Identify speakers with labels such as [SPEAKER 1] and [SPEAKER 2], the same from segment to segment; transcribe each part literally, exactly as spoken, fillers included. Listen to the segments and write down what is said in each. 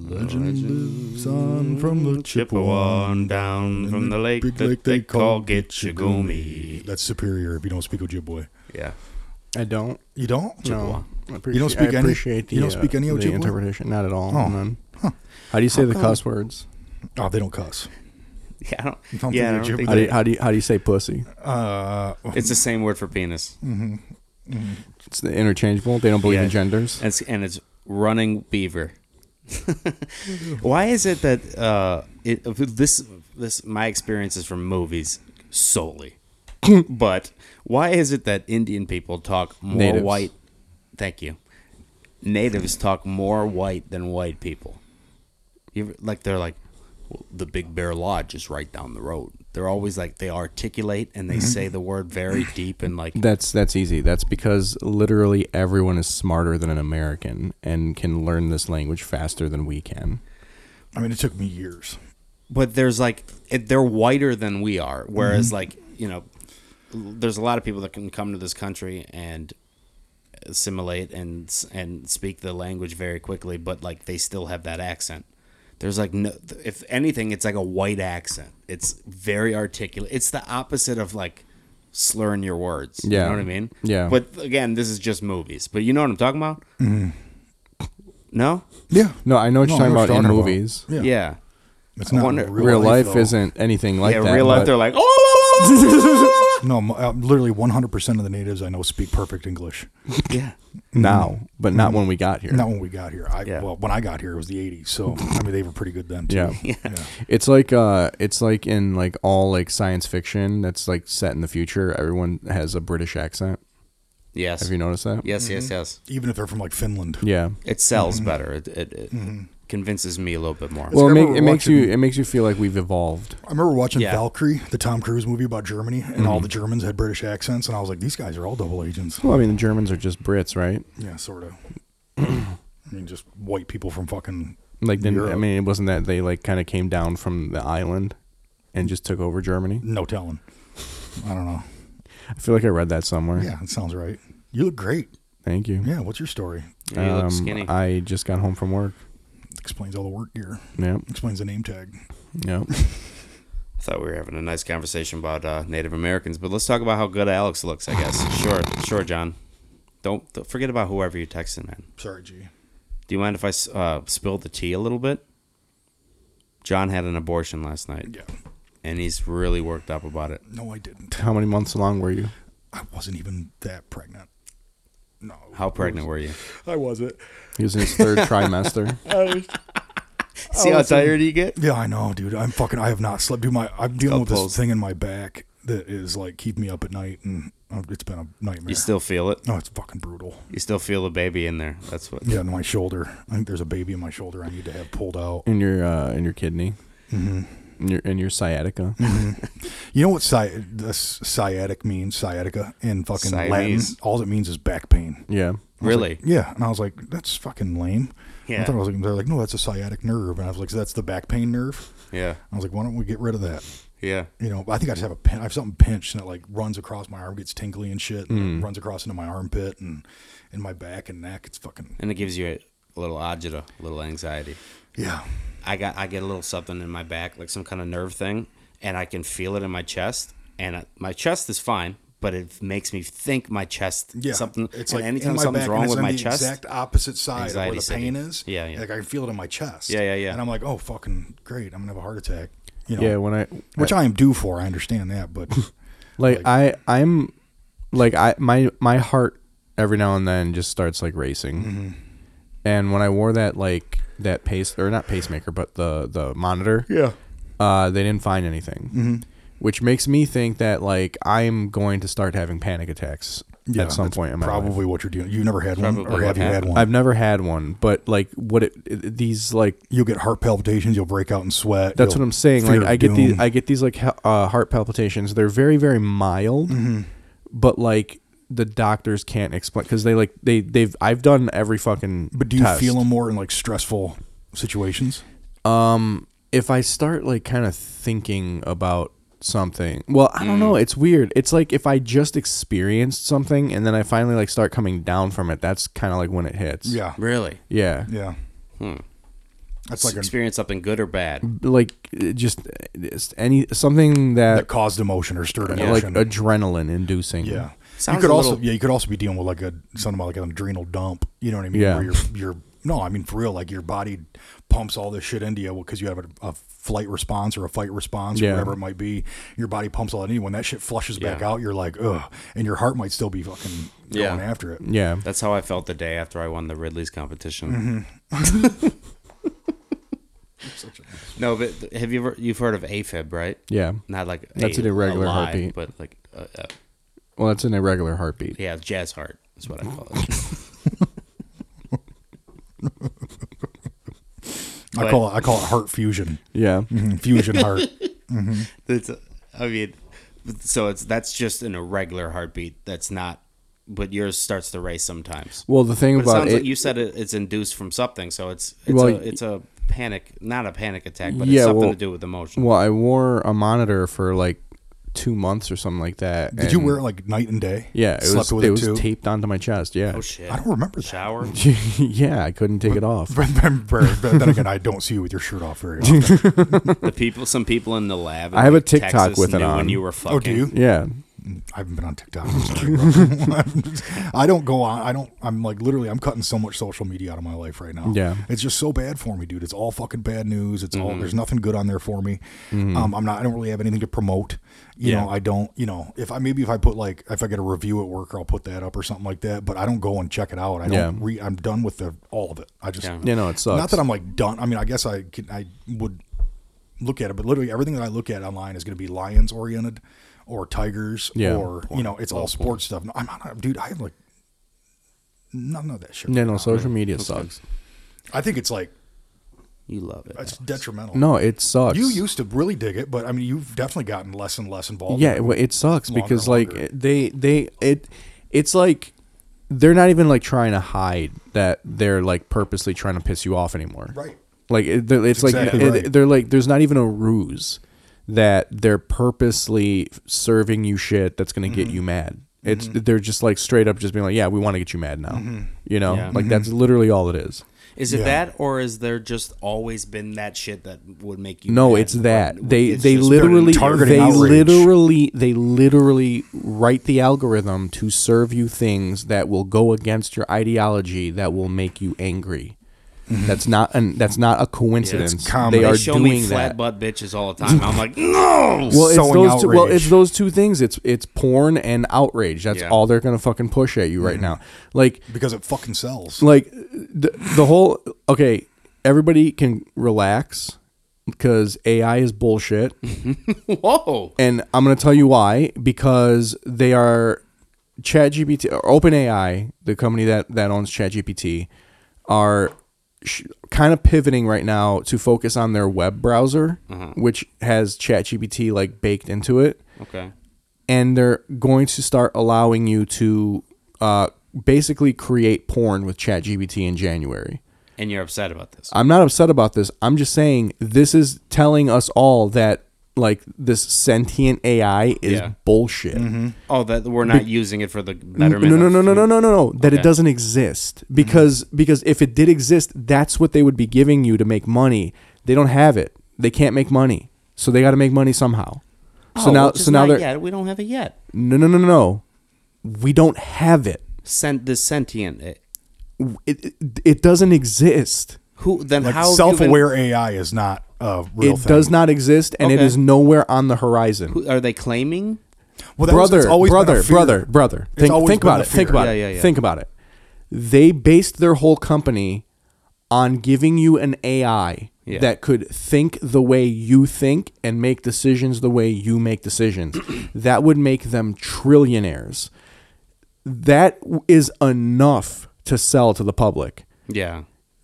[SPEAKER 1] Legend lives on from the Chippewa down from the lake
[SPEAKER 2] big
[SPEAKER 1] that
[SPEAKER 2] lake
[SPEAKER 1] they
[SPEAKER 2] they call
[SPEAKER 1] call Gitchagumi.
[SPEAKER 2] That's superior if you don't speak Ojibwe.
[SPEAKER 1] Yeah.
[SPEAKER 3] I don't.
[SPEAKER 2] You don't?
[SPEAKER 3] No. I appreciate,
[SPEAKER 2] You don't speak
[SPEAKER 3] I
[SPEAKER 2] any-
[SPEAKER 3] appreciate the,
[SPEAKER 2] you don't speak any
[SPEAKER 3] uh, the
[SPEAKER 2] Ojibwe?
[SPEAKER 3] interpretation. Not at all.
[SPEAKER 2] Oh.
[SPEAKER 3] None.
[SPEAKER 2] Huh.
[SPEAKER 3] How do you say
[SPEAKER 1] How
[SPEAKER 3] the
[SPEAKER 1] come?
[SPEAKER 3] cuss words?
[SPEAKER 2] Oh, they don't cuss.
[SPEAKER 1] Yeah, I don't,
[SPEAKER 2] You don't
[SPEAKER 1] yeah, I
[SPEAKER 2] think
[SPEAKER 1] don't
[SPEAKER 2] Ojibwe-
[SPEAKER 1] think
[SPEAKER 3] How do
[SPEAKER 1] they-
[SPEAKER 3] you, how do you, how do you say pussy?
[SPEAKER 2] Uh,
[SPEAKER 1] it's the same word for penis.
[SPEAKER 3] It's the interchangeable. They don't believe
[SPEAKER 1] Yeah.
[SPEAKER 3] in genders.
[SPEAKER 1] And it's, and it's running beaver. Why is it that uh, it, this this my experience is from movies solely, but why is it that Indian people talk more
[SPEAKER 3] Natives.
[SPEAKER 1] white? Thank you. Natives talk more white than white people. You ever, like they're like, well, the Big Bear Lodge is right down the road. They're always like they articulate and they say the word very deep and like.
[SPEAKER 3] That's that's easy. That's because literally everyone is smarter than an American and can learn this language faster than we can.
[SPEAKER 2] I mean, it took me years.
[SPEAKER 1] But there's like it, they're whiter than we are, whereas like you know, there's a lot of people that can come to this country and assimilate and and speak the language very quickly, but like they still have that accent. There's like no, if anything, it's like a white accent. It's very articulate. It's the opposite of like slurring your words.
[SPEAKER 3] Yeah.
[SPEAKER 1] You know what I mean?
[SPEAKER 3] Yeah.
[SPEAKER 1] But again, this is just movies. But you know what I'm talking about? Mm-hmm. No?
[SPEAKER 2] Yeah.
[SPEAKER 3] No, I know what
[SPEAKER 2] No,
[SPEAKER 3] you're
[SPEAKER 2] I
[SPEAKER 3] talking
[SPEAKER 2] know what
[SPEAKER 3] about in
[SPEAKER 2] you're talking
[SPEAKER 3] movies.
[SPEAKER 2] Yeah.
[SPEAKER 1] Yeah.
[SPEAKER 2] It's
[SPEAKER 1] I
[SPEAKER 2] not
[SPEAKER 1] wonder-
[SPEAKER 2] real,
[SPEAKER 3] Real life,
[SPEAKER 2] though.
[SPEAKER 3] isn't anything like
[SPEAKER 1] yeah,
[SPEAKER 3] that.
[SPEAKER 1] real life,
[SPEAKER 3] but-
[SPEAKER 1] they're like, oh,
[SPEAKER 2] No, m- uh, literally one hundred percent of the natives I know speak perfect English.
[SPEAKER 1] yeah.
[SPEAKER 3] now, but not when we got here.
[SPEAKER 2] Not when we got here. I,
[SPEAKER 1] Yeah.
[SPEAKER 2] Well, when I got here, it was the eighties. So, I mean, they were pretty good then, too.
[SPEAKER 3] Yeah.
[SPEAKER 1] Yeah.
[SPEAKER 2] Yeah.
[SPEAKER 3] It's like uh it's like in like all like science fiction that's like set in the future, everyone has a British accent.
[SPEAKER 1] Yes.
[SPEAKER 3] Have you noticed that?
[SPEAKER 1] Yes, yes, yes.
[SPEAKER 2] Even if they're from, like, Finland.
[SPEAKER 3] Yeah.
[SPEAKER 1] It sells better. It, it, it convinces me a little bit more.
[SPEAKER 3] Well, it,
[SPEAKER 2] I
[SPEAKER 3] make,
[SPEAKER 2] remember
[SPEAKER 3] it makes
[SPEAKER 2] watching-
[SPEAKER 3] you it makes you feel like we've evolved.
[SPEAKER 2] I remember watching
[SPEAKER 1] Yeah.
[SPEAKER 2] Valkyrie, the Tom Cruise movie about Germany, and all the Germans had British accents, and I was like, these guys are all double agents.
[SPEAKER 3] Well, I mean, the Germans are just Brits, right?
[SPEAKER 2] Yeah, sort of. I mean, just white people from fucking
[SPEAKER 3] Like, then I
[SPEAKER 2] Europe.
[SPEAKER 3] mean, it wasn't that they like kind of came down from the island and just took over Germany.
[SPEAKER 2] no telling. I don't know.
[SPEAKER 3] I feel like I read that somewhere.
[SPEAKER 2] Yeah, it sounds right. You look great.
[SPEAKER 3] Thank you.
[SPEAKER 2] Yeah, what's your story?
[SPEAKER 1] Yeah, you look
[SPEAKER 3] Um,
[SPEAKER 1] skinny.
[SPEAKER 3] I just got home from work.
[SPEAKER 2] Explains all the work gear.
[SPEAKER 3] Yep.
[SPEAKER 2] Explains the name tag.
[SPEAKER 3] Yep.
[SPEAKER 1] I thought we were having a nice conversation about uh, Native Americans, but let's talk about how good Alex looks, I guess. Sure, sure, John. Don't, don't forget about whoever you're texting, man.
[SPEAKER 2] Sorry, G.
[SPEAKER 1] Do you mind if I uh, spill the tea a little bit? John had an abortion last night,
[SPEAKER 2] Yeah.
[SPEAKER 1] and he's really worked up about it.
[SPEAKER 2] No, I didn't.
[SPEAKER 3] How many months along were you?
[SPEAKER 2] I wasn't even that pregnant. No.
[SPEAKER 1] How pregnant were you?
[SPEAKER 2] I wasn't.
[SPEAKER 3] He was in his third trimester.
[SPEAKER 1] See how tired you get?
[SPEAKER 2] Yeah, I know, dude. I'm fucking. I have not slept. Dude, my I'm dealing with
[SPEAKER 1] Uppos.
[SPEAKER 2] this thing in my back that is like keeping me up at night, and uh, it's been a nightmare.
[SPEAKER 1] You still feel it?
[SPEAKER 2] No, it's fucking brutal.
[SPEAKER 1] You still feel the baby in there? That's what.
[SPEAKER 2] Yeah, in my shoulder. I think there's a baby in my shoulder. I need to have pulled out.
[SPEAKER 3] in your uh, in your kidney, mm-hmm. in your in your sciatica.
[SPEAKER 2] You know what sci- this sciatic means? Sciatica in fucking
[SPEAKER 1] Siamese.
[SPEAKER 2] Latin. All it means is back pain.
[SPEAKER 3] Yeah,
[SPEAKER 2] I was
[SPEAKER 1] Really?
[SPEAKER 2] like, yeah, and I was like, that's fucking lame.
[SPEAKER 1] Yeah.
[SPEAKER 2] I thought I was like, they're like, no, that's a sciatic nerve, and I was like, so that's the back pain nerve.
[SPEAKER 1] Yeah.
[SPEAKER 2] I was like, why don't we get rid of that?
[SPEAKER 1] Yeah.
[SPEAKER 2] You know, I think I just have a pin. I have something pinched and it like runs across my arm, gets tingly and shit, and it runs across into my armpit and in my back and neck. It's fucking
[SPEAKER 1] And it gives you a little agita, a little anxiety.
[SPEAKER 2] yeah.
[SPEAKER 1] I got I get a little something in my back, like some kind of nerve thing, and I can feel it in my chest. And I, my chest is fine, but it makes me think my chest
[SPEAKER 2] Yeah,
[SPEAKER 1] something.
[SPEAKER 2] It's
[SPEAKER 1] and
[SPEAKER 2] like
[SPEAKER 1] anytime
[SPEAKER 2] in my
[SPEAKER 1] something's
[SPEAKER 2] back,
[SPEAKER 1] wrong
[SPEAKER 2] and it's
[SPEAKER 1] with
[SPEAKER 2] on
[SPEAKER 1] my
[SPEAKER 2] the
[SPEAKER 1] chest,
[SPEAKER 2] exact opposite side of
[SPEAKER 1] Anxiety
[SPEAKER 2] where the
[SPEAKER 1] setting
[SPEAKER 2] pain
[SPEAKER 1] in.
[SPEAKER 2] is.
[SPEAKER 1] Yeah, yeah.
[SPEAKER 2] Like I can feel it in my chest.
[SPEAKER 1] Yeah, yeah, yeah.
[SPEAKER 2] And I'm like, oh, fucking great! I'm gonna have a heart attack. You know,
[SPEAKER 3] yeah. When I
[SPEAKER 2] which I am due for. I understand that, but
[SPEAKER 3] like,
[SPEAKER 2] like-
[SPEAKER 3] I I'm like I my my heart every now and then just starts like racing,
[SPEAKER 2] Mm-hmm.
[SPEAKER 3] and when I wore that like that pace or not pacemaker but the the monitor,
[SPEAKER 2] yeah,
[SPEAKER 3] uh, they didn't find anything,
[SPEAKER 2] Mm-hmm.
[SPEAKER 3] which makes me think that like I'm going to start having panic attacks
[SPEAKER 2] yeah.
[SPEAKER 3] at some
[SPEAKER 2] that's
[SPEAKER 3] point in my life.
[SPEAKER 2] probably what you're doing. You never had one,
[SPEAKER 1] Probably
[SPEAKER 2] or
[SPEAKER 1] what
[SPEAKER 2] have you had
[SPEAKER 1] happened.
[SPEAKER 2] one?
[SPEAKER 3] I've never had one, but like what it, it these like
[SPEAKER 2] You'll get heart palpitations. You'll break out in sweat.
[SPEAKER 3] that's
[SPEAKER 2] you'll
[SPEAKER 3] what I'm saying.
[SPEAKER 2] fear
[SPEAKER 3] Like
[SPEAKER 2] of
[SPEAKER 3] I get these
[SPEAKER 2] doom.
[SPEAKER 3] I get these like he- uh, heart palpitations. They're very very mild,
[SPEAKER 2] Mm-hmm.
[SPEAKER 3] but like the doctors can't explain because they like they they've I've done every fucking.
[SPEAKER 2] But do you
[SPEAKER 3] test.
[SPEAKER 2] feel them more in like stressful situations?
[SPEAKER 3] Um, if I start like kind of thinking about something, well, I don't know.
[SPEAKER 2] Mm.
[SPEAKER 3] It's weird. It's like if I just experienced something and then I finally like start coming down from it. That's kind of like when it hits.
[SPEAKER 2] Yeah,
[SPEAKER 1] really,
[SPEAKER 3] Yeah.
[SPEAKER 2] yeah.
[SPEAKER 1] Hmm.
[SPEAKER 2] That's like an,
[SPEAKER 1] experience something good or bad.
[SPEAKER 3] Like it just it's any something that,
[SPEAKER 2] that caused emotion or stirred
[SPEAKER 3] like
[SPEAKER 2] emotion.
[SPEAKER 3] adrenaline inducing.
[SPEAKER 2] Yeah.
[SPEAKER 1] Sounds
[SPEAKER 2] you could
[SPEAKER 1] a
[SPEAKER 2] also
[SPEAKER 1] little-
[SPEAKER 2] yeah you could also be dealing with like a something like an adrenal dump. You know what I mean?
[SPEAKER 3] Yeah.
[SPEAKER 2] Where you're, you're no, I mean for real. Like your body pumps all this shit into you because you have a, a flight response or a fight response or
[SPEAKER 3] Yeah.
[SPEAKER 2] whatever it might be. Your body pumps all that in. When that shit flushes back
[SPEAKER 1] Yeah.
[SPEAKER 2] out, you're like ugh, and your heart might still be fucking
[SPEAKER 1] Yeah.
[SPEAKER 2] going after it.
[SPEAKER 3] Yeah.
[SPEAKER 1] That's how I felt the day after I won the Ridley's competition. No, but have you ever you've heard of AFib, right?
[SPEAKER 3] Yeah.
[SPEAKER 1] Not like
[SPEAKER 3] That's
[SPEAKER 1] a,
[SPEAKER 3] an irregular
[SPEAKER 1] a lie,
[SPEAKER 3] heartbeat.
[SPEAKER 1] but like uh, uh,
[SPEAKER 3] Well, that's an irregular heartbeat.
[SPEAKER 1] yeah, jazz heart is what I call it.
[SPEAKER 2] I
[SPEAKER 1] But-
[SPEAKER 2] call it I call it heart fusion.
[SPEAKER 3] Yeah.
[SPEAKER 2] Mhm, fusion heart.
[SPEAKER 1] It's, I mean, so it's that's just an irregular heartbeat. That's not, but yours starts to race sometimes.
[SPEAKER 3] Well, the thing
[SPEAKER 1] But it
[SPEAKER 3] about
[SPEAKER 1] sounds
[SPEAKER 3] it,
[SPEAKER 1] like you said it, it's induced from something, so it's it's
[SPEAKER 3] Well,
[SPEAKER 1] a it's a panic, not a panic attack, but
[SPEAKER 3] Yeah,
[SPEAKER 1] it's something
[SPEAKER 3] well-
[SPEAKER 1] to do with emotion.
[SPEAKER 3] well, I wore a monitor for like two months or something like that.
[SPEAKER 2] Did you
[SPEAKER 3] and-
[SPEAKER 2] wear it like night and day?
[SPEAKER 3] Yeah, it
[SPEAKER 2] Slept
[SPEAKER 3] was
[SPEAKER 2] with
[SPEAKER 3] it
[SPEAKER 2] it
[SPEAKER 3] was
[SPEAKER 2] too?
[SPEAKER 3] taped onto my chest. Yeah.
[SPEAKER 1] Oh shit!
[SPEAKER 2] I don't remember that.
[SPEAKER 1] Shower.
[SPEAKER 3] Yeah, I couldn't take it off.
[SPEAKER 2] But, but, but then again, I don't see you with your shirt off very often.
[SPEAKER 1] The people, some people in the lab. in,
[SPEAKER 3] I have a
[SPEAKER 1] like,
[SPEAKER 3] TikTok
[SPEAKER 1] Texas
[SPEAKER 3] with it
[SPEAKER 1] knew
[SPEAKER 3] on.
[SPEAKER 1] when you were fucking.
[SPEAKER 2] Oh, do you?
[SPEAKER 3] Yeah.
[SPEAKER 2] I haven't been on TikTok. I'm sorry, bro. I don't go on. I don't. I'm like literally. I'm cutting so much social media out of my life right now.
[SPEAKER 3] Yeah.
[SPEAKER 2] it's just so bad for me, dude. It's all fucking bad news. It's all. There's nothing good on there for me. Um, I'm not. I don't really have anything to promote. You
[SPEAKER 1] Yeah.
[SPEAKER 2] know, I don't. You know, if I maybe if I put like if I get a review at work, I'll put that up or something like that. But I don't go and check it out. I don't.
[SPEAKER 3] Yeah.
[SPEAKER 2] Re, I'm done with the all of it. I just.
[SPEAKER 1] Yeah.
[SPEAKER 3] You know, it sucks.
[SPEAKER 2] Not that I'm like done. I mean, I guess I can, I would look at it, but literally everything that I look at online is going to be Lions oriented or Tigers
[SPEAKER 3] Yeah.
[SPEAKER 2] or you know, it's all sports stuff. No, I'm not, dude. I have like none of that shit.
[SPEAKER 3] Yeah,
[SPEAKER 2] right
[SPEAKER 3] no,
[SPEAKER 2] now.
[SPEAKER 3] social media sucks.
[SPEAKER 2] I think it's like
[SPEAKER 1] You love it.
[SPEAKER 2] it's detrimental.
[SPEAKER 3] No, it sucks.
[SPEAKER 2] You used to really dig it, but I mean, you've definitely gotten less and less involved.
[SPEAKER 3] Yeah,
[SPEAKER 2] in
[SPEAKER 3] well, it sucks
[SPEAKER 2] longer
[SPEAKER 3] because
[SPEAKER 2] and
[SPEAKER 3] like
[SPEAKER 2] longer.
[SPEAKER 3] they they it it's like they're not even like trying to hide that they're like purposely trying to piss you off anymore.
[SPEAKER 2] Right.
[SPEAKER 3] Like it, they're- it's
[SPEAKER 2] That's
[SPEAKER 3] like
[SPEAKER 2] exactly
[SPEAKER 3] it-
[SPEAKER 2] right.
[SPEAKER 3] they're like there's not even a ruse that they're purposely serving you shit that's going to
[SPEAKER 2] Mm-hmm.
[SPEAKER 3] get you mad. It's they're just like straight up just being like, yeah, we want to get you mad now.
[SPEAKER 2] Mm-hmm.
[SPEAKER 3] You know,
[SPEAKER 1] Yeah.
[SPEAKER 3] like that's literally all it is.
[SPEAKER 1] Is it
[SPEAKER 2] Yeah.
[SPEAKER 1] that, or is there just always been that shit that would make you?
[SPEAKER 3] No,
[SPEAKER 1] mad?
[SPEAKER 3] it's that they
[SPEAKER 1] It's
[SPEAKER 3] they
[SPEAKER 1] just-
[SPEAKER 3] literally
[SPEAKER 2] targeting
[SPEAKER 3] they
[SPEAKER 2] outrage.
[SPEAKER 3] literally they literally write the algorithm to serve you things that will go against your ideology that will make you angry. That's not an that's not a coincidence.
[SPEAKER 2] common.
[SPEAKER 3] they
[SPEAKER 2] They
[SPEAKER 3] are
[SPEAKER 1] They show
[SPEAKER 3] doing
[SPEAKER 1] me
[SPEAKER 3] that.
[SPEAKER 1] flat butt bitches all the time. I'm like, no.
[SPEAKER 3] Well, it's
[SPEAKER 2] sowing
[SPEAKER 3] those two, well,
[SPEAKER 2] outrage.
[SPEAKER 3] it's those two things. It's it's porn and outrage. That's
[SPEAKER 1] Yeah.
[SPEAKER 3] all they're gonna fucking push at you right now. Like
[SPEAKER 2] because it fucking sells.
[SPEAKER 3] like the, the whole okay, everybody can relax because A I is bullshit.
[SPEAKER 1] Whoa.
[SPEAKER 3] And I'm going to tell you why. Because they are ChatGPT or OpenAI, the company that, that owns ChatGPT, are sh- kind of pivoting right now to focus on their web browser, which has ChatGPT like baked into it.
[SPEAKER 1] Okay.
[SPEAKER 3] And they're going to start allowing you to uh, basically create porn with ChatGPT in January.
[SPEAKER 1] And you're upset about this.
[SPEAKER 3] I'm not upset about this. I'm just saying this is telling us all that like this sentient A I is
[SPEAKER 1] Yeah.
[SPEAKER 3] bullshit.
[SPEAKER 1] Oh, that we're not using it for the
[SPEAKER 3] No,
[SPEAKER 1] betterment.
[SPEAKER 3] no, no,
[SPEAKER 1] of
[SPEAKER 3] no, no, no, no, no, no. That
[SPEAKER 1] Okay.
[SPEAKER 3] it doesn't exist because because if it did exist, that's what they would be giving you to make money. They don't have it. They can't make money, so they got to make money somehow. So
[SPEAKER 1] Oh,
[SPEAKER 3] now,
[SPEAKER 1] well, just
[SPEAKER 3] so now
[SPEAKER 1] not
[SPEAKER 3] they're
[SPEAKER 1] yet. We don't have it yet.
[SPEAKER 3] no, no, no, no, no. We don't have it.
[SPEAKER 1] Sent this sentient. It,
[SPEAKER 3] It it, it doesn't exist.
[SPEAKER 1] who then?
[SPEAKER 2] Like
[SPEAKER 1] how have you
[SPEAKER 2] self-aware A I is not a real
[SPEAKER 3] It
[SPEAKER 2] thing.
[SPEAKER 3] does not exist, and it
[SPEAKER 1] Okay.
[SPEAKER 3] is nowhere on the horizon.
[SPEAKER 1] Been, who, are they claiming?
[SPEAKER 2] Well, that was-
[SPEAKER 3] brother,
[SPEAKER 2] it's always been a
[SPEAKER 3] brother,
[SPEAKER 2] fear.
[SPEAKER 3] brother, brother.
[SPEAKER 2] It's
[SPEAKER 3] Think,
[SPEAKER 2] always
[SPEAKER 3] think
[SPEAKER 2] been
[SPEAKER 3] about
[SPEAKER 2] a
[SPEAKER 3] it. Think
[SPEAKER 2] fear.
[SPEAKER 3] about
[SPEAKER 1] Yeah,
[SPEAKER 3] it.
[SPEAKER 1] yeah, yeah.
[SPEAKER 3] Think about it. They based their whole company on giving you an A I
[SPEAKER 1] Yeah.
[SPEAKER 3] that could think the way you think and make decisions the way you make decisions. That would make them trillionaires. That is enough to sell to the public.
[SPEAKER 1] Yeah.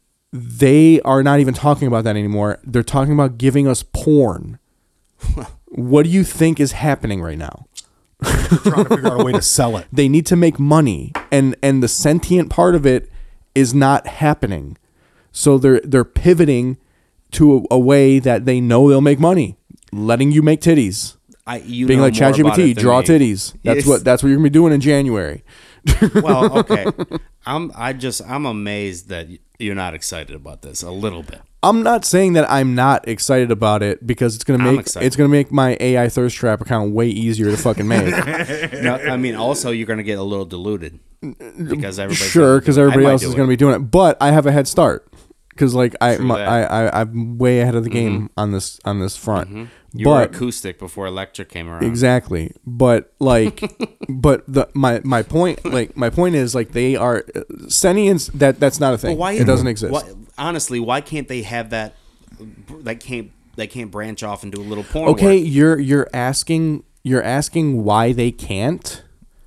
[SPEAKER 3] They are not even talking about that anymore. They're talking about giving us porn. What do you think is happening right now?
[SPEAKER 2] trying to figure out a way to sell it.
[SPEAKER 3] They need to make money, and and the sentient part of it is not happening. So they're they're pivoting to a, a way that they know they'll make money, letting you make titties,
[SPEAKER 1] I you
[SPEAKER 3] being
[SPEAKER 1] know
[SPEAKER 3] like
[SPEAKER 1] more about
[SPEAKER 3] ChatGPT,
[SPEAKER 1] it than
[SPEAKER 3] draw
[SPEAKER 1] me.
[SPEAKER 3] titties. That's
[SPEAKER 1] Yes.
[SPEAKER 3] what that's what you're gonna be doing in January.
[SPEAKER 1] Well, okay. I'm I just I'm amazed that you're not excited about this a little bit.
[SPEAKER 3] I'm not saying that I'm not excited about it because it's gonna
[SPEAKER 1] I'm
[SPEAKER 3] make
[SPEAKER 1] excited.
[SPEAKER 3] it's gonna make my A I thirst trap account way easier to fucking make.
[SPEAKER 1] No, I mean, also you're gonna get a little diluted because everybody's
[SPEAKER 3] Sure, because
[SPEAKER 1] gonna do it.
[SPEAKER 3] everybody
[SPEAKER 1] I might
[SPEAKER 3] else
[SPEAKER 1] do
[SPEAKER 3] is
[SPEAKER 1] it.
[SPEAKER 3] going to be doing it. But I have a head start because, like, I,
[SPEAKER 1] True
[SPEAKER 3] my,
[SPEAKER 1] that.
[SPEAKER 3] I, I, I'm way ahead of the game on this on this front.
[SPEAKER 1] Mm-hmm. You were
[SPEAKER 3] But
[SPEAKER 1] acoustic before electric came around.
[SPEAKER 3] exactly, but like, but the my my point, like, my point is like they are uh, sentience. That that's not a thing.
[SPEAKER 1] But why
[SPEAKER 3] it doesn't exist.
[SPEAKER 1] Why, honestly, why can't they have that? That can't they can't branch off and do a little porn?
[SPEAKER 3] Okay,
[SPEAKER 1] work?
[SPEAKER 3] you're you're asking you're asking why they can't,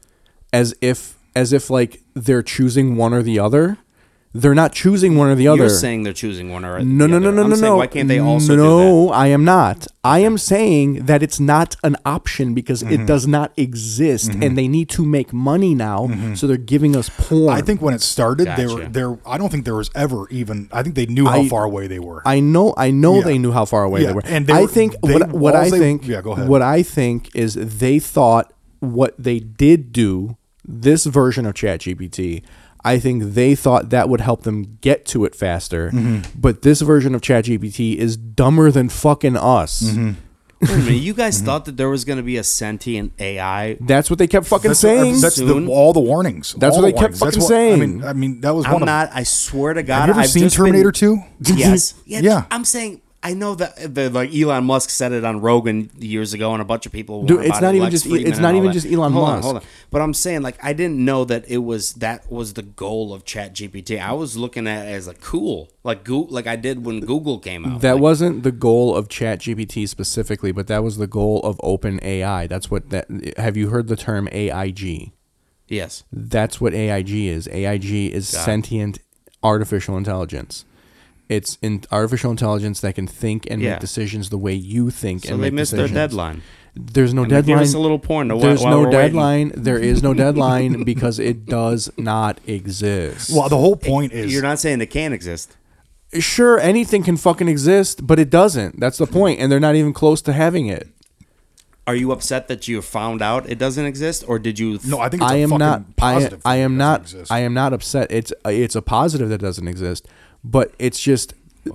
[SPEAKER 3] as if as if like they're choosing one or the other. They're not choosing one or the other.
[SPEAKER 1] You're saying they're choosing one or
[SPEAKER 3] No,
[SPEAKER 1] the
[SPEAKER 3] no,
[SPEAKER 1] other.
[SPEAKER 3] no, no,
[SPEAKER 1] I'm
[SPEAKER 3] no,
[SPEAKER 1] saying,
[SPEAKER 3] no.
[SPEAKER 1] why can't they also
[SPEAKER 3] No,
[SPEAKER 1] do that?
[SPEAKER 3] I am not. I am saying that it's not an option because it does not exist, and they need to make money now, so they're giving us porn.
[SPEAKER 2] I think when it started, they were
[SPEAKER 1] Gotcha.
[SPEAKER 2] there. I don't think there was ever even. I think they knew how
[SPEAKER 3] I-
[SPEAKER 2] far away they were.
[SPEAKER 3] I know, I know
[SPEAKER 2] Yeah.
[SPEAKER 3] they knew how far away
[SPEAKER 2] Yeah,
[SPEAKER 3] they were.
[SPEAKER 2] and they
[SPEAKER 3] I
[SPEAKER 2] were-
[SPEAKER 3] think
[SPEAKER 2] they-
[SPEAKER 3] what, what
[SPEAKER 2] all
[SPEAKER 3] I
[SPEAKER 2] they-
[SPEAKER 3] think,
[SPEAKER 2] yeah, go ahead.
[SPEAKER 3] what I think is they thought what they did do, this version of ChatGPT, I think they thought that would help them get to it faster.
[SPEAKER 2] Mm-hmm.
[SPEAKER 3] But this version of ChatGPT is dumber than fucking us.
[SPEAKER 2] Mm-hmm.
[SPEAKER 1] Wait a minute, you guys thought that there was going to be a sentient A I?
[SPEAKER 3] That's what they kept fucking
[SPEAKER 2] that's
[SPEAKER 3] saying.
[SPEAKER 2] that's the,
[SPEAKER 1] Soon.
[SPEAKER 2] all the warnings.
[SPEAKER 3] That's
[SPEAKER 2] all
[SPEAKER 3] what
[SPEAKER 2] the
[SPEAKER 3] they kept
[SPEAKER 2] warnings. That's
[SPEAKER 3] fucking
[SPEAKER 2] what-
[SPEAKER 3] saying.
[SPEAKER 2] I mean, I mean that was one
[SPEAKER 1] I'm
[SPEAKER 2] of.
[SPEAKER 1] not. I swear to God.
[SPEAKER 2] Have you ever
[SPEAKER 1] I've
[SPEAKER 2] seen
[SPEAKER 1] just
[SPEAKER 2] Terminator
[SPEAKER 1] been,
[SPEAKER 2] two?
[SPEAKER 1] Yes. Yeah,
[SPEAKER 2] Yeah.
[SPEAKER 1] I'm saying. I know that the, like Elon Musk said it on Rogan years ago, and a bunch of people.
[SPEAKER 3] Dude,
[SPEAKER 1] were
[SPEAKER 3] it's
[SPEAKER 1] about
[SPEAKER 3] not
[SPEAKER 1] it,
[SPEAKER 3] even
[SPEAKER 1] Lex
[SPEAKER 3] just-
[SPEAKER 1] Fridman
[SPEAKER 3] it's
[SPEAKER 1] and
[SPEAKER 3] not
[SPEAKER 1] all
[SPEAKER 3] even
[SPEAKER 1] that.
[SPEAKER 3] just Elon
[SPEAKER 1] hold
[SPEAKER 3] Musk.
[SPEAKER 1] On, hold on, but I'm saying like I didn't know that it was that was the goal of ChatGPT. I was looking at it as like cool, like Google, like I did when Google came out.
[SPEAKER 3] That
[SPEAKER 1] Like,
[SPEAKER 3] wasn't the goal of ChatGPT specifically, but that was the goal of OpenAI. That's what that. Have you heard the term A I G?
[SPEAKER 1] yes.
[SPEAKER 3] That's what A I G is. A I G is
[SPEAKER 1] Got it.
[SPEAKER 3] sentient artificial intelligence. It's in artificial intelligence that can think and
[SPEAKER 1] Yeah.
[SPEAKER 3] make decisions the way you think
[SPEAKER 1] So
[SPEAKER 3] and
[SPEAKER 1] they
[SPEAKER 3] make
[SPEAKER 1] missed
[SPEAKER 3] decisions.
[SPEAKER 1] their deadline.
[SPEAKER 3] There's no
[SPEAKER 1] And they
[SPEAKER 3] deadline.
[SPEAKER 1] Give us a little porn. To
[SPEAKER 3] There's
[SPEAKER 1] while
[SPEAKER 3] no
[SPEAKER 1] we're waiting.
[SPEAKER 3] deadline. There is no deadline because it does not exist.
[SPEAKER 2] Well, the whole point is
[SPEAKER 1] You're not saying it can't exist.
[SPEAKER 3] Sure, anything can fucking exist, but it doesn't. That's the point, and they're not even close to having it.
[SPEAKER 1] Are you upset that you found out it doesn't exist, or did you?
[SPEAKER 2] no. I think it's a
[SPEAKER 3] I am
[SPEAKER 2] fucking
[SPEAKER 3] not. I,
[SPEAKER 2] positive.
[SPEAKER 3] I
[SPEAKER 2] thing
[SPEAKER 3] am
[SPEAKER 2] that
[SPEAKER 3] not.
[SPEAKER 2] doesn't exist.
[SPEAKER 3] I am not upset. It's it's a positive that doesn't exist, but it's just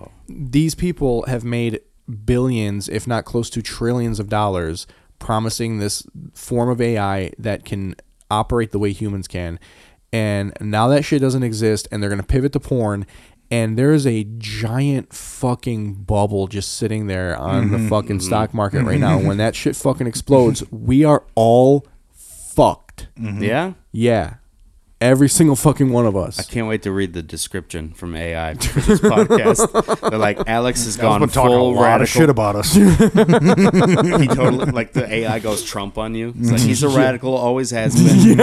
[SPEAKER 3] these people have made billions, if not close to trillions of dollars, promising this form of A I that can operate the way humans can, and now that shit doesn't exist, and they're gonna pivot to porn. And there's a giant fucking bubble just sitting there on
[SPEAKER 2] Mm-hmm.
[SPEAKER 3] the fucking stock market right now. When that shit fucking explodes, we are all fucked.
[SPEAKER 1] Yeah.
[SPEAKER 3] Yeah. Every single fucking one of
[SPEAKER 1] I
[SPEAKER 3] us.
[SPEAKER 1] can't wait to read the description from A I for this podcast. They're like, Alex has
[SPEAKER 2] I've
[SPEAKER 1] gone
[SPEAKER 2] been talking a
[SPEAKER 1] full
[SPEAKER 2] lot
[SPEAKER 1] radical.
[SPEAKER 2] of shit about us.
[SPEAKER 1] He totally like the A I goes Trump on you. It's like he's a radical, always has been.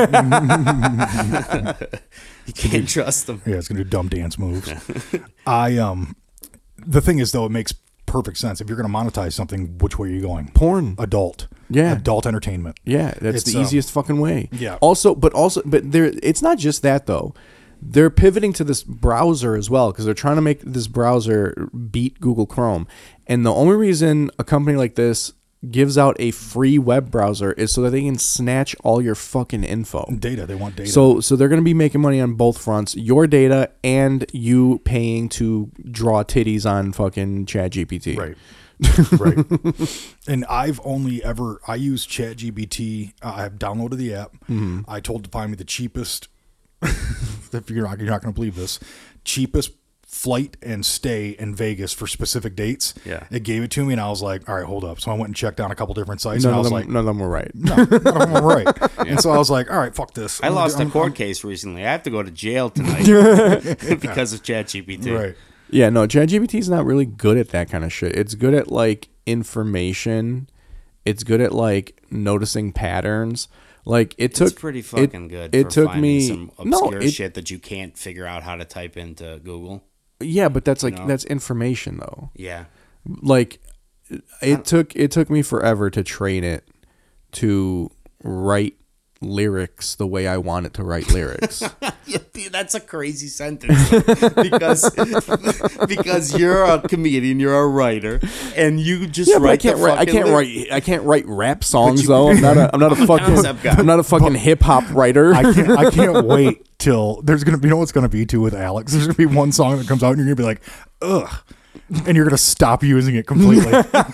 [SPEAKER 1] You can't trust him.
[SPEAKER 2] Yeah, it's gonna do dumb dance moves. I um, the thing is though, it makes perfect sense. If you're gonna monetize something, which way are you going?
[SPEAKER 3] Porn.
[SPEAKER 2] Adult.
[SPEAKER 3] Yeah.
[SPEAKER 2] Adult entertainment.
[SPEAKER 3] Yeah, that's
[SPEAKER 2] It's,
[SPEAKER 3] the
[SPEAKER 2] um,
[SPEAKER 3] easiest fucking way.
[SPEAKER 2] yeah.
[SPEAKER 3] Also, but also, but there, it's not just that though. They're pivoting to this browser as well because they're trying to make this browser beat Google Chrome. And the only reason a company like this gives out a free web browser is so that they can snatch all your fucking info.
[SPEAKER 2] Data. They want data.
[SPEAKER 3] So, so they're going to be making money on both fronts: your data and you paying to draw titties on fucking ChatGPT.
[SPEAKER 2] Right. Right. And I've only ever I use ChatGPT. Uh, I've downloaded the app.
[SPEAKER 3] Mm-hmm.
[SPEAKER 2] I told to find me the cheapest. If you're not, you're not going to believe this, cheapest flight and stay in Vegas for specific dates.
[SPEAKER 1] Yeah.
[SPEAKER 2] It gave it to me, and I was like, all right, hold up. So I went and checked out a couple different sites,
[SPEAKER 3] None
[SPEAKER 2] and I
[SPEAKER 3] of
[SPEAKER 2] was
[SPEAKER 3] them,
[SPEAKER 2] like,
[SPEAKER 3] none of them were right.
[SPEAKER 2] no, none of them were right. And so I was like, all right, fuck this.
[SPEAKER 1] I lost a
[SPEAKER 2] I'm-
[SPEAKER 1] court
[SPEAKER 2] I'm-
[SPEAKER 1] case recently. I have to go to jail tonight because of ChatGPT.
[SPEAKER 2] Right.
[SPEAKER 3] Yeah, no, ChatGPT is not really good at that kind of shit. It's good at like information. It's good at like noticing patterns. Like it took
[SPEAKER 1] It's pretty
[SPEAKER 3] it-
[SPEAKER 1] fucking good.
[SPEAKER 3] It
[SPEAKER 1] for
[SPEAKER 3] took
[SPEAKER 1] finding
[SPEAKER 3] me
[SPEAKER 1] some
[SPEAKER 3] no,
[SPEAKER 1] obscure
[SPEAKER 3] it,
[SPEAKER 1] shit that you can't figure out how to type into Google.
[SPEAKER 3] yeah, but that's like
[SPEAKER 1] know?
[SPEAKER 3] that's information though.
[SPEAKER 1] Yeah.
[SPEAKER 3] Like it took it took me forever to train it to write lyrics the way I want it to write lyrics.
[SPEAKER 1] Yeah, dude, that's a crazy sentence because because you're a comedian, you're a writer, and you just
[SPEAKER 3] Yeah, but
[SPEAKER 1] write
[SPEAKER 3] I can't
[SPEAKER 1] the
[SPEAKER 3] write. I
[SPEAKER 1] fucking
[SPEAKER 3] can't
[SPEAKER 1] lyrics.
[SPEAKER 3] write. I can't write rap songs
[SPEAKER 1] you-
[SPEAKER 3] though. I'm not a. I'm not a
[SPEAKER 1] concept guy.
[SPEAKER 3] fucking. I'm not a fucking hip hop writer.
[SPEAKER 2] I can't. I can't wait till there's gonna be. You know what's gonna be too with Alex? There's gonna be one song that comes out, and you're gonna be like, ugh. and you're gonna stop using it completely.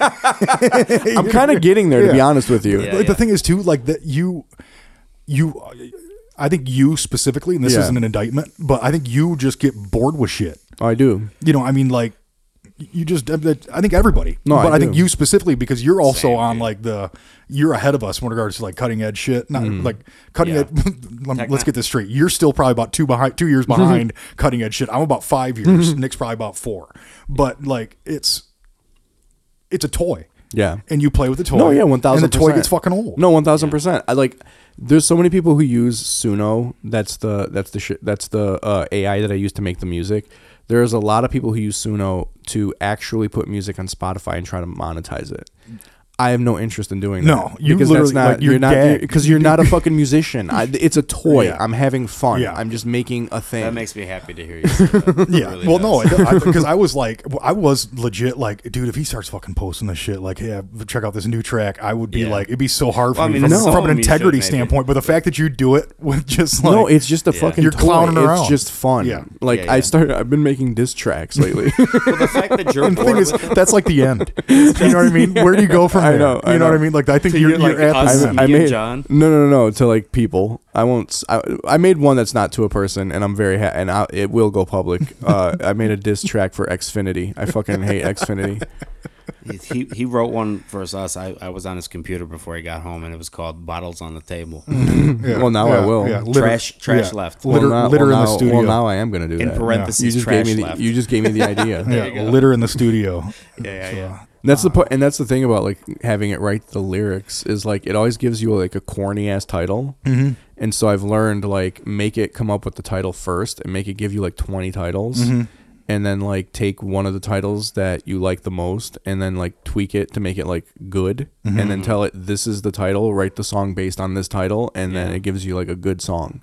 [SPEAKER 3] I'm kind of getting there, to be
[SPEAKER 2] Yeah.
[SPEAKER 3] honest with you.
[SPEAKER 1] Yeah.
[SPEAKER 2] Like, the thing is too, like that you, you, I think you specifically, and this
[SPEAKER 3] Yeah.
[SPEAKER 2] isn't an indictment, but I think you just get bored with shit.
[SPEAKER 3] Oh, I do.
[SPEAKER 2] You know, I mean, like you just, I think everybody,
[SPEAKER 3] No,
[SPEAKER 2] but
[SPEAKER 3] I
[SPEAKER 2] I, think
[SPEAKER 3] do.
[SPEAKER 2] you specifically because you're also
[SPEAKER 1] Same,
[SPEAKER 2] on
[SPEAKER 1] dude.
[SPEAKER 2] like the, you're ahead of us in regards to like cutting edge shit. Not
[SPEAKER 3] Mm-hmm.
[SPEAKER 2] like cutting
[SPEAKER 1] Yeah.
[SPEAKER 2] edge. let-
[SPEAKER 1] Techno-
[SPEAKER 2] Let's get this straight. You're still probably about two behind, two years behind cutting edge shit. I'm about five years. Nick's probably about four, but like it's, it's a toy.
[SPEAKER 3] Yeah.
[SPEAKER 2] And you play with the toy.
[SPEAKER 3] No, yeah, one thousand.
[SPEAKER 2] And the toy gets fucking old.
[SPEAKER 3] No, one thousand percent. I like. There's so many people who use Suno. That's the that's the shit. That's the uh, A I that I use to make the music. There's a lot of people who use Suno to actually put music on Spotify and try to monetize it. I have no interest in doing
[SPEAKER 2] No,
[SPEAKER 3] that.
[SPEAKER 2] you
[SPEAKER 3] because that's
[SPEAKER 2] literally,
[SPEAKER 3] not
[SPEAKER 2] like, you're
[SPEAKER 3] you're not
[SPEAKER 2] gagged.
[SPEAKER 3] because you're not a fucking musician. I, it's a toy.
[SPEAKER 2] Yeah.
[SPEAKER 3] I'm having fun.
[SPEAKER 2] Yeah.
[SPEAKER 3] I'm just making a thing.
[SPEAKER 1] That makes me happy to hear you. Say that.
[SPEAKER 2] Yeah.
[SPEAKER 1] It really
[SPEAKER 2] well,
[SPEAKER 1] does.
[SPEAKER 2] no, because I, was like, I was legit like, dude, if he starts fucking posting this shit, like, hey, check out this new track, I would be
[SPEAKER 1] Yeah.
[SPEAKER 2] like, it'd be so hard for
[SPEAKER 1] Well, I
[SPEAKER 2] me
[SPEAKER 1] mean,
[SPEAKER 2] from,
[SPEAKER 1] it's
[SPEAKER 2] from
[SPEAKER 1] some
[SPEAKER 2] an
[SPEAKER 1] you
[SPEAKER 2] integrity
[SPEAKER 1] should, maybe.
[SPEAKER 2] standpoint. But the fact that you do it with just like,
[SPEAKER 3] no, it's just a
[SPEAKER 1] Yeah.
[SPEAKER 3] fucking
[SPEAKER 2] You're
[SPEAKER 3] toy.
[SPEAKER 2] clowning
[SPEAKER 3] It's
[SPEAKER 2] around.
[SPEAKER 3] just fun.
[SPEAKER 2] Yeah.
[SPEAKER 3] Like
[SPEAKER 1] Yeah,
[SPEAKER 3] I
[SPEAKER 1] yeah.
[SPEAKER 3] started. I've been making diss tracks lately.
[SPEAKER 1] Well, the fact that you're
[SPEAKER 2] and the
[SPEAKER 1] bored
[SPEAKER 2] thing is,
[SPEAKER 1] with it,
[SPEAKER 2] that's like the end. You know what I mean? Where do you go from
[SPEAKER 3] I
[SPEAKER 2] there?
[SPEAKER 3] know, I
[SPEAKER 2] you know,
[SPEAKER 3] know.
[SPEAKER 2] what I mean? Like, I think
[SPEAKER 1] So
[SPEAKER 2] you're,
[SPEAKER 1] you're
[SPEAKER 2] you're
[SPEAKER 1] like
[SPEAKER 2] at
[SPEAKER 1] us.
[SPEAKER 2] the end.
[SPEAKER 3] I
[SPEAKER 1] Me and
[SPEAKER 3] made
[SPEAKER 1] John?
[SPEAKER 3] no, no, no, no to like people. I won't. s- I, I made one that's not to a person, and I'm very ha- and I, it will go public. Uh, I made a diss track for Xfinity. I fucking hate Xfinity.
[SPEAKER 1] he he wrote one for us. I, I was on his computer before he got home, and it was called "Bottles on the Table."
[SPEAKER 2] Yeah,
[SPEAKER 3] Well, now I
[SPEAKER 2] yeah,
[SPEAKER 3] will.
[SPEAKER 2] Yeah, litter-
[SPEAKER 1] Trash- trash
[SPEAKER 2] yeah.
[SPEAKER 1] left.
[SPEAKER 2] Litter,
[SPEAKER 3] well, now,
[SPEAKER 2] litter
[SPEAKER 3] well,
[SPEAKER 2] in
[SPEAKER 3] now,
[SPEAKER 2] the studio.
[SPEAKER 3] Well, now I am gonna do
[SPEAKER 1] In
[SPEAKER 3] that.
[SPEAKER 1] parentheses,
[SPEAKER 3] You just
[SPEAKER 1] trash
[SPEAKER 3] gave me. The,
[SPEAKER 1] left.
[SPEAKER 3] you just gave me the idea.
[SPEAKER 2] yeah,
[SPEAKER 1] you go.
[SPEAKER 2] litter in the studio.
[SPEAKER 1] Yeah, yeah, yeah.
[SPEAKER 3] That's the po- and that's the thing about like having it write the lyrics is like it always gives you like a corny ass title,
[SPEAKER 2] Mm-hmm.
[SPEAKER 3] and so I've learned like make it come up with the title first and make it give you like twenty titles,
[SPEAKER 2] Mm-hmm.
[SPEAKER 3] and then like take one of the titles that you like the most and then like tweak it to make it like good,
[SPEAKER 2] Mm-hmm.
[SPEAKER 3] and then tell it this is the title, write the song based on this title, and then
[SPEAKER 1] Yeah.
[SPEAKER 3] it gives you like a good song.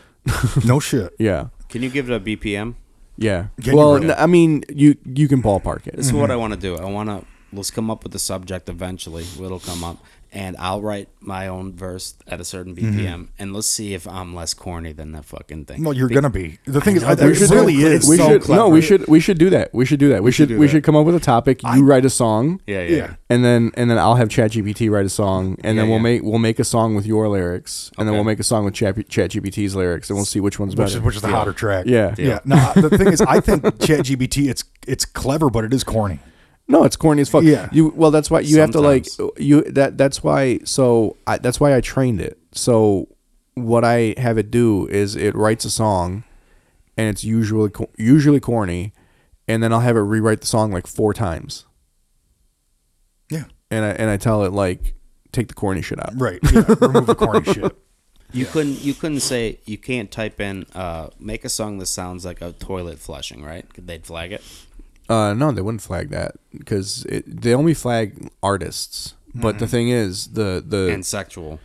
[SPEAKER 2] No shit.
[SPEAKER 3] Yeah,
[SPEAKER 1] Can you give it a B P M?
[SPEAKER 3] yeah.
[SPEAKER 2] Can you
[SPEAKER 3] well,
[SPEAKER 2] write it?
[SPEAKER 3] n- I mean, you you can ballpark it.
[SPEAKER 1] This is what I want to do. I want to let's come up with the subject eventually. It'll come up, and I'll write my own verse at a certain B P M, and let's see if I'm less corny than that fucking thing.
[SPEAKER 2] Well, you're
[SPEAKER 1] Be-
[SPEAKER 2] gonna be. The thing is,
[SPEAKER 1] know,
[SPEAKER 2] I,
[SPEAKER 1] they're
[SPEAKER 2] it
[SPEAKER 1] so
[SPEAKER 2] really
[SPEAKER 1] clever.
[SPEAKER 2] is.
[SPEAKER 3] we
[SPEAKER 2] so
[SPEAKER 3] should
[SPEAKER 2] clever.
[SPEAKER 3] no, we should we should do that. We should do that. We, should
[SPEAKER 2] do
[SPEAKER 3] we
[SPEAKER 2] that.
[SPEAKER 3] should come up with a topic. You write a song.
[SPEAKER 1] Yeah, yeah.
[SPEAKER 2] Yeah.
[SPEAKER 3] And then and then I'll have ChatGPT write a song, and
[SPEAKER 1] Yeah,
[SPEAKER 3] then we'll
[SPEAKER 1] yeah.
[SPEAKER 3] make we'll make a song with your lyrics, and then
[SPEAKER 1] Okay.
[SPEAKER 3] we'll make a song with Chat ChatGPT's lyrics, and we'll see which one's
[SPEAKER 2] Which
[SPEAKER 3] better.
[SPEAKER 2] is, which is the hotter track.
[SPEAKER 3] Yeah.
[SPEAKER 2] Yeah. No, the thing is, I think ChatGPT, it's it's clever, but it is corny.
[SPEAKER 3] No, it's corny as fuck.
[SPEAKER 2] Yeah.
[SPEAKER 3] You well, that's why you have to like
[SPEAKER 1] Sometimes.
[SPEAKER 3] you that that's why. So I, that's why I trained it. So what I have it do is it writes a song, and it's usually co- usually corny, and then I'll have it rewrite the song like four times,
[SPEAKER 2] Yeah.
[SPEAKER 3] and I and I tell it like take the corny shit out.
[SPEAKER 2] Right. Yeah. Remove the corny shit.
[SPEAKER 1] You couldn't you couldn't say you can't type in uh, make a song that sounds like a toilet flushing, right? They'd flag it.
[SPEAKER 3] Uh, no, they wouldn't flag that because they only flag artists. But the thing is, the the
[SPEAKER 1] And sexual.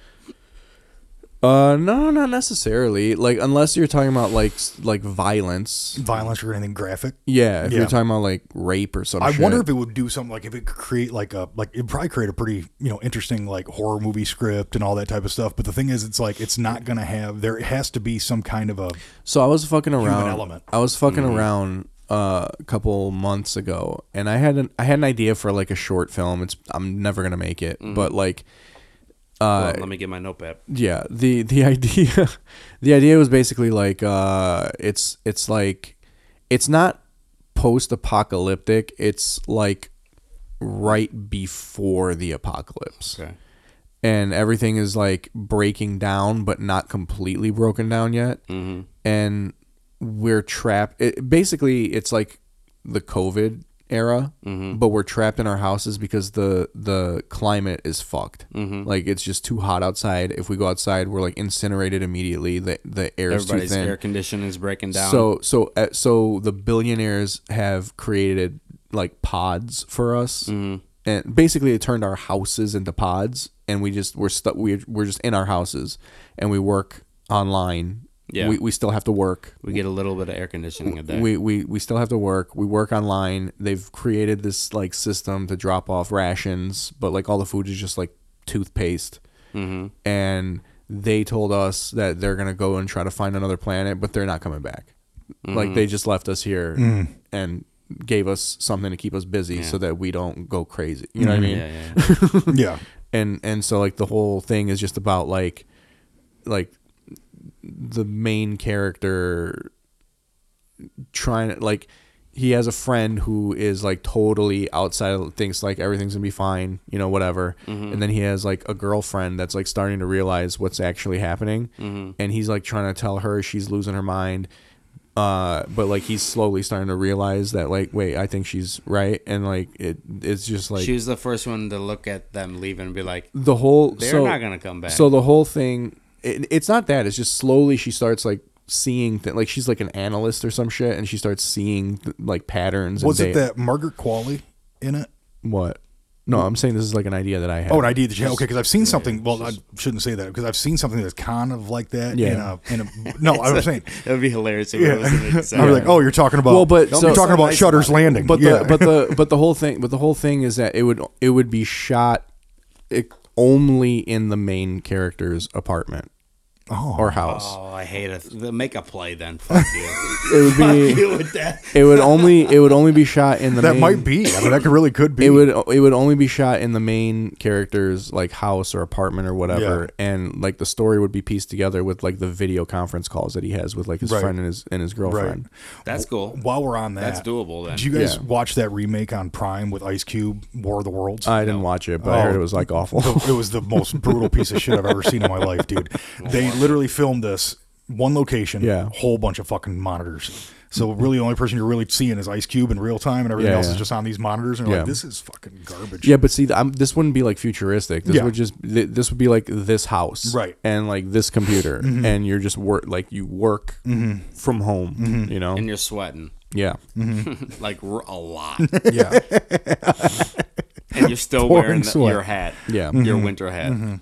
[SPEAKER 3] uh no, not necessarily. Like unless you're talking about like s- like violence.
[SPEAKER 2] Violence or anything graphic.
[SPEAKER 3] Yeah, if
[SPEAKER 2] Yeah.
[SPEAKER 3] you're talking about like rape or some
[SPEAKER 2] I
[SPEAKER 3] shit.
[SPEAKER 2] wonder if it would do something like if it could create like a like it'd probably create a pretty you know interesting like horror movie script and all that type of stuff. But the thing is, it's like it's not gonna have there has to be some kind of a
[SPEAKER 3] So I was fucking around.
[SPEAKER 2] element.
[SPEAKER 3] I was fucking
[SPEAKER 1] Mm-hmm.
[SPEAKER 3] around uh, a couple months ago, and I had an I had an idea for like a short film. It's I'm never gonna make it,
[SPEAKER 1] Mm-hmm.
[SPEAKER 3] but like
[SPEAKER 1] Well,
[SPEAKER 3] uh,
[SPEAKER 1] let me get my notepad.
[SPEAKER 3] yeah, the the idea the idea was basically like uh, it's it's like it's not post apocalyptic. It's like right before the apocalypse.
[SPEAKER 1] Okay.
[SPEAKER 3] And everything is like breaking down, but not completely broken down yet.
[SPEAKER 1] Mm-hmm.
[SPEAKER 3] And we're trapped. It, basically, it's like the COVID era,
[SPEAKER 1] Mm-hmm.
[SPEAKER 3] but we're trapped in our houses because the the climate is fucked.
[SPEAKER 1] Mm-hmm.
[SPEAKER 3] Like it's just too hot outside. If we go outside, we're like incinerated immediately. The the air is too
[SPEAKER 1] Everybody's
[SPEAKER 3] thin.
[SPEAKER 1] air conditioning is breaking down.
[SPEAKER 3] So so uh, so the billionaires have created like pods for us,
[SPEAKER 1] Mm-hmm.
[SPEAKER 3] and basically it turned our houses into pods, and we just we're stuck. We we're just in our houses, and we work online.
[SPEAKER 1] Yeah.
[SPEAKER 3] we we still have to work.
[SPEAKER 1] we get a little bit of air conditioning a day.
[SPEAKER 3] We, we we still have to work. We work online. They've created this like system to drop off rations, but like all the food is just like toothpaste.
[SPEAKER 1] mm-hmm.
[SPEAKER 3] And they told us that they're gonna go and try to find another planet, but they're not coming back. Like they just left us here, and gave us something to keep us busy
[SPEAKER 1] Yeah.
[SPEAKER 3] so that we don't go crazy. You know what I mean?
[SPEAKER 1] Yeah, yeah.
[SPEAKER 2] Yeah.
[SPEAKER 3] and and so like the whole thing is just about like like the main character trying to like he has a friend who is like totally outside of thinks like everything's gonna be fine, you know, whatever.
[SPEAKER 1] Mm-hmm.
[SPEAKER 3] And then he has like a girlfriend that's like starting to realize what's actually happening,
[SPEAKER 1] Mm-hmm.
[SPEAKER 3] and he's like trying to tell her she's losing her mind. Uh, but like he's slowly starting to realize that like, wait, I think she's right, and like it, it's just like
[SPEAKER 1] She was the first one to look at them leaving and be like,
[SPEAKER 3] the whole.
[SPEAKER 1] they're
[SPEAKER 3] so,
[SPEAKER 1] not gonna come back.
[SPEAKER 3] So the whole thing, it, it's not that. It's just slowly she starts like seeing th- like she's like an analyst or some shit, and she starts seeing th- like patterns.
[SPEAKER 2] Was
[SPEAKER 3] and
[SPEAKER 2] it
[SPEAKER 3] da-
[SPEAKER 2] that Margaret Qualley in it?
[SPEAKER 3] What? No, I'm saying this is like an idea that I have.
[SPEAKER 2] Oh, an idea that you okay? Because I've seen something. Well, I shouldn't say that because I've seen something that's kind of like that.
[SPEAKER 3] Yeah.
[SPEAKER 2] In a, in a no, I was saying.
[SPEAKER 1] That would be hilarious if
[SPEAKER 2] Yeah.
[SPEAKER 1] it was an
[SPEAKER 2] I
[SPEAKER 1] example.
[SPEAKER 2] was like, oh, you're talking about.
[SPEAKER 3] Well, but
[SPEAKER 2] you're
[SPEAKER 3] so-
[SPEAKER 2] talking
[SPEAKER 1] so
[SPEAKER 2] about
[SPEAKER 1] nice
[SPEAKER 2] Shutter's
[SPEAKER 1] about it.
[SPEAKER 2] Landing.
[SPEAKER 3] But
[SPEAKER 2] yeah.
[SPEAKER 3] the but the but the whole thing but the whole thing is that it would it would be shot it, only in the main character's apartment
[SPEAKER 2] oh.
[SPEAKER 3] or house.
[SPEAKER 1] Oh, I hate it. The- Make a play then. Fuck you.
[SPEAKER 3] It would be
[SPEAKER 1] you with that.
[SPEAKER 3] it would only it would only be shot in the
[SPEAKER 2] that
[SPEAKER 3] main,
[SPEAKER 2] might be. I mean, that could really could be.
[SPEAKER 3] It would it would only be shot in the main character's like house or apartment or whatever, and like the story would be pieced together with like the video conference calls that he has with like his
[SPEAKER 2] Right.
[SPEAKER 3] friend and his and his girlfriend.
[SPEAKER 1] That's cool.
[SPEAKER 2] While we're on that,
[SPEAKER 1] That's doable then.
[SPEAKER 2] Did you guys
[SPEAKER 3] Yeah.
[SPEAKER 2] watch that remake on Prime with Ice Cube, War of the Worlds?
[SPEAKER 3] I didn't watch it, but I heard
[SPEAKER 2] Oh.
[SPEAKER 3] it was like awful.
[SPEAKER 2] It was the most brutal piece of shit I've ever seen in my life, dude. They literally filmed this one location,
[SPEAKER 3] Yeah.
[SPEAKER 2] whole bunch of fucking monitors. So really, the only person you're really seeing is Ice Cube in real time, and everything
[SPEAKER 3] Yeah,
[SPEAKER 2] else
[SPEAKER 3] yeah.
[SPEAKER 2] is just on these monitors. And you're
[SPEAKER 3] Yeah.
[SPEAKER 2] like, this is fucking garbage.
[SPEAKER 3] Yeah, but see, I'm, this wouldn't be like futuristic. This
[SPEAKER 2] Yeah.
[SPEAKER 3] would just th- this would be like this house,
[SPEAKER 2] Right.
[SPEAKER 3] And like this computer, and you're just work like you work from home, you know?
[SPEAKER 1] And you're sweating.
[SPEAKER 3] Yeah,
[SPEAKER 1] Like r- a lot.
[SPEAKER 2] Yeah.
[SPEAKER 1] And you're still
[SPEAKER 2] Pouring
[SPEAKER 1] wearing the,
[SPEAKER 2] sweat.
[SPEAKER 1] your hat.
[SPEAKER 3] Yeah.
[SPEAKER 1] Your winter hat.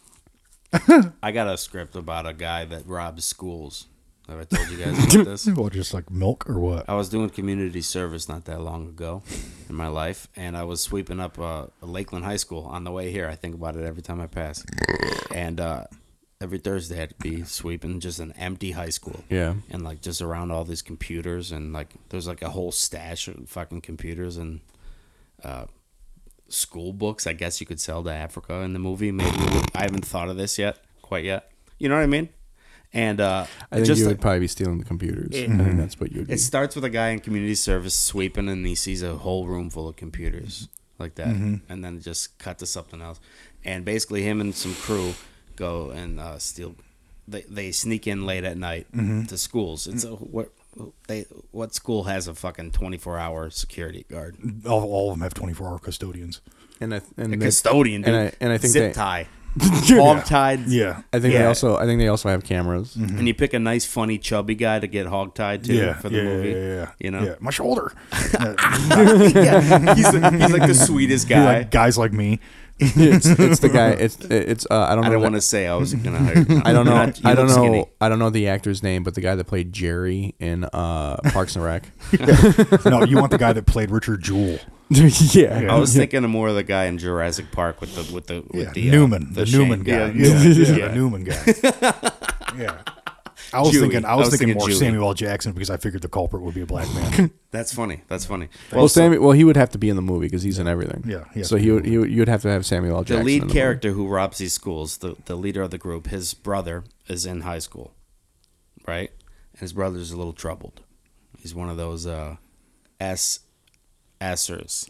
[SPEAKER 1] I got a script about a guy that robs schools. Have I told you guys about this?
[SPEAKER 2] Well, just like milk or what?
[SPEAKER 1] I was doing community service not that long ago in my life, and I was sweeping up uh, Lakeland High School on the way here. I think about it every time I pass. And uh, every Thursday I'd be sweeping just an empty high school.
[SPEAKER 3] yeah.
[SPEAKER 1] And like just around all these computers, and like there's like a whole stash of fucking computers and uh, school books. I guess you could sell to Africa in the movie. Maybe I haven't thought of this yet, quite yet. You know what I mean? And uh,
[SPEAKER 3] I think
[SPEAKER 1] just
[SPEAKER 3] you
[SPEAKER 1] like-
[SPEAKER 3] would probably be stealing the computers.
[SPEAKER 1] It-
[SPEAKER 3] I think that's what you would be.
[SPEAKER 1] it starts with a guy in community service sweeping, and he sees a whole room full of computers like that, and then it just cut to something else. And basically, him and some crew go and uh, steal. They they sneak in late at night to schools. It's a, what they what school has a fucking twenty four hour security guard?
[SPEAKER 2] All, all of them have twenty-four hour custodians.
[SPEAKER 3] and I and
[SPEAKER 1] A
[SPEAKER 3] they-
[SPEAKER 1] custodian, dude.
[SPEAKER 3] and I and I think
[SPEAKER 1] zip
[SPEAKER 3] they,
[SPEAKER 1] tie, hog tied.
[SPEAKER 2] Yeah.
[SPEAKER 3] I think they
[SPEAKER 1] Yeah.
[SPEAKER 3] also I think they also have cameras.
[SPEAKER 1] And you pick a nice, funny, chubby guy to get hog tied to
[SPEAKER 2] Yeah.
[SPEAKER 1] for the
[SPEAKER 2] yeah,
[SPEAKER 1] movie.
[SPEAKER 2] yeah, yeah, yeah.
[SPEAKER 1] You know,
[SPEAKER 2] Yeah. My shoulder.
[SPEAKER 1] yeah, he's, like, he's like the sweetest
[SPEAKER 2] You're
[SPEAKER 1] guy.
[SPEAKER 2] like guys like me.
[SPEAKER 3] it's, it's the guy. It's it's. Uh, I don't know.
[SPEAKER 1] I don't
[SPEAKER 3] the-
[SPEAKER 1] want to say I was gonna hire.
[SPEAKER 3] I don't know.
[SPEAKER 1] Not- you
[SPEAKER 3] I don't
[SPEAKER 1] look
[SPEAKER 3] know.
[SPEAKER 1] skinny.
[SPEAKER 3] I don't know the actor's name, but the guy that played Jerry in uh, Parks and Rec.
[SPEAKER 2] No, you want the guy that played Richard Jewell.
[SPEAKER 3] yeah.
[SPEAKER 1] I was thinking of more of the guy in Jurassic Park with the with the with
[SPEAKER 2] Yeah.
[SPEAKER 1] the uh,
[SPEAKER 2] Newman. The,
[SPEAKER 1] Shane-
[SPEAKER 2] Newman guy.
[SPEAKER 1] Yeah,
[SPEAKER 2] Yeah. Yeah.
[SPEAKER 1] yeah.
[SPEAKER 2] The Newman guy. Yeah. I was
[SPEAKER 1] Dewey.
[SPEAKER 2] thinking. I was,
[SPEAKER 1] I was
[SPEAKER 2] thinking,
[SPEAKER 1] thinking
[SPEAKER 2] more
[SPEAKER 1] Dewey.
[SPEAKER 2] Samuel L. Jackson because I figured the culprit would be a black man.
[SPEAKER 1] That's funny. That's funny.
[SPEAKER 3] Well,
[SPEAKER 1] so
[SPEAKER 3] Sammy. Well, he would have to be in the movie because he's in everything.
[SPEAKER 2] Yeah, he has
[SPEAKER 3] So
[SPEAKER 2] to
[SPEAKER 3] he
[SPEAKER 2] be in
[SPEAKER 3] would.
[SPEAKER 2] the
[SPEAKER 3] He would. You would have to have Samuel L.
[SPEAKER 1] the
[SPEAKER 3] Jackson.
[SPEAKER 1] lead
[SPEAKER 3] in the
[SPEAKER 1] character who robs these schools, the the leader of the group, his brother is in high school, right? And his brother's a little troubled. He's one of those uh, S Sers,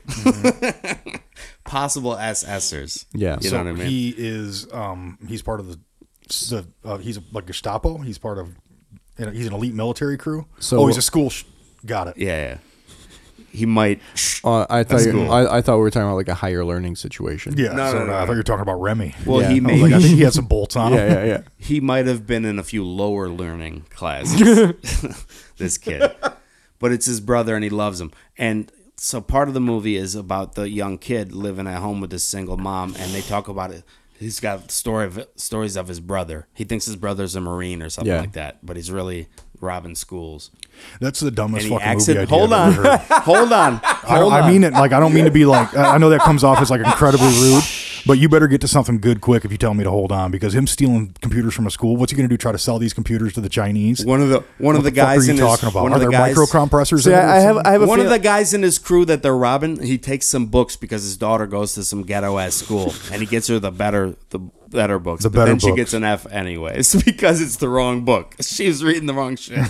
[SPEAKER 1] possible S Sers.
[SPEAKER 3] Yeah.
[SPEAKER 1] You
[SPEAKER 2] so
[SPEAKER 1] know what I mean?
[SPEAKER 2] he is. Um, he's part of the. the uh, he's like Gestapo. He's part of. You know, he's an elite military crew.
[SPEAKER 3] So-
[SPEAKER 2] oh, he's a school. Sh- got it.
[SPEAKER 1] yeah, yeah. He might.
[SPEAKER 3] Uh, I thought.
[SPEAKER 1] That's
[SPEAKER 3] You,
[SPEAKER 1] cool.
[SPEAKER 3] I, I thought we were talking about like a higher learning situation.
[SPEAKER 2] Yeah.
[SPEAKER 1] No,
[SPEAKER 2] so,
[SPEAKER 1] no, no,
[SPEAKER 2] uh, I
[SPEAKER 1] no.
[SPEAKER 2] thought you were talking about Remy.
[SPEAKER 1] Well,
[SPEAKER 3] Yeah.
[SPEAKER 1] he
[SPEAKER 3] I
[SPEAKER 2] I,
[SPEAKER 1] may.
[SPEAKER 2] was like, I think he had some bolts on him.
[SPEAKER 3] Yeah. Yeah. Yeah.
[SPEAKER 1] He might have been in a few lower learning classes. This kid, but it's his brother, and he loves him. And so part of the movie is about the young kid living at home with his single mom, and they talk about it. He's got story of stories of his brother. He thinks his brother's a Marine or something
[SPEAKER 3] Yeah.
[SPEAKER 1] like that, but he's really robbing schools.
[SPEAKER 2] That's the dumbest
[SPEAKER 1] And he
[SPEAKER 2] fucking
[SPEAKER 1] acts
[SPEAKER 2] movie
[SPEAKER 1] it.
[SPEAKER 2] idea
[SPEAKER 1] Hold
[SPEAKER 2] I've
[SPEAKER 1] on,
[SPEAKER 2] ever heard.
[SPEAKER 1] hold on,
[SPEAKER 2] I, don't,
[SPEAKER 1] hold
[SPEAKER 2] I
[SPEAKER 1] on.
[SPEAKER 2] mean it like I don't mean to be like I I know that comes off as like incredibly rude, But you better get to something good quick if you tell me to hold on, because him stealing computers from a school, what's he going to do? Try to sell these computers to the Chinese?
[SPEAKER 1] One of the one
[SPEAKER 2] what
[SPEAKER 1] of the,
[SPEAKER 2] the fuck
[SPEAKER 1] guys
[SPEAKER 2] are you
[SPEAKER 1] in
[SPEAKER 2] talking
[SPEAKER 1] his,
[SPEAKER 2] about?
[SPEAKER 1] One
[SPEAKER 2] Are
[SPEAKER 1] of the
[SPEAKER 2] there
[SPEAKER 1] guys,
[SPEAKER 2] microcompressors?
[SPEAKER 3] See,
[SPEAKER 2] in it
[SPEAKER 3] I, I
[SPEAKER 2] or
[SPEAKER 3] have
[SPEAKER 2] something?
[SPEAKER 3] I have a
[SPEAKER 1] one
[SPEAKER 3] feel-
[SPEAKER 1] of the guys in his crew that they're robbing. He takes some books because his daughter goes to some ghetto ass school, and he gets her the better the better books.
[SPEAKER 2] The
[SPEAKER 1] but
[SPEAKER 2] better
[SPEAKER 1] then she
[SPEAKER 2] books.
[SPEAKER 1] gets an F anyways because it's the wrong book. She was reading the wrong shit.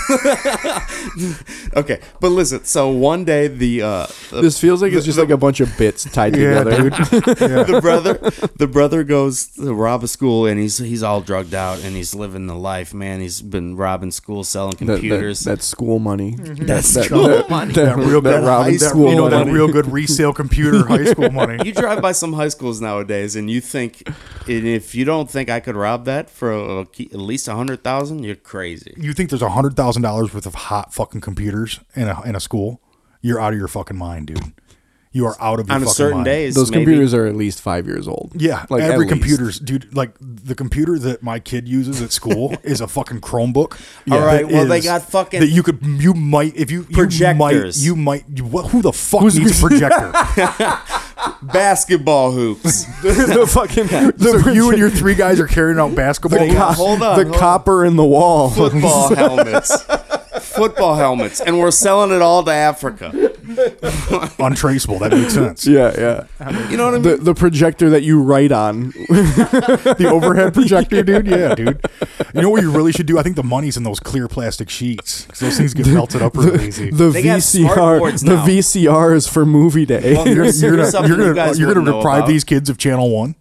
[SPEAKER 1] Okay, but listen. So one day the uh, the,
[SPEAKER 3] This feels like it's just like a bunch of bits tied
[SPEAKER 2] Yeah,
[SPEAKER 3] together.
[SPEAKER 1] the brother the brother goes to rob a school, and he's he's all drugged out, and he's living the life, man. He's been robbing schools, selling
[SPEAKER 3] That, that,
[SPEAKER 1] computers.
[SPEAKER 3] that's school money.
[SPEAKER 1] That's
[SPEAKER 3] that,
[SPEAKER 1] school
[SPEAKER 3] that,
[SPEAKER 1] money.
[SPEAKER 3] That,
[SPEAKER 2] That real
[SPEAKER 3] that
[SPEAKER 2] good
[SPEAKER 3] Robin
[SPEAKER 1] high
[SPEAKER 2] that,
[SPEAKER 3] school
[SPEAKER 2] you know, that
[SPEAKER 3] money.
[SPEAKER 2] real good resale computer high school money.
[SPEAKER 1] You drive by some high schools nowadays, and you think, and if you don't think I could rob that for a, at least a hundred thousand, you're crazy.
[SPEAKER 2] You think there's a hundred thousand dollars worth of hot fucking computers in a in a school? You're out of your fucking mind, dude. You are out of your
[SPEAKER 1] On a
[SPEAKER 2] fucking
[SPEAKER 1] certain
[SPEAKER 2] mind.
[SPEAKER 1] days,
[SPEAKER 3] Those
[SPEAKER 1] maybe.
[SPEAKER 3] computers are at least five years old.
[SPEAKER 2] Yeah,
[SPEAKER 3] like
[SPEAKER 2] every
[SPEAKER 3] at least.
[SPEAKER 2] computer's dude. Like the computer that my kid uses at school is a fucking Chromebook.
[SPEAKER 1] All right,
[SPEAKER 2] that
[SPEAKER 1] well, they
[SPEAKER 2] is-
[SPEAKER 1] got fucking
[SPEAKER 2] that you could you might if you
[SPEAKER 1] projectors.
[SPEAKER 2] You might you might you, what, who the fuck needs a projector?
[SPEAKER 1] basketball hoops.
[SPEAKER 3] the fucking
[SPEAKER 2] So you and your three guys are carrying out basketball.
[SPEAKER 1] The co- hold on,
[SPEAKER 3] the
[SPEAKER 1] hold on.
[SPEAKER 3] copper in the wall.
[SPEAKER 1] Football helmets. Football helmets, and we're selling it all to Africa.
[SPEAKER 2] Untraceable. That makes sense.
[SPEAKER 3] yeah, yeah.
[SPEAKER 1] You know what I mean?
[SPEAKER 3] The the projector that you write on.
[SPEAKER 2] The overhead projector, dude. Yeah, dude. You know what you really should do? I think the money's in those clear plastic sheets, 'cause those things get melted up really easy.
[SPEAKER 3] The
[SPEAKER 1] They got
[SPEAKER 3] V C R.
[SPEAKER 1] smartboards
[SPEAKER 3] The
[SPEAKER 1] now.
[SPEAKER 3] V C R is for movie day.
[SPEAKER 1] Well,
[SPEAKER 2] You're,
[SPEAKER 1] here's-
[SPEAKER 2] you're
[SPEAKER 1] here's
[SPEAKER 2] gonna,
[SPEAKER 1] something
[SPEAKER 2] you're
[SPEAKER 1] you
[SPEAKER 2] gonna,
[SPEAKER 1] guys
[SPEAKER 2] you're gonna
[SPEAKER 1] wouldn't know
[SPEAKER 2] deprive
[SPEAKER 1] about.
[SPEAKER 2] these kids of Channel One.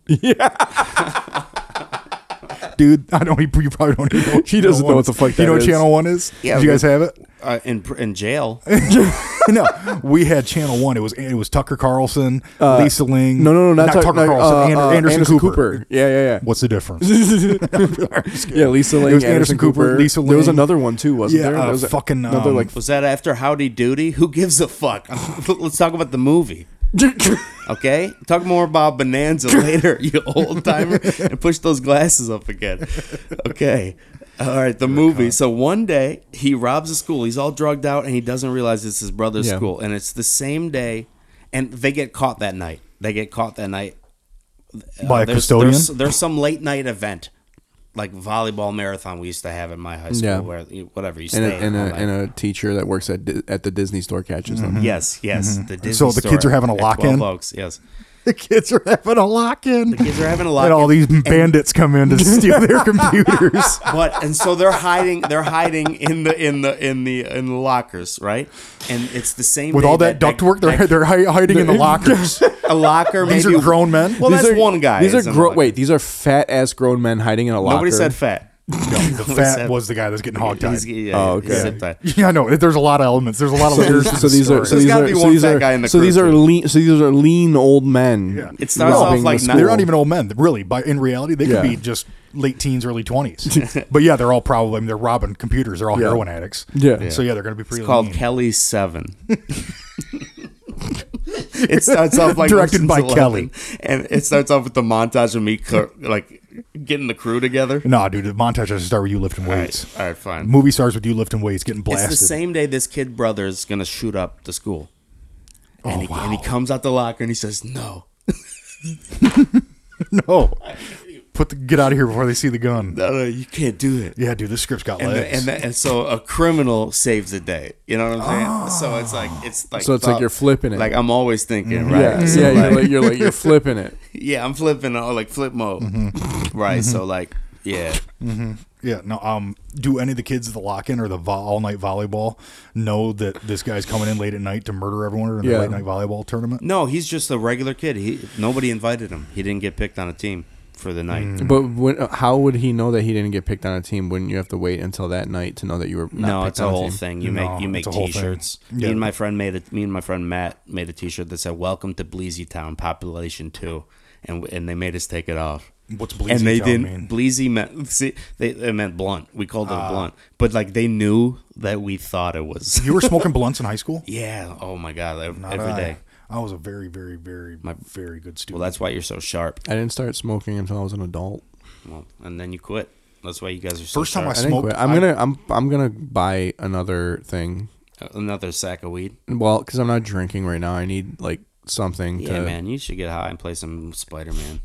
[SPEAKER 2] Dude, I don't. You probably don't even know. What
[SPEAKER 3] He
[SPEAKER 2] Channel
[SPEAKER 3] doesn't know
[SPEAKER 2] one
[SPEAKER 3] what the
[SPEAKER 2] is.
[SPEAKER 3] fuck
[SPEAKER 2] You
[SPEAKER 3] that
[SPEAKER 2] know what
[SPEAKER 3] is.
[SPEAKER 2] Channel One is?
[SPEAKER 1] Yeah,
[SPEAKER 2] Did you guys
[SPEAKER 1] we-
[SPEAKER 2] have it?
[SPEAKER 1] Uh, in pr- in jail.
[SPEAKER 2] No, we had Channel One. It was it was Tucker Carlson,
[SPEAKER 3] Uh,
[SPEAKER 2] Lisa Ling.
[SPEAKER 3] No, no, no, not,
[SPEAKER 2] Tucker
[SPEAKER 3] Tuck- not,
[SPEAKER 2] Carlson.
[SPEAKER 3] uh,
[SPEAKER 2] Ander-
[SPEAKER 3] uh,
[SPEAKER 2] Anderson,
[SPEAKER 3] Anderson
[SPEAKER 2] Cooper.
[SPEAKER 3] Yeah, yeah,
[SPEAKER 2] What's the difference?
[SPEAKER 3] yeah. Yeah, Lisa Ling,
[SPEAKER 2] It was
[SPEAKER 3] Anderson,
[SPEAKER 2] Anderson
[SPEAKER 3] Cooper.
[SPEAKER 2] Cooper, Lisa
[SPEAKER 3] There was
[SPEAKER 2] Ling.
[SPEAKER 3] another one too, wasn't
[SPEAKER 2] Yeah,
[SPEAKER 3] there?
[SPEAKER 2] uh,
[SPEAKER 3] there was a-
[SPEAKER 2] fucking,
[SPEAKER 3] another
[SPEAKER 2] um,
[SPEAKER 3] like.
[SPEAKER 1] Was that after Howdy Doody? Who gives a fuck? Let's talk about the movie. Okay, talk more about Bonanza later, you old timer, and push those glasses up again. Okay, all right, the movie. So one day he robs a school. He's all drugged out, and he doesn't realize it's his brother's
[SPEAKER 3] Yeah.
[SPEAKER 1] school. And it's the same day, and they get caught that night. They get caught that night
[SPEAKER 2] By a
[SPEAKER 1] there's,
[SPEAKER 2] custodian?
[SPEAKER 1] There's, there's some late night event, like volleyball marathon we used to have in my high school,
[SPEAKER 3] Yeah.
[SPEAKER 1] where you- whatever you
[SPEAKER 3] and
[SPEAKER 1] stay.
[SPEAKER 3] a, and,
[SPEAKER 1] all
[SPEAKER 3] a,
[SPEAKER 1] night.
[SPEAKER 3] and a teacher that works at Di- at the Disney store catches them.
[SPEAKER 1] Yes, yes. The Disney
[SPEAKER 2] So the
[SPEAKER 1] store
[SPEAKER 2] kids are having a
[SPEAKER 1] at
[SPEAKER 2] lock-in?
[SPEAKER 1] twelve Oaks, yes.
[SPEAKER 2] The kids are having a lock in.
[SPEAKER 1] The kids are having a lock.
[SPEAKER 2] And all these bandits come in to steal their computers.
[SPEAKER 1] But and so they're hiding. They're hiding in the in the in the in the lockers, right? And it's the same
[SPEAKER 2] With
[SPEAKER 1] day
[SPEAKER 2] all that ductwork, they're
[SPEAKER 1] that-
[SPEAKER 2] they're hi- hiding in the lockers.
[SPEAKER 1] a locker.
[SPEAKER 2] These
[SPEAKER 1] maybe
[SPEAKER 2] are grown men.
[SPEAKER 1] Well,
[SPEAKER 3] These
[SPEAKER 1] that's
[SPEAKER 3] are-
[SPEAKER 1] one guy.
[SPEAKER 3] These are
[SPEAKER 1] is in a
[SPEAKER 3] gro-
[SPEAKER 1] locker.
[SPEAKER 3] wait. These are fat ass grown men hiding in a locker.
[SPEAKER 1] Nobody said fat.
[SPEAKER 2] No, the fat
[SPEAKER 1] said-
[SPEAKER 2] was the guy that's getting hogtied.
[SPEAKER 1] He's, yeah,
[SPEAKER 3] Oh,
[SPEAKER 1] he's
[SPEAKER 3] okay.
[SPEAKER 1] zip-tied.
[SPEAKER 2] Yeah, I know. There's a lot of elements. There's a lot of layers. to
[SPEAKER 3] So
[SPEAKER 2] the
[SPEAKER 3] these are
[SPEAKER 2] story.
[SPEAKER 3] so
[SPEAKER 1] There's
[SPEAKER 3] these
[SPEAKER 1] gotta
[SPEAKER 3] are
[SPEAKER 1] be
[SPEAKER 3] so
[SPEAKER 1] one
[SPEAKER 3] these
[SPEAKER 1] fat
[SPEAKER 3] are
[SPEAKER 1] guy in the
[SPEAKER 3] so
[SPEAKER 1] crew,
[SPEAKER 3] these are
[SPEAKER 1] too.
[SPEAKER 3] lean so these are lean old men.
[SPEAKER 2] Yeah.
[SPEAKER 1] It starts
[SPEAKER 3] robbing
[SPEAKER 1] off like
[SPEAKER 3] the
[SPEAKER 1] not-
[SPEAKER 3] school.
[SPEAKER 2] They're not even old men, really. By in reality, they could
[SPEAKER 3] Yeah.
[SPEAKER 2] be just late teens, early twenties. But yeah, they're all probably. I mean, they're robbing computers. They're all
[SPEAKER 3] Yeah.
[SPEAKER 2] heroin addicts.
[SPEAKER 3] Yeah.
[SPEAKER 2] So yeah, they're going to be pretty.
[SPEAKER 1] It's called
[SPEAKER 2] lean.
[SPEAKER 1] Kelly Seven. It starts off like
[SPEAKER 2] Directed
[SPEAKER 1] Ocean's
[SPEAKER 2] by
[SPEAKER 1] eleven,
[SPEAKER 2] Kelly.
[SPEAKER 1] and it starts off with the montage of me co- like getting the crew together.
[SPEAKER 2] Nah, dude, the montage has to start with you lifting
[SPEAKER 1] All right,
[SPEAKER 2] weights.
[SPEAKER 1] all right, fine.
[SPEAKER 2] Movie starts with you lifting weights, getting
[SPEAKER 1] It's
[SPEAKER 2] blasted.
[SPEAKER 1] the same day this kid brother's gonna shoot up the school, and,
[SPEAKER 2] Oh,
[SPEAKER 1] he,
[SPEAKER 2] wow.
[SPEAKER 1] and he comes out the locker and he says, "No,
[SPEAKER 2] No, put the get out of here before they see the gun.
[SPEAKER 1] no, no, you can't do it."
[SPEAKER 2] Yeah, dude, this script's got
[SPEAKER 1] And, the,
[SPEAKER 2] legs.
[SPEAKER 1] and, the, and so a criminal saves the day. You know what I'm saying? So it's like it's like
[SPEAKER 3] So it's like you're flipping it.
[SPEAKER 1] Like I'm always thinking,
[SPEAKER 2] Mm-hmm.
[SPEAKER 1] right?
[SPEAKER 3] Yeah,
[SPEAKER 1] So
[SPEAKER 3] yeah.
[SPEAKER 1] like-
[SPEAKER 3] You're like you're like you're flipping it.
[SPEAKER 1] yeah, I'm flipping, oh, like flip mode,
[SPEAKER 2] Mm-hmm.
[SPEAKER 1] right? So like, yeah,
[SPEAKER 2] Yeah, no. Um, do any of the kids at the lock-in or the vo- all-night volleyball know that this guy's coming in late at night to murder everyone in the
[SPEAKER 3] Yeah.
[SPEAKER 2] late-night volleyball tournament?
[SPEAKER 1] no, he's just a regular kid. He nobody invited him. He didn't get picked on a team for the night.
[SPEAKER 2] Mm.
[SPEAKER 3] But when, how would he know that he didn't get picked on a team? Wouldn't you have to wait until that night to know that you were not
[SPEAKER 1] No,
[SPEAKER 3] picked
[SPEAKER 1] it's a
[SPEAKER 3] on
[SPEAKER 1] whole
[SPEAKER 3] team?
[SPEAKER 1] thing. You
[SPEAKER 2] No,
[SPEAKER 1] make you make
[SPEAKER 2] it's a whole thing.
[SPEAKER 1] T-shirts.
[SPEAKER 2] Yeah.
[SPEAKER 1] Me and my friend made it. Me and my friend Matt made a T-shirt that said "Welcome to Bleezy Town, population two," and and they made us take it off.
[SPEAKER 2] What's Bleezy
[SPEAKER 1] and they
[SPEAKER 2] Town
[SPEAKER 1] didn't.
[SPEAKER 2] mean?
[SPEAKER 1] Bleezy meant see, they it meant blunt. We called it a blunt, but like they knew that we thought it was.
[SPEAKER 2] You were smoking blunts in high school?
[SPEAKER 1] yeah. Oh my god. Every,
[SPEAKER 2] Not
[SPEAKER 1] every
[SPEAKER 2] I.
[SPEAKER 1] day.
[SPEAKER 2] I was a very, very, very,
[SPEAKER 1] My-
[SPEAKER 2] very good student.
[SPEAKER 1] Well, that's why you're so sharp.
[SPEAKER 3] I didn't start smoking until I was an adult.
[SPEAKER 1] Well, and then you quit. That's why you guys are so
[SPEAKER 2] First time
[SPEAKER 1] sharp.
[SPEAKER 2] I
[SPEAKER 3] I didn't
[SPEAKER 2] smoked.
[SPEAKER 3] quit. I'm
[SPEAKER 2] I-
[SPEAKER 3] gonna I'm I'm gonna buy another thing.
[SPEAKER 1] Another sack of weed.
[SPEAKER 3] Well, because I'm not drinking right now. I need like something.
[SPEAKER 1] Yeah,
[SPEAKER 3] to,
[SPEAKER 1] man, you should get high and play some Spider-Man.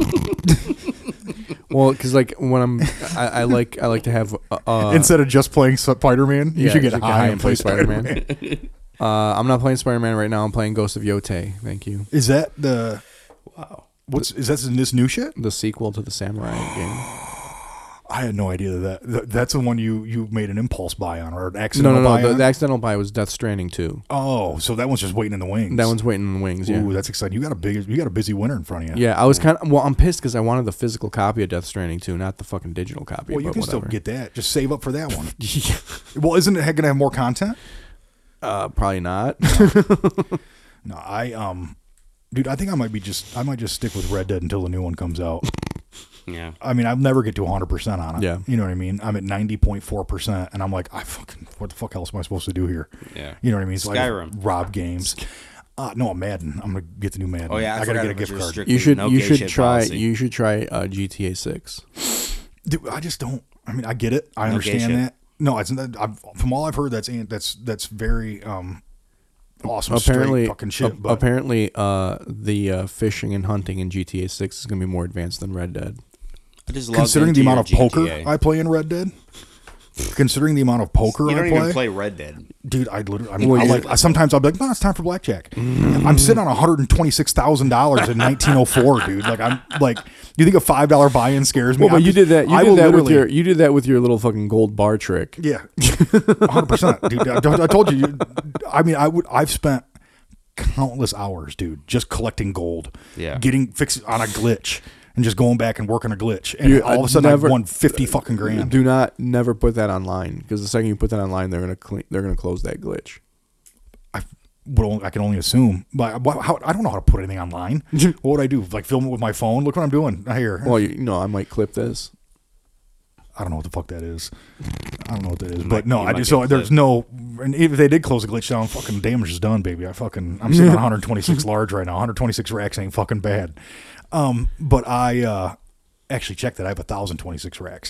[SPEAKER 3] Well, because like when I'm, I, I like I like to have uh,
[SPEAKER 2] Instead of just playing Spider-Man, you
[SPEAKER 3] yeah,
[SPEAKER 2] should get high and play
[SPEAKER 3] Spider-Man.
[SPEAKER 2] Spider-Man.
[SPEAKER 3] uh, I'm not playing Spider-Man right now. I'm playing Ghost of Yotei. Thank you.
[SPEAKER 2] Is that the
[SPEAKER 1] Wow.
[SPEAKER 2] what's is that in this new shit?
[SPEAKER 3] The sequel to the Samurai game.
[SPEAKER 2] I had no idea that, that that's the one you you made an impulse buy on or an
[SPEAKER 3] No,
[SPEAKER 2] accidental
[SPEAKER 3] no, no.
[SPEAKER 2] buy
[SPEAKER 3] The,
[SPEAKER 2] on.
[SPEAKER 3] the accidental buy was Death Stranding two.
[SPEAKER 2] Oh, so that one's just waiting in the wings.
[SPEAKER 3] That one's waiting in the wings. Yeah.
[SPEAKER 2] Ooh, that's exciting. You got a big, you got a busy winter in front of you.
[SPEAKER 3] Yeah, I was kind of well. I'm pissed because I wanted the physical copy of Death Stranding two, not the fucking digital copy.
[SPEAKER 2] Well, you
[SPEAKER 3] but
[SPEAKER 2] can
[SPEAKER 3] whatever.
[SPEAKER 2] still get that. Just save up for that one. Well, isn't it going to have more content?
[SPEAKER 3] Uh, probably not.
[SPEAKER 2] No, I um, dude, I think I might be just, I might just stick with Red Dead until the new one comes out.
[SPEAKER 1] Yeah.
[SPEAKER 2] I mean, I'll never get to one hundred percent on it.
[SPEAKER 3] Yeah.
[SPEAKER 2] You know what I mean? I'm at ninety point four percent, and I'm like, I fucking, what the fuck else am I supposed to do here?
[SPEAKER 1] Yeah.
[SPEAKER 2] You know what I mean? So I just
[SPEAKER 1] Skyrim.
[SPEAKER 2] rob games. Uh, no, Madden. I'm going to get the new Madden.
[SPEAKER 1] Oh yeah, I,
[SPEAKER 2] I got to
[SPEAKER 1] forgot
[SPEAKER 2] get a
[SPEAKER 1] about
[SPEAKER 2] gift
[SPEAKER 1] your
[SPEAKER 2] card.
[SPEAKER 1] strictly
[SPEAKER 3] You should
[SPEAKER 1] no
[SPEAKER 3] you
[SPEAKER 1] gay
[SPEAKER 3] should
[SPEAKER 1] shit
[SPEAKER 3] try
[SPEAKER 1] policy.
[SPEAKER 3] you should try uh, G T A six.
[SPEAKER 2] Dude, I just don't. I mean, I get it. I
[SPEAKER 1] No gay
[SPEAKER 2] understand
[SPEAKER 1] shit.
[SPEAKER 2] that. No, it's not, I've, from all I've heard, that's that's that's very um, awesome,
[SPEAKER 3] Apparently,
[SPEAKER 2] straight fucking shit.
[SPEAKER 3] a-
[SPEAKER 2] but
[SPEAKER 3] apparently, uh, the uh, fishing and hunting in G T A six is going to be more advanced than Red Dead.
[SPEAKER 1] I just logged
[SPEAKER 2] considering the
[SPEAKER 1] into
[SPEAKER 2] amount of
[SPEAKER 1] your
[SPEAKER 2] poker
[SPEAKER 1] G T A.
[SPEAKER 2] I play in Red Dead, considering the amount of poker
[SPEAKER 1] you
[SPEAKER 2] I
[SPEAKER 1] don't
[SPEAKER 2] play,
[SPEAKER 1] even play Red Dead.
[SPEAKER 2] dude, I literally, I mean,
[SPEAKER 3] Well,
[SPEAKER 2] I
[SPEAKER 3] you-
[SPEAKER 2] like I, sometimes I'll be like, no, it's time for blackjack. I'm sitting on one hundred twenty-six thousand dollars in nineteen oh four, dude. Like I'm like, you think a five dollar buy-in scares me?
[SPEAKER 3] Well, but
[SPEAKER 2] I'm
[SPEAKER 3] you
[SPEAKER 2] just-
[SPEAKER 3] did that. You
[SPEAKER 2] I
[SPEAKER 3] did
[SPEAKER 2] will
[SPEAKER 3] that with
[SPEAKER 2] literally-
[SPEAKER 3] your you did that with your little fucking gold bar trick.
[SPEAKER 2] Yeah, one hundred percent, dude. I, I told you, you. I mean, I would. I've spent countless hours, dude, just collecting gold.
[SPEAKER 1] Yeah.
[SPEAKER 2] getting fixed on a glitch and just going back and working a glch, and
[SPEAKER 3] You-
[SPEAKER 2] all of
[SPEAKER 3] I
[SPEAKER 2] a sudden
[SPEAKER 3] never-
[SPEAKER 2] I won fifty fucking grand.
[SPEAKER 3] Do not never put that online because the second you put that online, they're gonna clean, they're gonna close that glitch.
[SPEAKER 2] I would only, I can only assume, but wha- how, I don't know how to put anything online. What would I do? Like film it with my phone? Look what I'm doing here.
[SPEAKER 3] Well, you know, I might clip this.
[SPEAKER 2] I don't know what the fuck that is. I don't know what that is,
[SPEAKER 1] might-
[SPEAKER 2] but no,
[SPEAKER 1] you
[SPEAKER 2] I
[SPEAKER 1] might
[SPEAKER 2] just
[SPEAKER 1] get
[SPEAKER 2] so there's
[SPEAKER 1] clipped.
[SPEAKER 2] no. And if they did close the glitch down, fucking damage is done, baby. I fucking I'm sitting on one hundred twenty-six large right now. one hundred twenty-six racks ain't fucking bad. Um, but I uh actually checked that I have one thousand twenty-six racks.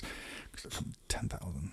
[SPEAKER 2] ten thousand.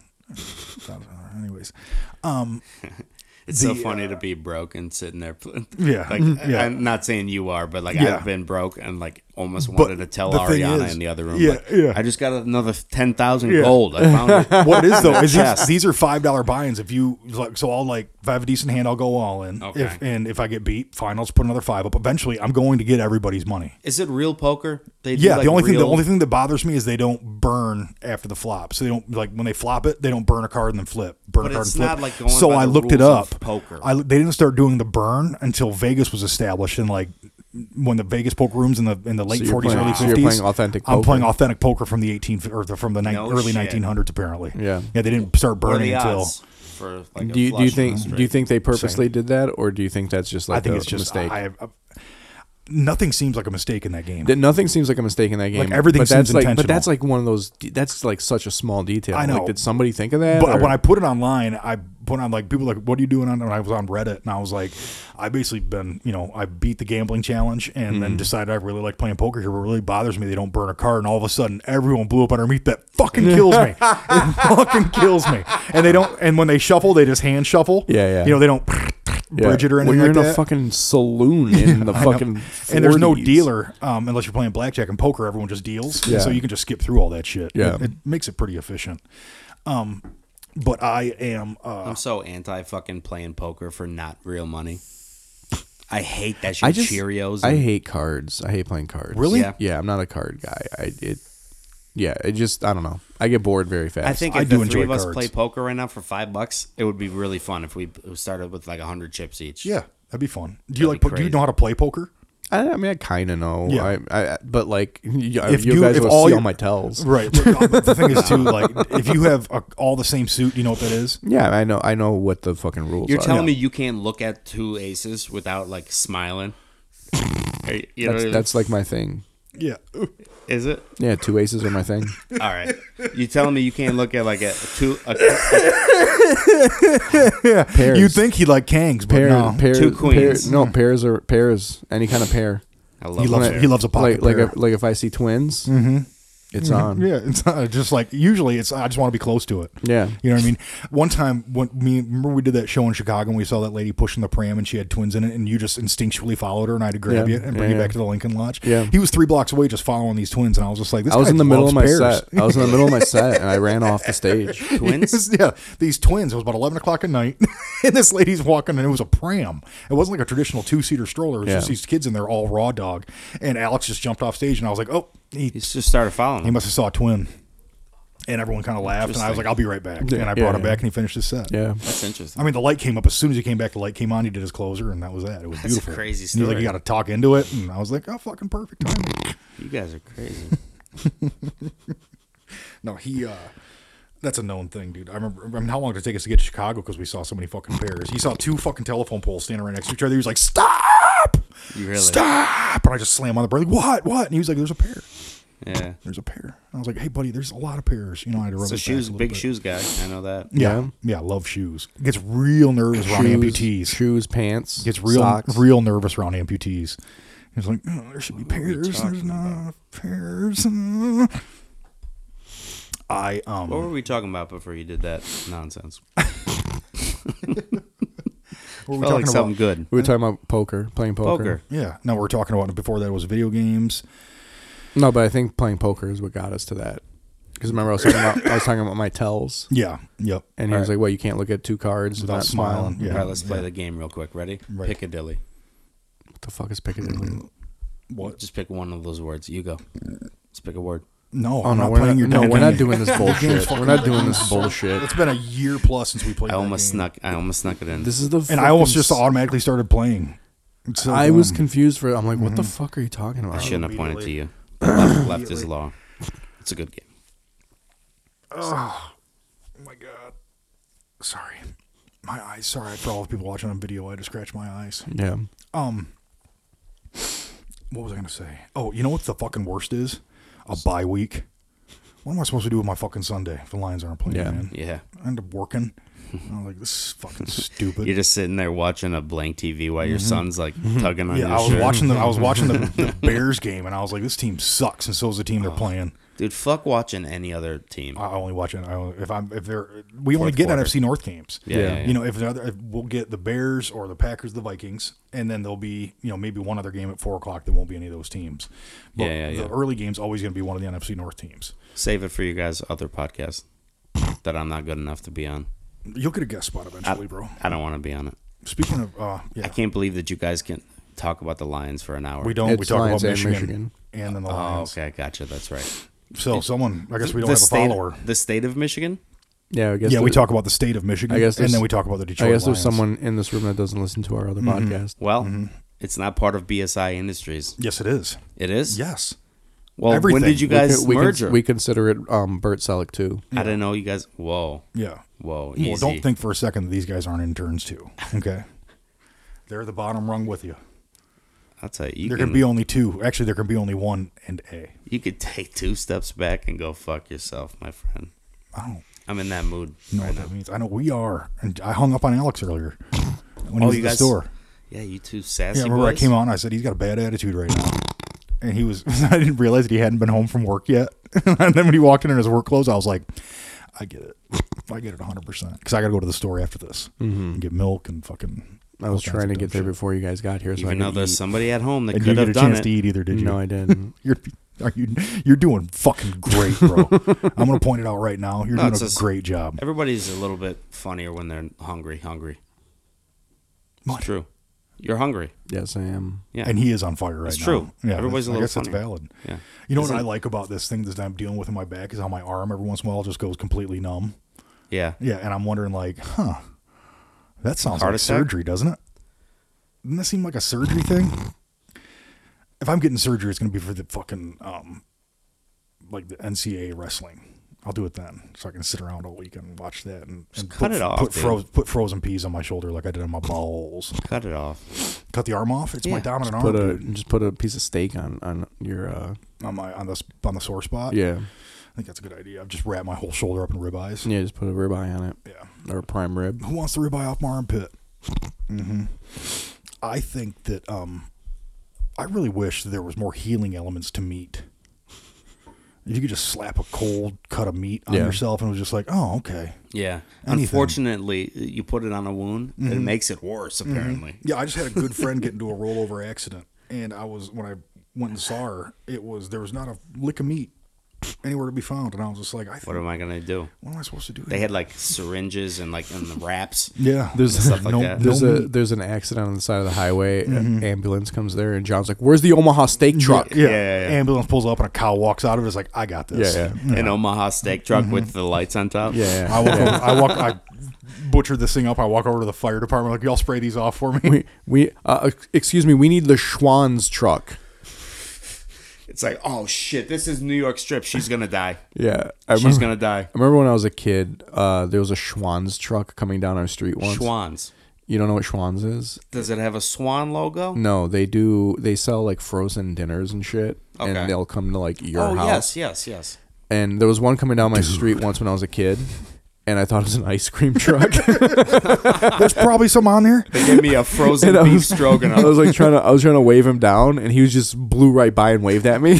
[SPEAKER 2] Anyways, um,
[SPEAKER 1] It's
[SPEAKER 2] the,
[SPEAKER 1] so funny
[SPEAKER 2] uh,
[SPEAKER 1] to be broke and sitting there. pl-
[SPEAKER 2] Yeah,
[SPEAKER 1] Like,
[SPEAKER 2] yeah.
[SPEAKER 1] I'm not saying you are, but like
[SPEAKER 2] Yeah.
[SPEAKER 1] I've been broke and like almost
[SPEAKER 2] But
[SPEAKER 1] wanted to tell
[SPEAKER 2] the thing
[SPEAKER 1] Ariana
[SPEAKER 2] is-
[SPEAKER 1] in the other room.
[SPEAKER 2] yeah,
[SPEAKER 1] like,
[SPEAKER 2] yeah.
[SPEAKER 1] I just got another ten thousand
[SPEAKER 2] Yeah.
[SPEAKER 1] gold. I found it.
[SPEAKER 2] what it is though is these,
[SPEAKER 1] Chest.
[SPEAKER 2] these are five dollar buy-ins. If you like, so I'll like if I have a decent hand, I'll go all in.
[SPEAKER 1] Okay.
[SPEAKER 2] If, and if I get beat, fine, I'll just put another five up. Eventually, I'm going to get everybody's money.
[SPEAKER 1] Is it real poker? They do,
[SPEAKER 2] Yeah,
[SPEAKER 1] like,
[SPEAKER 2] the only thing the
[SPEAKER 1] real-
[SPEAKER 2] only thing that bothers me is they don't burn after the flop. So they don't like when they flop it, they don't burn a card and then flip. Burn
[SPEAKER 1] But
[SPEAKER 2] a card
[SPEAKER 1] it's
[SPEAKER 2] and flip.
[SPEAKER 1] not like going
[SPEAKER 2] so
[SPEAKER 1] by
[SPEAKER 2] I
[SPEAKER 1] the
[SPEAKER 2] looked it
[SPEAKER 1] rules
[SPEAKER 2] up.
[SPEAKER 1] of poker.
[SPEAKER 2] I they didn't start doing the burn until Vegas was established in like when the Vegas poker rooms in the in the late
[SPEAKER 3] So you're
[SPEAKER 2] forties,
[SPEAKER 3] playing-
[SPEAKER 2] early
[SPEAKER 3] so you're
[SPEAKER 2] fifties.
[SPEAKER 3] playing authentic
[SPEAKER 2] I'm
[SPEAKER 3] poker.
[SPEAKER 2] playing authentic poker from the eighteen or the, from the ni-
[SPEAKER 1] No
[SPEAKER 2] early
[SPEAKER 1] shit.
[SPEAKER 2] nineteen hundreds apparently.
[SPEAKER 3] Yeah.
[SPEAKER 2] yeah, they didn't start
[SPEAKER 1] What are
[SPEAKER 2] burning
[SPEAKER 1] the
[SPEAKER 2] until.
[SPEAKER 1] odds for like a
[SPEAKER 3] Do you do you
[SPEAKER 1] flush and a
[SPEAKER 3] think
[SPEAKER 1] straight?
[SPEAKER 3] do you think they purposely did that, or do you think that's just like
[SPEAKER 2] I think
[SPEAKER 3] a
[SPEAKER 2] it's just
[SPEAKER 3] mistake?
[SPEAKER 2] I, I, nothing seems like a mistake in that game.
[SPEAKER 3] That nothing seems like a mistake in that game.
[SPEAKER 2] Like, everything
[SPEAKER 3] but that's
[SPEAKER 2] seems
[SPEAKER 3] like, But
[SPEAKER 2] intentional.
[SPEAKER 3] that's like one of those. de- That's like such a small detail.
[SPEAKER 2] I know.
[SPEAKER 3] Like, did somebody think of that?
[SPEAKER 2] But
[SPEAKER 3] or-
[SPEAKER 2] when I put it online, I put on like people like, "What are you doing?" on And I was on Reddit, and I was like, "I basically been, you know, I beat the gambling challenge, and
[SPEAKER 3] Mm-hmm.
[SPEAKER 2] then decided I really like playing poker here. What really bothers me, they don't burn a card, and all of a sudden, everyone blew up underneath. That fucking kills me. It fucking kills me. And they don't. And when they shuffle, they just hand shuffle.
[SPEAKER 3] Yeah, yeah.
[SPEAKER 2] You know, they don't
[SPEAKER 3] Yeah.
[SPEAKER 2] bridge it or
[SPEAKER 3] Well,
[SPEAKER 2] anything
[SPEAKER 3] you're
[SPEAKER 2] like
[SPEAKER 3] in
[SPEAKER 2] that.
[SPEAKER 3] a fucking saloon in the
[SPEAKER 2] I know.
[SPEAKER 3] fucking
[SPEAKER 2] And there's no
[SPEAKER 3] forties.
[SPEAKER 2] dealer um, unless you're playing blackjack and poker. Everyone just deals,
[SPEAKER 3] Yeah.
[SPEAKER 2] so you can just skip through all that shit.
[SPEAKER 3] Yeah.
[SPEAKER 2] it, it makes it pretty efficient. Um, but I am. Uh,
[SPEAKER 1] I'm so anti fucking playing poker for not real money. I hate that shit.
[SPEAKER 3] I just
[SPEAKER 1] Cheerios.
[SPEAKER 3] I
[SPEAKER 1] and-
[SPEAKER 3] hate cards. I hate playing cards.
[SPEAKER 2] Really?
[SPEAKER 1] Yeah.
[SPEAKER 3] Yeah, I'm not a card guy. I it. Yeah, it just I don't know. I get bored very fast.
[SPEAKER 1] I think
[SPEAKER 2] I
[SPEAKER 1] if
[SPEAKER 2] do
[SPEAKER 1] the three
[SPEAKER 2] enjoy
[SPEAKER 1] of us
[SPEAKER 2] cards.
[SPEAKER 1] play poker right now for five bucks, it would be really fun if we started with like a hundred chips each.
[SPEAKER 2] Yeah, that'd be fun. Do you
[SPEAKER 1] That'd
[SPEAKER 2] like?
[SPEAKER 1] be
[SPEAKER 2] po- Do you
[SPEAKER 1] crazy.
[SPEAKER 2] know how to play poker?
[SPEAKER 3] I, I mean, I kind of know.
[SPEAKER 2] Yeah.
[SPEAKER 3] I, I, but like, you,
[SPEAKER 2] If
[SPEAKER 3] you
[SPEAKER 2] you-
[SPEAKER 3] guys
[SPEAKER 2] if
[SPEAKER 3] will
[SPEAKER 2] all
[SPEAKER 3] see
[SPEAKER 2] your-
[SPEAKER 3] all my tells.
[SPEAKER 2] Right. But the thing is too, like, if you have a, all the same suit, you know what that is?
[SPEAKER 3] Yeah, I know. I know what the fucking rules
[SPEAKER 1] You're
[SPEAKER 3] are.
[SPEAKER 1] telling
[SPEAKER 2] Yeah.
[SPEAKER 1] me you can't look at two aces without like smiling? Hey, you know
[SPEAKER 3] that's
[SPEAKER 1] what I-
[SPEAKER 3] that's like my thing.
[SPEAKER 2] Yeah.
[SPEAKER 1] is it?
[SPEAKER 3] Yeah, two aces are my thing.
[SPEAKER 1] All right. You telling me you can't look at like a two a,
[SPEAKER 2] Yeah.
[SPEAKER 3] Pairs.
[SPEAKER 2] You'd think he'd like Kangs, but
[SPEAKER 3] Pair,
[SPEAKER 2] no.
[SPEAKER 3] pair,
[SPEAKER 1] Two
[SPEAKER 3] pair-
[SPEAKER 1] queens.
[SPEAKER 3] no, pairs are pairs. Any kind of pair.
[SPEAKER 1] I love
[SPEAKER 2] He loves
[SPEAKER 1] that.
[SPEAKER 2] he loves a pocket
[SPEAKER 3] Like like
[SPEAKER 2] pair.
[SPEAKER 3] a, like if I see twins,
[SPEAKER 2] Mm-hmm.
[SPEAKER 3] It's on.
[SPEAKER 2] Yeah, it's not just like usually it's I just want to be close to it.
[SPEAKER 3] Yeah.
[SPEAKER 2] You know what I mean? One time when me remember we did that show in Chicago and we saw that lady pushing the pram and she had twins in it and you just instinctually followed her and I had to grab
[SPEAKER 3] Yeah.
[SPEAKER 2] you and bring
[SPEAKER 3] Yeah,
[SPEAKER 2] you back
[SPEAKER 3] yeah.
[SPEAKER 2] to the Lincoln Lodge.
[SPEAKER 3] Yeah.
[SPEAKER 2] He was three blocks away just following these twins and I was just like, this
[SPEAKER 3] I was
[SPEAKER 2] guy
[SPEAKER 3] in the middle
[SPEAKER 2] loves
[SPEAKER 3] of my
[SPEAKER 2] pears.
[SPEAKER 3] set. I was in the middle of my set and I ran off the stage.
[SPEAKER 1] Twins?
[SPEAKER 2] yeah, these twins. It was about eleven o'clock at night, and this lady's walking, and it was a pram. It wasn't like a traditional two-seater stroller. It was
[SPEAKER 3] Yeah.
[SPEAKER 2] just these kids in there, all raw dog. And Alex just jumped off stage, and I was like, "Oh, he,
[SPEAKER 1] He just started following
[SPEAKER 2] he
[SPEAKER 1] him.
[SPEAKER 2] must have saw a twin." And everyone kind of laughed, and I was like, "I'll be right back."
[SPEAKER 3] Yeah,
[SPEAKER 2] and I
[SPEAKER 3] yeah,
[SPEAKER 2] brought him
[SPEAKER 3] yeah.
[SPEAKER 2] back, and he finished his set.
[SPEAKER 3] Yeah.
[SPEAKER 1] That's interesting.
[SPEAKER 2] I mean, the light came up as soon as he came back. The light came on. He did his closer, and that was that. It was
[SPEAKER 1] That's a
[SPEAKER 2] beautiful.
[SPEAKER 1] crazy
[SPEAKER 2] And he was like,
[SPEAKER 1] story.
[SPEAKER 2] "You got to talk into it," and I was like, "Oh, fucking perfect timing."
[SPEAKER 1] You guys are crazy.
[SPEAKER 2] No, he. uh That's a known thing, dude. I remember. I mean, how long did it take us to get to Chicago because we saw so many fucking pairs? He saw two fucking telephone poles standing right next to each other. He was like, "Stop!
[SPEAKER 1] You really?
[SPEAKER 2] Stop!" And I just slammed on the brake. Like, what? What? And he was like, "There's a pair.
[SPEAKER 1] Yeah.
[SPEAKER 2] There's a pair." And I was like, "Hey, buddy, there's a lot of pairs." You know, I had to rub
[SPEAKER 1] So
[SPEAKER 2] his back
[SPEAKER 1] shoes,
[SPEAKER 2] a little
[SPEAKER 1] big
[SPEAKER 2] bit.
[SPEAKER 1] shoes guy. I know that.
[SPEAKER 2] Yeah,
[SPEAKER 3] Yeah.
[SPEAKER 2] yeah, I love shoes. Gets real nervous around
[SPEAKER 3] Shoes,
[SPEAKER 2] amputees.
[SPEAKER 3] shoes, pants,
[SPEAKER 2] Gets real,
[SPEAKER 3] socks.
[SPEAKER 2] real nervous around amputees. He's like, "Oh, there should be
[SPEAKER 1] What are we
[SPEAKER 2] pairs. There's
[SPEAKER 1] talking
[SPEAKER 2] not pairs." Uh." I um.
[SPEAKER 1] What were we talking about before you did that nonsense?
[SPEAKER 2] what were we
[SPEAKER 1] Felt
[SPEAKER 2] talking
[SPEAKER 1] like something
[SPEAKER 2] about?
[SPEAKER 1] good.
[SPEAKER 3] We were talking about poker, playing poker.
[SPEAKER 1] Poker.
[SPEAKER 2] Yeah, no, we we're talking about before that was video games.
[SPEAKER 3] No, but I think playing poker is what got us to that. Because remember, I was talking about I was talking about my tells,
[SPEAKER 2] Yeah, yep.
[SPEAKER 3] and he
[SPEAKER 1] All
[SPEAKER 3] was
[SPEAKER 1] right.
[SPEAKER 3] like, "Well, you can't look at two cards
[SPEAKER 2] Without
[SPEAKER 3] without smiling."
[SPEAKER 2] smiling, yeah.
[SPEAKER 1] All right, let's play
[SPEAKER 2] yeah.
[SPEAKER 1] the game real quick. Ready?
[SPEAKER 2] Right.
[SPEAKER 1] Piccadilly.
[SPEAKER 3] What the fuck is Piccadilly?
[SPEAKER 2] What?
[SPEAKER 1] Just pick one of those words. You go. Let's pick a word.
[SPEAKER 2] No,
[SPEAKER 3] Oh
[SPEAKER 2] I'm
[SPEAKER 3] no,
[SPEAKER 2] not
[SPEAKER 3] we're
[SPEAKER 2] playing
[SPEAKER 3] not.
[SPEAKER 2] your
[SPEAKER 3] No,
[SPEAKER 2] damn
[SPEAKER 3] we're not
[SPEAKER 2] game.
[SPEAKER 3] doing this bullshit. We're not doing this bullshit.
[SPEAKER 2] It's been a year plus since we played.
[SPEAKER 1] I
[SPEAKER 2] that
[SPEAKER 1] almost
[SPEAKER 2] game.
[SPEAKER 1] snuck. I almost snuck it in.
[SPEAKER 3] This is the.
[SPEAKER 2] and I almost
[SPEAKER 3] fucking
[SPEAKER 2] just
[SPEAKER 3] s-
[SPEAKER 2] automatically started playing. It's so
[SPEAKER 3] I was
[SPEAKER 2] dumb.
[SPEAKER 3] confused for. I'm like, what the fuck are you talking
[SPEAKER 1] I
[SPEAKER 3] about?
[SPEAKER 1] shouldn't have pointed to
[SPEAKER 2] immediately.
[SPEAKER 1] you. Left, left is law. It's a good game.
[SPEAKER 2] Oh my god. Sorry, my eyes. Sorry for all the people watching on video. I had to scratch my eyes.
[SPEAKER 3] Yeah.
[SPEAKER 2] Um, what was I gonna say? Oh, you know what the fucking worst is? A bye week. What am I supposed to do with my fucking Sunday if the Lions aren't playing?
[SPEAKER 3] Yeah.
[SPEAKER 2] Man?
[SPEAKER 1] Yeah.
[SPEAKER 2] I end up working. I'm like, this is fucking stupid.
[SPEAKER 1] You're just sitting there watching a blank T V while your son's like tugging on
[SPEAKER 2] yeah,
[SPEAKER 1] your
[SPEAKER 2] I was
[SPEAKER 1] shirt.
[SPEAKER 2] watching the I was watching the, the Bears game, and I was like, this team sucks, and so is the team they're playing.
[SPEAKER 1] Dude, fuck watching any other team.
[SPEAKER 2] I only watch it. I only, if I'm if they're we only
[SPEAKER 1] Fourth
[SPEAKER 2] get
[SPEAKER 1] quarter.
[SPEAKER 2] N F C North games.
[SPEAKER 1] Yeah,
[SPEAKER 3] Yeah.
[SPEAKER 1] yeah, yeah.
[SPEAKER 2] You know, if, the other, if we'll get the Bears or the Packers, the Vikings, and then there'll be you know maybe one other game at four o'clock that won't be any of those teams. But
[SPEAKER 1] Yeah, yeah,
[SPEAKER 2] the
[SPEAKER 1] yeah.
[SPEAKER 2] early game's always going to be one of the N F C North teams.
[SPEAKER 1] Save it for you guys' other podcasts that I'm not good enough to be on.
[SPEAKER 2] You'll get a guest spot eventually,
[SPEAKER 1] I,
[SPEAKER 2] bro.
[SPEAKER 1] I don't want to be on it.
[SPEAKER 2] Speaking of, uh, yeah,
[SPEAKER 1] I can't believe that you guys can talk about the Lions for an hour.
[SPEAKER 2] we don't. we
[SPEAKER 3] It's
[SPEAKER 2] talk
[SPEAKER 3] Lions
[SPEAKER 2] about
[SPEAKER 3] and
[SPEAKER 2] Michigan,
[SPEAKER 3] Michigan.
[SPEAKER 2] and then the
[SPEAKER 1] Oh,
[SPEAKER 2] Lions.
[SPEAKER 1] okay, gotcha. That's right.
[SPEAKER 2] So someone, I guess we don't
[SPEAKER 1] the
[SPEAKER 2] have a
[SPEAKER 1] state,
[SPEAKER 2] follower.
[SPEAKER 1] The state of Michigan?
[SPEAKER 3] Yeah. I guess.
[SPEAKER 2] Yeah, we
[SPEAKER 3] there-
[SPEAKER 2] talk about the state of Michigan,
[SPEAKER 3] I guess
[SPEAKER 2] and
[SPEAKER 3] there's-
[SPEAKER 2] then we talk about the Detroit
[SPEAKER 3] I guess there's
[SPEAKER 2] Lions.
[SPEAKER 3] someone in this room that doesn't listen to our other podcast.
[SPEAKER 1] Well,
[SPEAKER 2] Mm-hmm.
[SPEAKER 1] it's not part of B S I Industries.
[SPEAKER 2] Yes, it is.
[SPEAKER 1] It is?
[SPEAKER 2] Yes.
[SPEAKER 1] Well,
[SPEAKER 2] Everything.
[SPEAKER 1] when did you
[SPEAKER 3] We
[SPEAKER 1] guys
[SPEAKER 3] con- we,
[SPEAKER 1] merge?
[SPEAKER 3] con- we consider it um, Bert Selleck too.
[SPEAKER 1] I didn't know you guys. Whoa.
[SPEAKER 2] Yeah.
[SPEAKER 1] Whoa.
[SPEAKER 2] Well,
[SPEAKER 1] Easy.
[SPEAKER 2] don't think for a second that these guys aren't interns too. Okay. They're the bottom rung with you.
[SPEAKER 1] I'll tell you. You
[SPEAKER 2] There
[SPEAKER 1] can,
[SPEAKER 2] can be only two. Actually, there can be only one and A.
[SPEAKER 1] you could take two steps back and go fuck yourself, my friend.
[SPEAKER 2] I don't
[SPEAKER 1] I'm in that mood
[SPEAKER 2] know
[SPEAKER 1] right
[SPEAKER 2] what
[SPEAKER 1] now.
[SPEAKER 2] that means. I know we are. And I hung up on Alex earlier when he
[SPEAKER 1] Oh,
[SPEAKER 2] was
[SPEAKER 1] you
[SPEAKER 2] at the
[SPEAKER 1] guys-
[SPEAKER 2] store.
[SPEAKER 1] Yeah, you two sassy
[SPEAKER 2] Yeah, remember I
[SPEAKER 1] boys.
[SPEAKER 2] came on. I said he's got a bad attitude right now, and he was. I didn't realize that he hadn't been home from work yet. And then when he walked in in his work clothes, I was like, I get it. I get it one hundred percent because I got to go to the store after this
[SPEAKER 3] Mm-hmm.
[SPEAKER 2] and get milk and fucking.
[SPEAKER 3] I was
[SPEAKER 2] all kinds
[SPEAKER 3] trying
[SPEAKER 2] of
[SPEAKER 3] to
[SPEAKER 2] dumb
[SPEAKER 3] get there
[SPEAKER 2] shit.
[SPEAKER 3] before you guys got here, so
[SPEAKER 1] Even
[SPEAKER 3] I
[SPEAKER 1] though
[SPEAKER 3] could
[SPEAKER 1] there's
[SPEAKER 3] eat.
[SPEAKER 1] somebody at home that
[SPEAKER 2] And you
[SPEAKER 1] could
[SPEAKER 2] get
[SPEAKER 1] have
[SPEAKER 2] a
[SPEAKER 1] done
[SPEAKER 2] chance
[SPEAKER 1] it.
[SPEAKER 2] to eat either, did you?
[SPEAKER 3] No, I didn't.
[SPEAKER 2] You're are you you're doing fucking great, bro. I'm gonna point it out right now. You're
[SPEAKER 1] No,
[SPEAKER 2] doing
[SPEAKER 1] it's
[SPEAKER 2] a
[SPEAKER 1] just-
[SPEAKER 2] great job.
[SPEAKER 1] Everybody's a little bit funnier when they're hungry. Hungry. It's
[SPEAKER 2] What?
[SPEAKER 1] true. You're hungry.
[SPEAKER 3] Yes, I am.
[SPEAKER 1] Yeah.
[SPEAKER 2] And he is on fire right
[SPEAKER 1] It's
[SPEAKER 2] now.
[SPEAKER 1] true.
[SPEAKER 2] Yeah,
[SPEAKER 1] Everybody's a
[SPEAKER 2] that's- I
[SPEAKER 1] little
[SPEAKER 2] guess that's
[SPEAKER 1] funnier.
[SPEAKER 2] valid.
[SPEAKER 1] Yeah.
[SPEAKER 2] You know what
[SPEAKER 1] Isn't-
[SPEAKER 2] I like about this thing that I'm dealing with in my back is how my arm every once in a while just goes completely numb.
[SPEAKER 1] Yeah.
[SPEAKER 2] Yeah, and I'm wondering like, huh, that sounds
[SPEAKER 1] Heart
[SPEAKER 2] like
[SPEAKER 1] attack?
[SPEAKER 2] surgery, doesn't it? Doesn't that seem like a surgery thing? If I'm getting surgery, it's going to be for the fucking, um, like the N C A A wrestling. I'll do it then, so I can sit around all weekend and watch that and, and
[SPEAKER 1] cut
[SPEAKER 2] put,
[SPEAKER 1] it off,
[SPEAKER 2] Put,
[SPEAKER 1] dude.
[SPEAKER 2] fro- put frozen peas on my shoulder like I did on my balls.
[SPEAKER 1] Cut it off.
[SPEAKER 2] Cut the arm off. It's my
[SPEAKER 1] Yeah.
[SPEAKER 2] dominant arm,
[SPEAKER 3] Put a
[SPEAKER 2] dude.
[SPEAKER 3] just put a piece of steak on on your uh
[SPEAKER 2] on my on the s- on the sore spot.
[SPEAKER 3] yeah
[SPEAKER 2] I think that's a good idea. I've just wrapped my whole shoulder up in ribeyes.
[SPEAKER 3] yeah just put a ribeye on it
[SPEAKER 2] Yeah.
[SPEAKER 3] or a prime rib.
[SPEAKER 2] Who wants the ribeye off my armpit? hmm I think that um, I really wish that there was more healing elements to meat. If you could just slap a cold cut of meat on
[SPEAKER 3] Yeah.
[SPEAKER 2] yourself and it was just like, oh, okay.
[SPEAKER 1] Yeah.
[SPEAKER 2] Anything.
[SPEAKER 1] Unfortunately, you put it on a wound,
[SPEAKER 2] Mm-hmm.
[SPEAKER 1] it makes it worse. Apparently.
[SPEAKER 2] Yeah, I just had a good friend get into a rollover accident, and I was when I went and saw her, it was there was not a lick of meat anywhere to be found, and I was just like, I think,
[SPEAKER 1] What am I gonna do?
[SPEAKER 2] what am I supposed to do?
[SPEAKER 1] They had like syringes and like in the wraps.
[SPEAKER 2] yeah,
[SPEAKER 3] There's
[SPEAKER 1] Stuff like
[SPEAKER 2] no,
[SPEAKER 1] that.
[SPEAKER 3] There's
[SPEAKER 2] no
[SPEAKER 3] a
[SPEAKER 2] meat.
[SPEAKER 3] there's an accident on the side of the highway. An ambulance comes there, and John's like, "Where's the Omaha steak truck?"
[SPEAKER 2] Yeah,
[SPEAKER 1] Yeah, yeah, yeah.
[SPEAKER 2] ambulance pulls up and a cow walks out of it. It's like, I got this.
[SPEAKER 3] Yeah, yeah.
[SPEAKER 1] An Omaha steak truck with the lights on top.
[SPEAKER 3] Yeah, yeah.
[SPEAKER 2] I walk, over, I walk, I butchered this thing up. I walk over to the fire department, like, y'all spray these off for me.
[SPEAKER 3] we we uh, excuse me. We need the Schwann's truck.
[SPEAKER 1] It's like, oh shit, this is New York Strip. She's gonna die.
[SPEAKER 3] Yeah, I
[SPEAKER 1] She's
[SPEAKER 3] remember,
[SPEAKER 1] gonna die.
[SPEAKER 3] I remember when I was a kid. Uh, there was a Schwann's truck coming down our street once.
[SPEAKER 1] Schwann's.
[SPEAKER 3] You don't know what Schwann's is?
[SPEAKER 1] Does it have a swan logo?
[SPEAKER 3] No, they do. They sell like frozen dinners and shit,
[SPEAKER 1] Okay.
[SPEAKER 3] and they'll come to like your
[SPEAKER 1] Oh
[SPEAKER 3] house.
[SPEAKER 1] yes, yes, yes.
[SPEAKER 3] And there was one coming down my street once when I was a kid, and I thought it was an ice cream truck.
[SPEAKER 2] There's probably some on there.
[SPEAKER 1] They gave me a frozen
[SPEAKER 3] And I
[SPEAKER 1] beef
[SPEAKER 3] was-
[SPEAKER 1] stroganoff.
[SPEAKER 3] I was like trying to, I was trying to wave him down, and he was just blew right by and waved at me.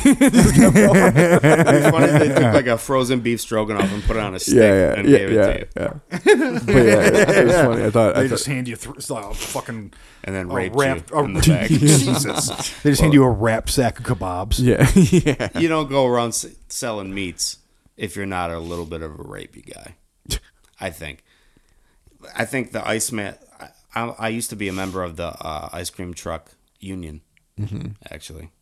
[SPEAKER 1] It's funny they took like a frozen beef stroganoff and put it on a stick
[SPEAKER 3] yeah, yeah,
[SPEAKER 1] and
[SPEAKER 3] yeah,
[SPEAKER 1] gave
[SPEAKER 3] yeah,
[SPEAKER 1] it to you,
[SPEAKER 3] yeah. But yeah, it, it was funny. I thought, I
[SPEAKER 2] They
[SPEAKER 3] thought
[SPEAKER 2] just hand you th- it's like a fucking
[SPEAKER 1] and then
[SPEAKER 2] a
[SPEAKER 1] raped
[SPEAKER 2] wrapped,
[SPEAKER 1] you
[SPEAKER 2] a-
[SPEAKER 1] in the back.
[SPEAKER 2] Jesus. They just hand you a wrapped sack of kebabs.
[SPEAKER 3] yeah, yeah.
[SPEAKER 1] You don't go around s- selling meats if you're not a little bit of a rapey guy. I think. I think the Iceman. I, I, I used to be a member of the uh, ice cream truck union.
[SPEAKER 3] Mm-hmm.
[SPEAKER 1] Actually,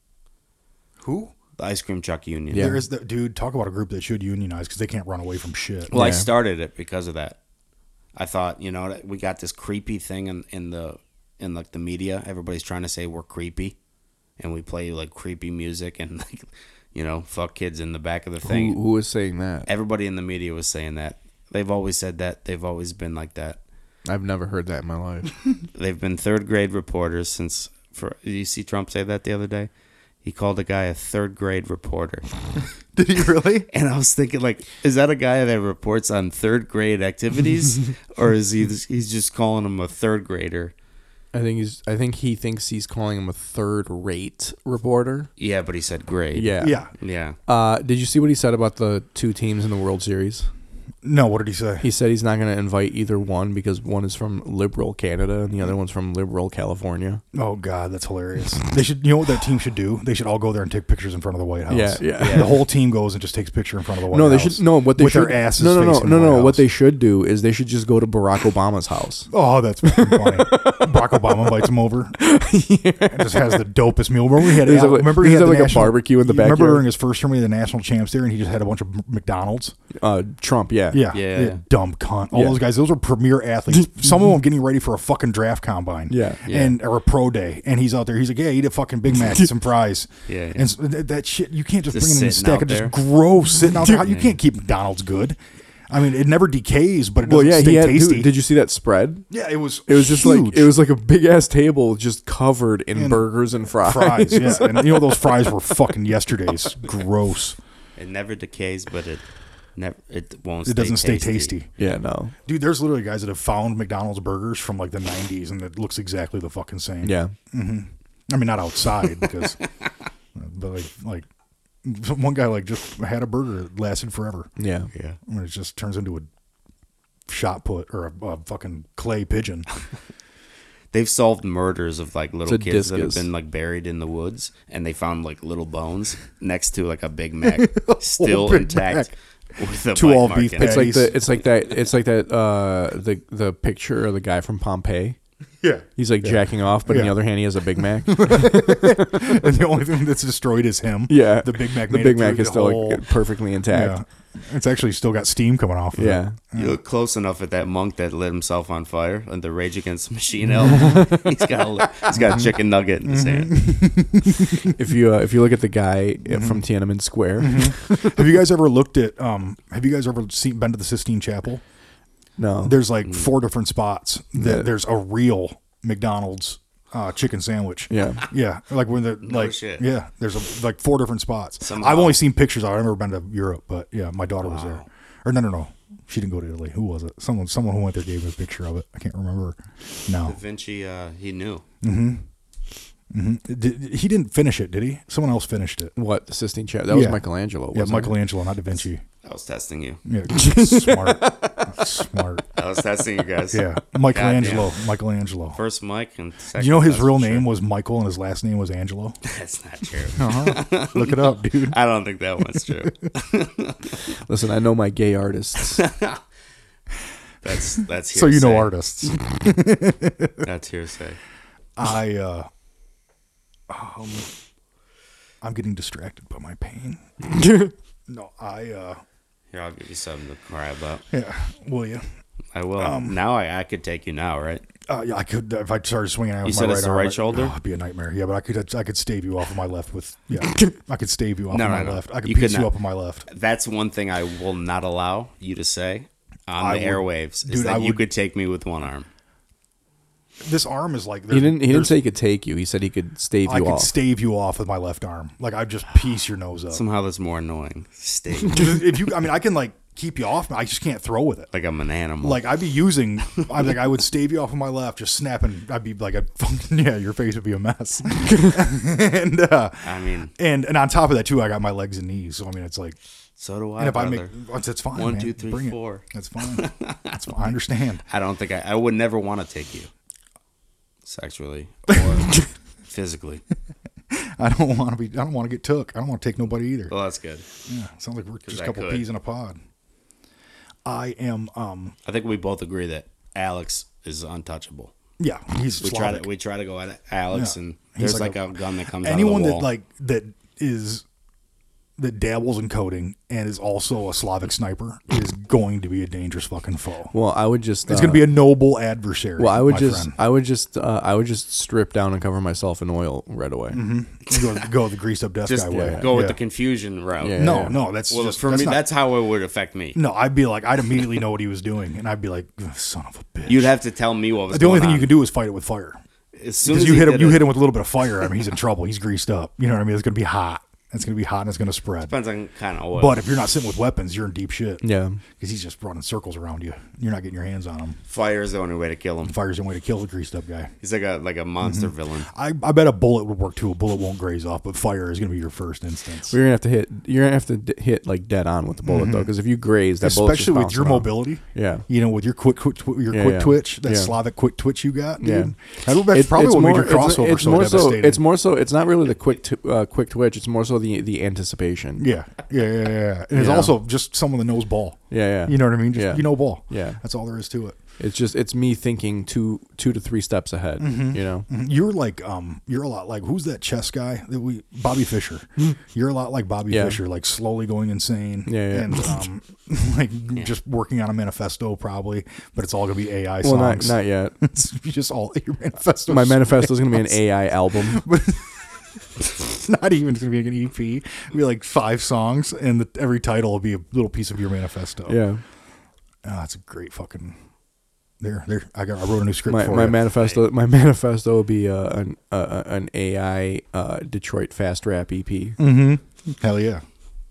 [SPEAKER 2] Who?
[SPEAKER 1] the ice cream truck union.
[SPEAKER 3] Yeah.
[SPEAKER 2] There is the dude. Talk about a group that should unionize because they can't run away from shit.
[SPEAKER 1] Well, I
[SPEAKER 3] Yeah.
[SPEAKER 1] started it because of that. I thought, you know, we got this creepy thing in, in the in like the media. Everybody's trying to say we're creepy, and we play like creepy music and like, you know, fuck kids in the back of the thing.
[SPEAKER 3] Who, who was saying that?
[SPEAKER 1] Everybody in the media was saying that. They've always said that. They've always been like that.
[SPEAKER 3] I've never heard that in my life.
[SPEAKER 1] They've been third grade reporters since. For did you see Trump say that the other day? He called a guy a third grade reporter.
[SPEAKER 2] Did he really?
[SPEAKER 1] And I was thinking, like, is that a guy that reports on third grade activities, or is he? He's just calling him a third grader?
[SPEAKER 3] I think he's. I think he thinks he's calling him a third-rate reporter.
[SPEAKER 1] Yeah, but he said grade.
[SPEAKER 3] Yeah.
[SPEAKER 2] Yeah.
[SPEAKER 1] yeah.
[SPEAKER 3] Uh, did you see what he said about the two teams in the World Series?
[SPEAKER 2] No. What did he say?
[SPEAKER 3] He said he's not going to invite either one because one is from liberal Canada and the other one's from liberal California.
[SPEAKER 2] Oh God, that's hilarious. They should. You know what that team should do? They should all go there and take pictures in front of the White House.
[SPEAKER 3] Yeah, yeah.
[SPEAKER 2] The whole team goes and just takes a picture in front of the White
[SPEAKER 3] No, they
[SPEAKER 2] House.
[SPEAKER 3] should. No, what they
[SPEAKER 2] with
[SPEAKER 3] should.
[SPEAKER 2] their asses.
[SPEAKER 3] no, no, no,
[SPEAKER 2] facing
[SPEAKER 3] no,
[SPEAKER 2] the
[SPEAKER 3] no.
[SPEAKER 2] White
[SPEAKER 3] What they
[SPEAKER 2] House.
[SPEAKER 3] should do is they should just go to Barack Obama's house.
[SPEAKER 2] Oh, that's fucking funny. Barack Obama invites him over and just has the dopest meal. Remember he had,
[SPEAKER 3] He's
[SPEAKER 2] Al-
[SPEAKER 3] like-
[SPEAKER 2] remember he
[SPEAKER 3] he's
[SPEAKER 2] had
[SPEAKER 3] at
[SPEAKER 2] the
[SPEAKER 3] like a
[SPEAKER 2] national-
[SPEAKER 3] barbecue in the
[SPEAKER 2] you Remember
[SPEAKER 3] backyard?
[SPEAKER 2] during his first term, he had the national champs there, and he just had a bunch of McDonald's.
[SPEAKER 3] Uh, Trump, yeah,
[SPEAKER 2] Yeah,
[SPEAKER 1] Yeah.
[SPEAKER 2] yeah, dumb cunt. All
[SPEAKER 3] Yeah.
[SPEAKER 2] those guys, those are premier athletes. Some of them getting ready for a fucking draft combine.
[SPEAKER 3] Yeah.
[SPEAKER 1] Yeah.
[SPEAKER 2] and or a pro day, and he's out there. He's like, yeah, eat a fucking Big Mac, eat some fries.
[SPEAKER 1] Yeah, yeah.
[SPEAKER 2] and s- th- that shit you can't just,
[SPEAKER 1] Just
[SPEAKER 2] bring it in a
[SPEAKER 1] sitting
[SPEAKER 2] stack
[SPEAKER 1] out
[SPEAKER 2] of just
[SPEAKER 1] there.
[SPEAKER 2] gross sitting out there. You can't keep McDonald's good. I mean, it never decays, but it
[SPEAKER 3] Well,
[SPEAKER 2] doesn't
[SPEAKER 3] yeah,
[SPEAKER 2] stay
[SPEAKER 3] he had.
[SPEAKER 2] tasty.
[SPEAKER 3] Dude, did you see that spread?
[SPEAKER 2] yeah, it was.
[SPEAKER 3] It was just
[SPEAKER 2] huge.
[SPEAKER 3] like it was like a big ass table just covered in
[SPEAKER 2] And
[SPEAKER 3] burgers and fries.
[SPEAKER 2] fries. Yeah, and you know those fries were fucking yesterday's. Gross.
[SPEAKER 1] It never decays, but it never. It won't.
[SPEAKER 2] It
[SPEAKER 1] stay
[SPEAKER 2] doesn't stay tasty.
[SPEAKER 3] Yeah, no.
[SPEAKER 2] Dude, there's literally guys that have found McDonald's burgers from like the nineties, and it looks exactly the fucking same.
[SPEAKER 3] Yeah.
[SPEAKER 2] I mean, not outside because, but like, like one guy like just had a burger that lasted forever.
[SPEAKER 3] Yeah.
[SPEAKER 1] Yeah.
[SPEAKER 2] I mean, it just turns into a shot put or a, a fucking clay pigeon.
[SPEAKER 1] They've solved murders of like little
[SPEAKER 3] It's a
[SPEAKER 1] kids that have
[SPEAKER 3] discus.
[SPEAKER 1] been like buried in the woods, and they found like little bones next to like a Big Mac, still
[SPEAKER 2] Big
[SPEAKER 1] intact, with a
[SPEAKER 2] Two
[SPEAKER 1] bite
[SPEAKER 2] all
[SPEAKER 1] mark
[SPEAKER 2] beef
[SPEAKER 1] in it.
[SPEAKER 3] It's like
[SPEAKER 2] Patties.
[SPEAKER 3] the it's like that it's like that uh the the picture of the guy from Pompeii.
[SPEAKER 2] Yeah.
[SPEAKER 3] He's like jacking off, but on the
[SPEAKER 2] Yeah.
[SPEAKER 3] other hand he has a Big Mac.
[SPEAKER 2] And the only thing that's destroyed is him.
[SPEAKER 3] Yeah.
[SPEAKER 2] The Big Mac
[SPEAKER 3] The
[SPEAKER 2] made
[SPEAKER 3] Big
[SPEAKER 2] it
[SPEAKER 3] Mac
[SPEAKER 2] through
[SPEAKER 3] is
[SPEAKER 2] the
[SPEAKER 3] still
[SPEAKER 2] whole-
[SPEAKER 3] like, perfectly intact.
[SPEAKER 2] Yeah. It's actually still got steam coming off of
[SPEAKER 3] Yeah.
[SPEAKER 2] it.
[SPEAKER 1] You look close enough at that monk that lit himself on fire on the Rage Against the Machine album. he's got a, he's got a chicken nugget in his hand.
[SPEAKER 3] If you uh, if you look at the guy
[SPEAKER 2] Mm-hmm.
[SPEAKER 3] from Tiananmen Square,
[SPEAKER 2] Have you guys ever looked at, um, have you guys ever seen, been to the Sistine Chapel?
[SPEAKER 3] no,
[SPEAKER 2] There's like four different spots that
[SPEAKER 3] Yeah.
[SPEAKER 2] there's a real McDonald's uh, chicken sandwich.
[SPEAKER 3] yeah,
[SPEAKER 2] Yeah, like when the like
[SPEAKER 1] shit.
[SPEAKER 2] yeah, there's a, like four different spots.
[SPEAKER 1] Somehow.
[SPEAKER 2] I've only seen pictures. I've never been to Europe, but yeah, my daughter was there. Or no, no, no, she didn't go to Italy. Who was it? Someone, someone who went there gave me a picture of it. I can't remember.
[SPEAKER 1] Da
[SPEAKER 2] No,
[SPEAKER 1] Vinci, uh, he knew.
[SPEAKER 2] Did, he didn't finish it, did he? Someone else finished it.
[SPEAKER 3] What, the Sistine Chapel? That was
[SPEAKER 2] Yeah.
[SPEAKER 3] Michelangelo.
[SPEAKER 2] Yeah,
[SPEAKER 3] wasn't it?
[SPEAKER 2] Michelangelo, not Da Vinci.
[SPEAKER 1] I was testing you.
[SPEAKER 2] Yeah, smart, smart.
[SPEAKER 1] I was testing you guys.
[SPEAKER 2] Yeah, Michelangelo, Michelangelo.
[SPEAKER 1] First Mike and second.
[SPEAKER 2] You know his
[SPEAKER 1] that's
[SPEAKER 2] real
[SPEAKER 1] for sure.
[SPEAKER 2] name was Michael and his last name was Angelo?
[SPEAKER 1] That's not true.
[SPEAKER 2] Uh-huh. Look it up, dude.
[SPEAKER 1] I don't think that one's true.
[SPEAKER 3] Listen, I know my gay artists.
[SPEAKER 1] That's that's hearsay.
[SPEAKER 2] So you know artists.
[SPEAKER 1] That's hearsay.
[SPEAKER 2] I, uh, um, I'm getting distracted by my pain. No, I, uh,
[SPEAKER 1] Here, I'll give you something to cry about.
[SPEAKER 2] yeah, will you?
[SPEAKER 1] I will.
[SPEAKER 2] Um,
[SPEAKER 1] now I, I could take you now, right?
[SPEAKER 2] Uh, yeah, I could, if I started swinging out
[SPEAKER 1] You
[SPEAKER 2] with
[SPEAKER 1] said
[SPEAKER 2] my
[SPEAKER 1] it's
[SPEAKER 2] right
[SPEAKER 1] the
[SPEAKER 2] arm,
[SPEAKER 1] right
[SPEAKER 2] I-
[SPEAKER 1] shoulder?
[SPEAKER 2] Oh, it'd be a nightmare. Yeah, but I could, I could stave you off of my left with, yeah, I could stave you off
[SPEAKER 1] No,
[SPEAKER 2] of
[SPEAKER 1] no,
[SPEAKER 2] my
[SPEAKER 1] no.
[SPEAKER 2] left. I could
[SPEAKER 1] You could
[SPEAKER 2] piece you
[SPEAKER 1] not.
[SPEAKER 2] up on my left.
[SPEAKER 1] That's one thing I will not allow you to say on
[SPEAKER 2] I
[SPEAKER 1] the
[SPEAKER 2] would-
[SPEAKER 1] airwaves is
[SPEAKER 2] dude,
[SPEAKER 1] that
[SPEAKER 2] I
[SPEAKER 1] you
[SPEAKER 2] would-
[SPEAKER 1] could take me with one arm.
[SPEAKER 2] This arm is like,
[SPEAKER 3] He didn't. He didn't
[SPEAKER 2] there's-
[SPEAKER 3] say he could take you. He said he could stave
[SPEAKER 2] I
[SPEAKER 3] you
[SPEAKER 2] could
[SPEAKER 3] off.
[SPEAKER 2] stave you off with my left arm. Like I'd just piece your nose up.
[SPEAKER 1] Somehow that's more annoying. Stay
[SPEAKER 2] if you, I mean, I can like keep you off. I just can't throw with it.
[SPEAKER 1] like I'm an animal.
[SPEAKER 2] Like I'd be using, I'm like I would stave you off with my left, just snapping. I'd be like a, yeah, your face would be a mess. and uh,
[SPEAKER 1] I mean,
[SPEAKER 2] and and on top of that too, I got my legs and knees. So I mean, it's like,
[SPEAKER 1] so do I.
[SPEAKER 2] and if
[SPEAKER 1] brother.
[SPEAKER 2] I make, once it's fine.
[SPEAKER 1] One,
[SPEAKER 2] man.
[SPEAKER 1] two, three,
[SPEAKER 2] Bring it.
[SPEAKER 1] four.
[SPEAKER 2] That's fine. That's fine. I understand.
[SPEAKER 1] I don't think I. I would never want to take you, sexually or physically.
[SPEAKER 2] I don't want to be. I don't want to get took. I don't want to take nobody either.
[SPEAKER 1] Well, that's good.
[SPEAKER 2] Yeah, sounds like we're just a
[SPEAKER 1] I
[SPEAKER 2] couple
[SPEAKER 1] could.
[SPEAKER 2] peas in a pod. I am. Um.
[SPEAKER 1] I think we both agree that Alex is untouchable.
[SPEAKER 2] Yeah, he's
[SPEAKER 1] We try
[SPEAKER 2] Slavic.
[SPEAKER 1] to we try to go at Alex,
[SPEAKER 2] Yeah.
[SPEAKER 1] and
[SPEAKER 2] He's
[SPEAKER 1] there's
[SPEAKER 2] like
[SPEAKER 1] like,
[SPEAKER 2] a-
[SPEAKER 1] a, gun that comes
[SPEAKER 2] Anyone
[SPEAKER 1] out of the
[SPEAKER 2] that
[SPEAKER 1] wall.
[SPEAKER 2] like that is that dabbles in coding and is also a Slavic sniper is going to be a dangerous fucking foe.
[SPEAKER 3] Well, I would just.
[SPEAKER 2] It's
[SPEAKER 3] uh,
[SPEAKER 2] going to be a noble adversary.
[SPEAKER 3] Well, I would
[SPEAKER 2] my
[SPEAKER 3] just.
[SPEAKER 2] friend.
[SPEAKER 3] I would just. Uh, I would just strip down and cover myself in oil right away.
[SPEAKER 2] go, go the greased up death
[SPEAKER 1] just
[SPEAKER 2] guy way.
[SPEAKER 1] go with
[SPEAKER 2] Yeah.
[SPEAKER 1] the confusion route.
[SPEAKER 3] Yeah.
[SPEAKER 2] No, no, that's
[SPEAKER 1] Well,
[SPEAKER 2] just
[SPEAKER 1] for
[SPEAKER 2] that's
[SPEAKER 1] me,
[SPEAKER 2] not-
[SPEAKER 1] that's how it would affect me.
[SPEAKER 2] no. I'd be like, I'd immediately know what he was doing, and I'd be like, "Ugh, son of a bitch.
[SPEAKER 1] You'd have to tell me what was
[SPEAKER 2] the only
[SPEAKER 1] going
[SPEAKER 2] thing you
[SPEAKER 1] on.
[SPEAKER 2] can do is fight it with fire.
[SPEAKER 1] As soon
[SPEAKER 2] Because
[SPEAKER 1] as
[SPEAKER 2] you
[SPEAKER 1] he
[SPEAKER 2] hit him,
[SPEAKER 1] did
[SPEAKER 2] you
[SPEAKER 1] it-
[SPEAKER 2] hit him with a little bit of fire. I mean, he's in trouble. He's greased up. You know what I mean? It's going to be hot. It's going to be hot and it's going to spread.
[SPEAKER 1] Depends on kind of oil.
[SPEAKER 2] But if you're not sitting with weapons, you're in deep shit.
[SPEAKER 3] Yeah.
[SPEAKER 2] Because he's just running circles around you. You're not getting your hands on him.
[SPEAKER 1] fire is the only way to kill him.
[SPEAKER 2] Fire's the way to kill the greased up guy.
[SPEAKER 1] He's like a like a monster
[SPEAKER 2] Mm-hmm.
[SPEAKER 1] villain.
[SPEAKER 2] I, I bet a bullet would work too. A bullet won't graze off, but fire is going to be your first instance.
[SPEAKER 3] We're gonna have to hit. You're gonna have to d- hit like dead on with the bullet though, because if you graze, that bullet's just
[SPEAKER 2] Especially with your
[SPEAKER 3] bouncing off.
[SPEAKER 2] mobility.
[SPEAKER 3] Yeah.
[SPEAKER 2] You know, with your quick, quick tw- your
[SPEAKER 3] Yeah,
[SPEAKER 2] quick
[SPEAKER 3] yeah.
[SPEAKER 2] twitch, that
[SPEAKER 3] Yeah.
[SPEAKER 2] Slavic quick twitch you got, dude.
[SPEAKER 3] Yeah.
[SPEAKER 2] That, that's
[SPEAKER 3] It-
[SPEAKER 2] probably
[SPEAKER 3] it's
[SPEAKER 2] what made
[SPEAKER 3] more-
[SPEAKER 2] your crossover
[SPEAKER 3] it's, it's
[SPEAKER 2] so
[SPEAKER 3] more so.
[SPEAKER 2] devastating.
[SPEAKER 3] It's more so. It's not really the quick, t- uh, quick twitch. It's more so the the anticipation.
[SPEAKER 2] yeah, yeah, yeah, yeah. And it's
[SPEAKER 3] Yeah.
[SPEAKER 2] also just someone that knows ball.
[SPEAKER 3] Yeah, yeah.
[SPEAKER 2] You know what I mean? Just
[SPEAKER 3] Yeah.
[SPEAKER 2] you know ball.
[SPEAKER 3] Yeah.
[SPEAKER 2] That's all there is to it.
[SPEAKER 3] It's just it's me thinking two two to three steps ahead.
[SPEAKER 2] Mm-hmm.
[SPEAKER 3] You know.
[SPEAKER 2] You're like um you're a lot like who's that chess guy that we Bobby Fischer. You're a lot like Bobby
[SPEAKER 3] Yeah.
[SPEAKER 2] Fischer, like slowly going insane.
[SPEAKER 3] Yeah, yeah.
[SPEAKER 2] And um like just working on a manifesto probably, but it's all gonna be A I
[SPEAKER 3] Well, not
[SPEAKER 2] songs.
[SPEAKER 3] not yet.
[SPEAKER 2] It's just all your manifesto.
[SPEAKER 3] My manifesto is gonna be an A I album.
[SPEAKER 2] It's not even gonna be an E P. It'll be like five songs and the, every title will be a little piece of your manifesto.
[SPEAKER 3] Yeah.
[SPEAKER 2] Oh, that's a great fucking there, there. I got. I wrote a new script
[SPEAKER 3] My
[SPEAKER 2] for
[SPEAKER 3] my
[SPEAKER 2] you.
[SPEAKER 3] manifesto my manifesto will be uh, an uh, an A I uh, Detroit fast rap E P.
[SPEAKER 2] Mm-hmm. Hell yeah.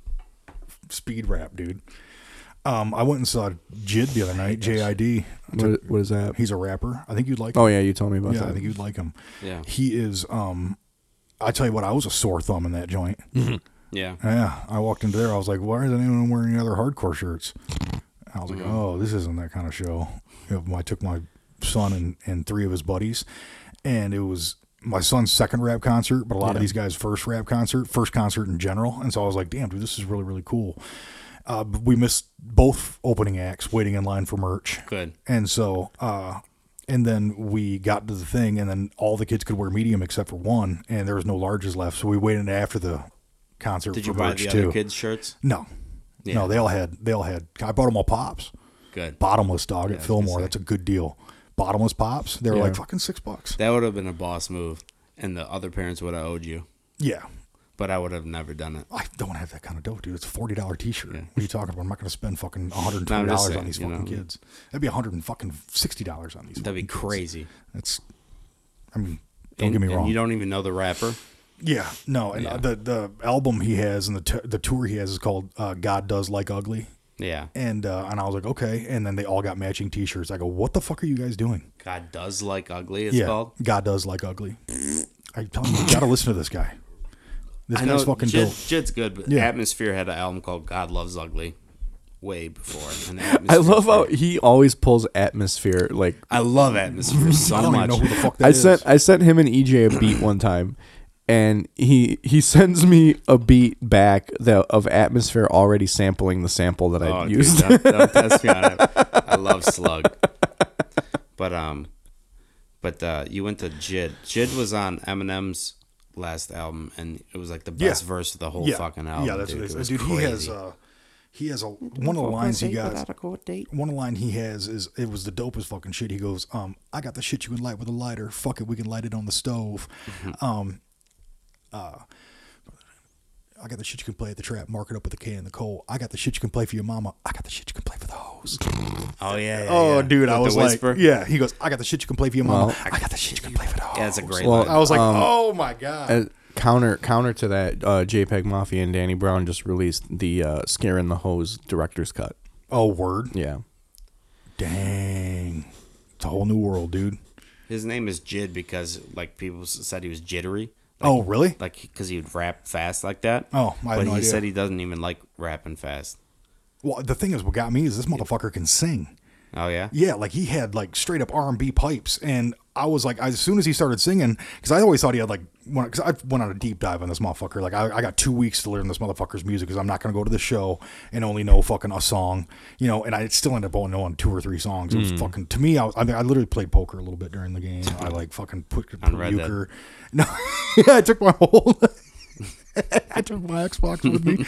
[SPEAKER 2] Speed rap, dude. Um, I went and saw Jid the other night. J I D.
[SPEAKER 3] What, what is that?
[SPEAKER 2] He's a rapper. I think you'd like him.
[SPEAKER 3] Oh yeah, you told me about
[SPEAKER 2] yeah,
[SPEAKER 3] that.
[SPEAKER 2] I think you'd like him.
[SPEAKER 1] Yeah.
[SPEAKER 2] He is. Um, I tell you what, I was a sore thumb in that joint.
[SPEAKER 1] Yeah.
[SPEAKER 2] Yeah, I walked into there. I was like, why isn't anyone wearing any other hardcore shirts? I was like,
[SPEAKER 1] Mm-hmm.
[SPEAKER 2] oh, this isn't that kind of show. You know, I took my son and, and three of his buddies, and it was my son's second rap concert, but a lot
[SPEAKER 3] Yeah.
[SPEAKER 2] of these guys' first rap concert, first concert in general. And so I was like, damn, dude, this is really, really cool. Uh, but we missed both opening acts waiting in line for merch.
[SPEAKER 1] Good.
[SPEAKER 2] And so, uh, and then we got to the thing, and then all the kids could wear medium except for one, and there was no larges left. So we waited after the concert
[SPEAKER 1] Did
[SPEAKER 2] for
[SPEAKER 1] you buy
[SPEAKER 2] merch
[SPEAKER 1] the
[SPEAKER 2] too.
[SPEAKER 1] other kids' shirts?
[SPEAKER 2] No,
[SPEAKER 1] Yeah.
[SPEAKER 2] no, they all had, they all had. I bought them all pops,
[SPEAKER 1] Good.
[SPEAKER 2] bottomless dog
[SPEAKER 1] Yeah,
[SPEAKER 2] at
[SPEAKER 1] I was gonna
[SPEAKER 2] Fillmore.
[SPEAKER 1] say.
[SPEAKER 2] That's a good deal. Bottomless pops. They were
[SPEAKER 3] Yeah.
[SPEAKER 2] like fucking six bucks.
[SPEAKER 1] That would have been a boss move, and the other parents would have owed you.
[SPEAKER 2] Yeah,
[SPEAKER 1] But I would have never done it.
[SPEAKER 2] I don't have that kind of dough, dude. It's a forty dollar t shirt.
[SPEAKER 1] Yeah.
[SPEAKER 2] What are you talking about? I'm not going to spend fucking one hundred and
[SPEAKER 1] No, I'm
[SPEAKER 2] twenty
[SPEAKER 1] just
[SPEAKER 2] dollars on
[SPEAKER 1] saying,
[SPEAKER 2] these
[SPEAKER 1] you
[SPEAKER 2] fucking
[SPEAKER 1] know.
[SPEAKER 2] kids. That'd be one hundred and fucking sixty dollars on these.
[SPEAKER 1] That'd be
[SPEAKER 2] fucking kids.
[SPEAKER 1] crazy.
[SPEAKER 2] That's. I mean, don't
[SPEAKER 1] and,
[SPEAKER 2] get me
[SPEAKER 1] and
[SPEAKER 2] wrong.
[SPEAKER 1] you don't even know the rapper.
[SPEAKER 2] Yeah, no, and
[SPEAKER 1] Yeah.
[SPEAKER 2] uh, the the album he has and the t- the tour he has is called uh, God Does Like Ugly,
[SPEAKER 1] Yeah.
[SPEAKER 2] and uh, and I was like, okay, and then they all got matching T-shirts. I go, what the fuck are you guys doing?
[SPEAKER 1] God does like ugly. It's
[SPEAKER 2] yeah,
[SPEAKER 1] called.
[SPEAKER 2] God Does Like Ugly. I tell you, you got to listen to this guy. This
[SPEAKER 1] I
[SPEAKER 2] guy's
[SPEAKER 1] know
[SPEAKER 2] fucking
[SPEAKER 1] Jid,
[SPEAKER 2] dope.
[SPEAKER 1] Jid's good, but
[SPEAKER 2] Yeah.
[SPEAKER 1] Atmosphere had an album called God Loves Ugly way before. And
[SPEAKER 3] I
[SPEAKER 1] Atmosphere-
[SPEAKER 3] love how he always pulls Atmosphere. Like
[SPEAKER 1] I love Atmosphere so
[SPEAKER 2] I don't
[SPEAKER 1] much.
[SPEAKER 2] even know who the fuck that
[SPEAKER 3] I
[SPEAKER 2] is.
[SPEAKER 3] sent I sent him and E J a beat one time, and he he sends me a beat back that of Atmosphere already sampling the sample that I
[SPEAKER 1] Oh, dude,
[SPEAKER 3] used.
[SPEAKER 1] don't, don't test me on it. I love Slug. But um, but uh, you went to Jid. Jid was on Eminem's last album, and it was like the best
[SPEAKER 2] Yeah.
[SPEAKER 1] verse of the whole
[SPEAKER 2] yeah.
[SPEAKER 1] fucking album.
[SPEAKER 2] Yeah, that's
[SPEAKER 1] dude.
[SPEAKER 2] what it is.
[SPEAKER 1] It was
[SPEAKER 2] Dude, he
[SPEAKER 1] crazy.
[SPEAKER 2] has uh, he has a one of the lines he got. One line he has is it was the dopest fucking shit. He goes, um, I got the shit you can light with a lighter. Fuck it, we can light it on the stove. Um, uh, I got the shit you can play at the trap. Mark it up with the K and the coal. I got the shit you can play for your mama. I got the shit you can play for the hose.
[SPEAKER 1] Oh yeah. yeah
[SPEAKER 2] Oh,
[SPEAKER 1] yeah.
[SPEAKER 2] dude, I
[SPEAKER 1] With
[SPEAKER 2] was
[SPEAKER 1] the
[SPEAKER 2] like,
[SPEAKER 1] whisper?
[SPEAKER 2] yeah. He goes, I got the shit you can play for your mama.
[SPEAKER 3] Well,
[SPEAKER 2] I got the shit you can play for the hose.
[SPEAKER 1] Yeah, that's a great
[SPEAKER 3] Well,
[SPEAKER 1] line.
[SPEAKER 2] I was like,
[SPEAKER 3] Um,
[SPEAKER 2] oh my god.
[SPEAKER 3] Uh, counter counter to that, uh, JPEG Mafia and Danny Brown just released the uh, Scaring the Hose director's cut.
[SPEAKER 2] oh, word.
[SPEAKER 3] Yeah.
[SPEAKER 2] Dang. It's a whole new world, dude.
[SPEAKER 1] His name is Jid because like people s- said he was jittery.
[SPEAKER 2] Oh, really?
[SPEAKER 1] Like because he would rap fast like that.
[SPEAKER 2] Oh, I had
[SPEAKER 1] but
[SPEAKER 2] no
[SPEAKER 1] he
[SPEAKER 2] idea.
[SPEAKER 1] said he doesn't even like rapping fast.
[SPEAKER 2] Well, the thing is, what got me is this motherfucker can sing.
[SPEAKER 1] Oh yeah.
[SPEAKER 2] Yeah, like he had like straight up R and B pipes, and I was like, as soon as he started singing, because I always thought he had like, because I went on a deep dive on this motherfucker. Like I, I got two weeks to learn this motherfucker's music because I'm not gonna go to the show and only know fucking a song, you know. And I still ended up only knowing two or three songs. It was
[SPEAKER 1] Mm.
[SPEAKER 2] fucking to me. I was, I, mean, I literally played poker a little bit during the game. I like fucking put, put
[SPEAKER 1] On Red Dead.
[SPEAKER 2] euchre. No, yeah, I took my whole. I took my Xbox with me.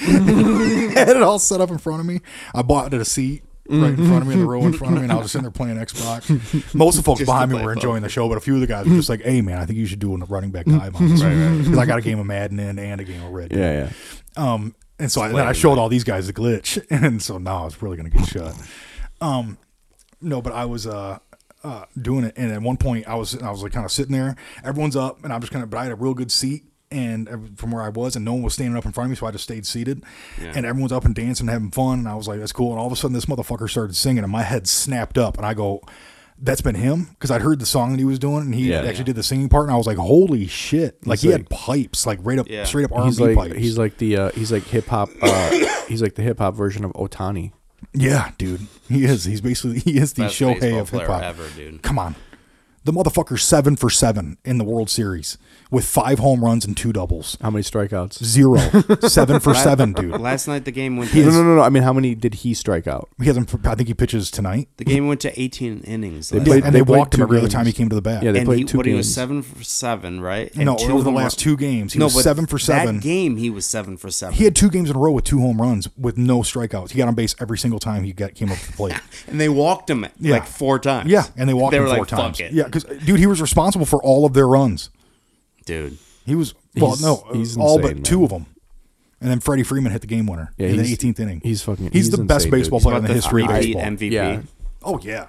[SPEAKER 2] Had it all set up in front of me. I bought it a seat right in front of me, in the row in front of me, and I was just sitting there playing Xbox. Most of the folks
[SPEAKER 1] Just
[SPEAKER 2] behind
[SPEAKER 1] to
[SPEAKER 2] me
[SPEAKER 1] play
[SPEAKER 2] were enjoying the show, but a few of the guys were just like, "Hey, man, I think you should do a running back dive on this."
[SPEAKER 1] Right, right.
[SPEAKER 2] Because I got a game of Madden in and a game of Red Dead.
[SPEAKER 3] Yeah, yeah.
[SPEAKER 2] Um, and so I, then
[SPEAKER 1] Split
[SPEAKER 2] I
[SPEAKER 1] it,
[SPEAKER 2] showed
[SPEAKER 1] man.
[SPEAKER 2] all these guys the glitch, and so now I was really gonna get shot. Um, no, but I was uh, uh doing it, and at one point I was I was like kind of sitting there. Everyone's up, and I'm just kind of, but I had a real good seat. And ev- from where I was, and no one was standing up in front of me, so I just stayed seated.
[SPEAKER 1] Yeah.
[SPEAKER 2] And everyone's up and dancing, and having fun, and I was like, "That's cool." And all of a sudden, this motherfucker started singing, and my head snapped up, and I go, "That's been him," because I'd heard the song that he was doing, and he
[SPEAKER 3] Yeah.
[SPEAKER 2] actually
[SPEAKER 1] Yeah.
[SPEAKER 2] did the singing part, and I was like, "Holy shit!" Like
[SPEAKER 3] He's
[SPEAKER 2] he had
[SPEAKER 3] like-
[SPEAKER 2] pipes, like right up,
[SPEAKER 1] Yeah.
[SPEAKER 2] straight up R and
[SPEAKER 3] He's
[SPEAKER 2] B
[SPEAKER 3] like
[SPEAKER 2] pipes.
[SPEAKER 3] he's like the uh, he's like hip hop. Uh, he's like the hip hop version of Otani.
[SPEAKER 2] Yeah, dude. He is. He's basically he is the
[SPEAKER 1] Best
[SPEAKER 2] Shohei
[SPEAKER 1] baseball
[SPEAKER 2] of hip
[SPEAKER 1] player
[SPEAKER 2] hop.
[SPEAKER 1] ever, dude.
[SPEAKER 2] Come on. The motherfucker's seven for seven in the World Series with five home runs and two doubles.
[SPEAKER 3] How many strikeouts?
[SPEAKER 2] Zero. seven for seven, dude.
[SPEAKER 1] Last night the game went.
[SPEAKER 3] No,
[SPEAKER 1] To,
[SPEAKER 3] no, no, no. I mean, how many did he strike out?
[SPEAKER 2] He hasn't I think he pitches tonight.
[SPEAKER 1] The game went to eighteen innings.
[SPEAKER 3] They
[SPEAKER 1] last
[SPEAKER 2] Yeah,
[SPEAKER 3] played-
[SPEAKER 1] night.
[SPEAKER 2] and they,
[SPEAKER 3] they played
[SPEAKER 2] walked him
[SPEAKER 3] two
[SPEAKER 2] every other
[SPEAKER 3] games.
[SPEAKER 2] time he came to the bat.
[SPEAKER 3] Yeah, they
[SPEAKER 1] and
[SPEAKER 3] played
[SPEAKER 1] he,
[SPEAKER 3] two
[SPEAKER 1] what, he was
[SPEAKER 3] games.
[SPEAKER 1] seven for seven, right? And
[SPEAKER 2] no,
[SPEAKER 1] two
[SPEAKER 2] over the
[SPEAKER 1] home
[SPEAKER 2] last
[SPEAKER 1] run-
[SPEAKER 2] two games. He
[SPEAKER 1] no,
[SPEAKER 2] was
[SPEAKER 1] but
[SPEAKER 2] seven for seven.
[SPEAKER 1] That game he was seven for seven.
[SPEAKER 2] He had two games in a row with two home runs with no strikeouts. He got on base every single time he got came up to the plate.
[SPEAKER 1] and they walked him
[SPEAKER 2] Yeah.
[SPEAKER 1] like four times.
[SPEAKER 2] Yeah, and they walked
[SPEAKER 1] They
[SPEAKER 2] him
[SPEAKER 1] were
[SPEAKER 2] four
[SPEAKER 1] like,
[SPEAKER 2] times.
[SPEAKER 1] "Fuck it."
[SPEAKER 2] Yeah, because dude, he was responsible for all of their runs.
[SPEAKER 1] dude.
[SPEAKER 2] He was well,
[SPEAKER 3] He's-
[SPEAKER 2] no,
[SPEAKER 3] he's
[SPEAKER 2] all
[SPEAKER 3] insane,
[SPEAKER 2] but two
[SPEAKER 3] man.
[SPEAKER 2] of them. And then Freddie Freeman hit the game winner
[SPEAKER 3] Yeah,
[SPEAKER 2] in the
[SPEAKER 3] he's-
[SPEAKER 2] eighteenth inning.
[SPEAKER 3] he's fucking-
[SPEAKER 2] He's,
[SPEAKER 3] he's
[SPEAKER 2] the best
[SPEAKER 3] insane, dude.
[SPEAKER 2] baseball
[SPEAKER 3] He's
[SPEAKER 2] player in
[SPEAKER 1] About
[SPEAKER 2] the
[SPEAKER 1] the
[SPEAKER 2] history of
[SPEAKER 1] three-peat
[SPEAKER 2] baseball.
[SPEAKER 1] M V P.
[SPEAKER 3] Yeah.
[SPEAKER 2] Oh yeah.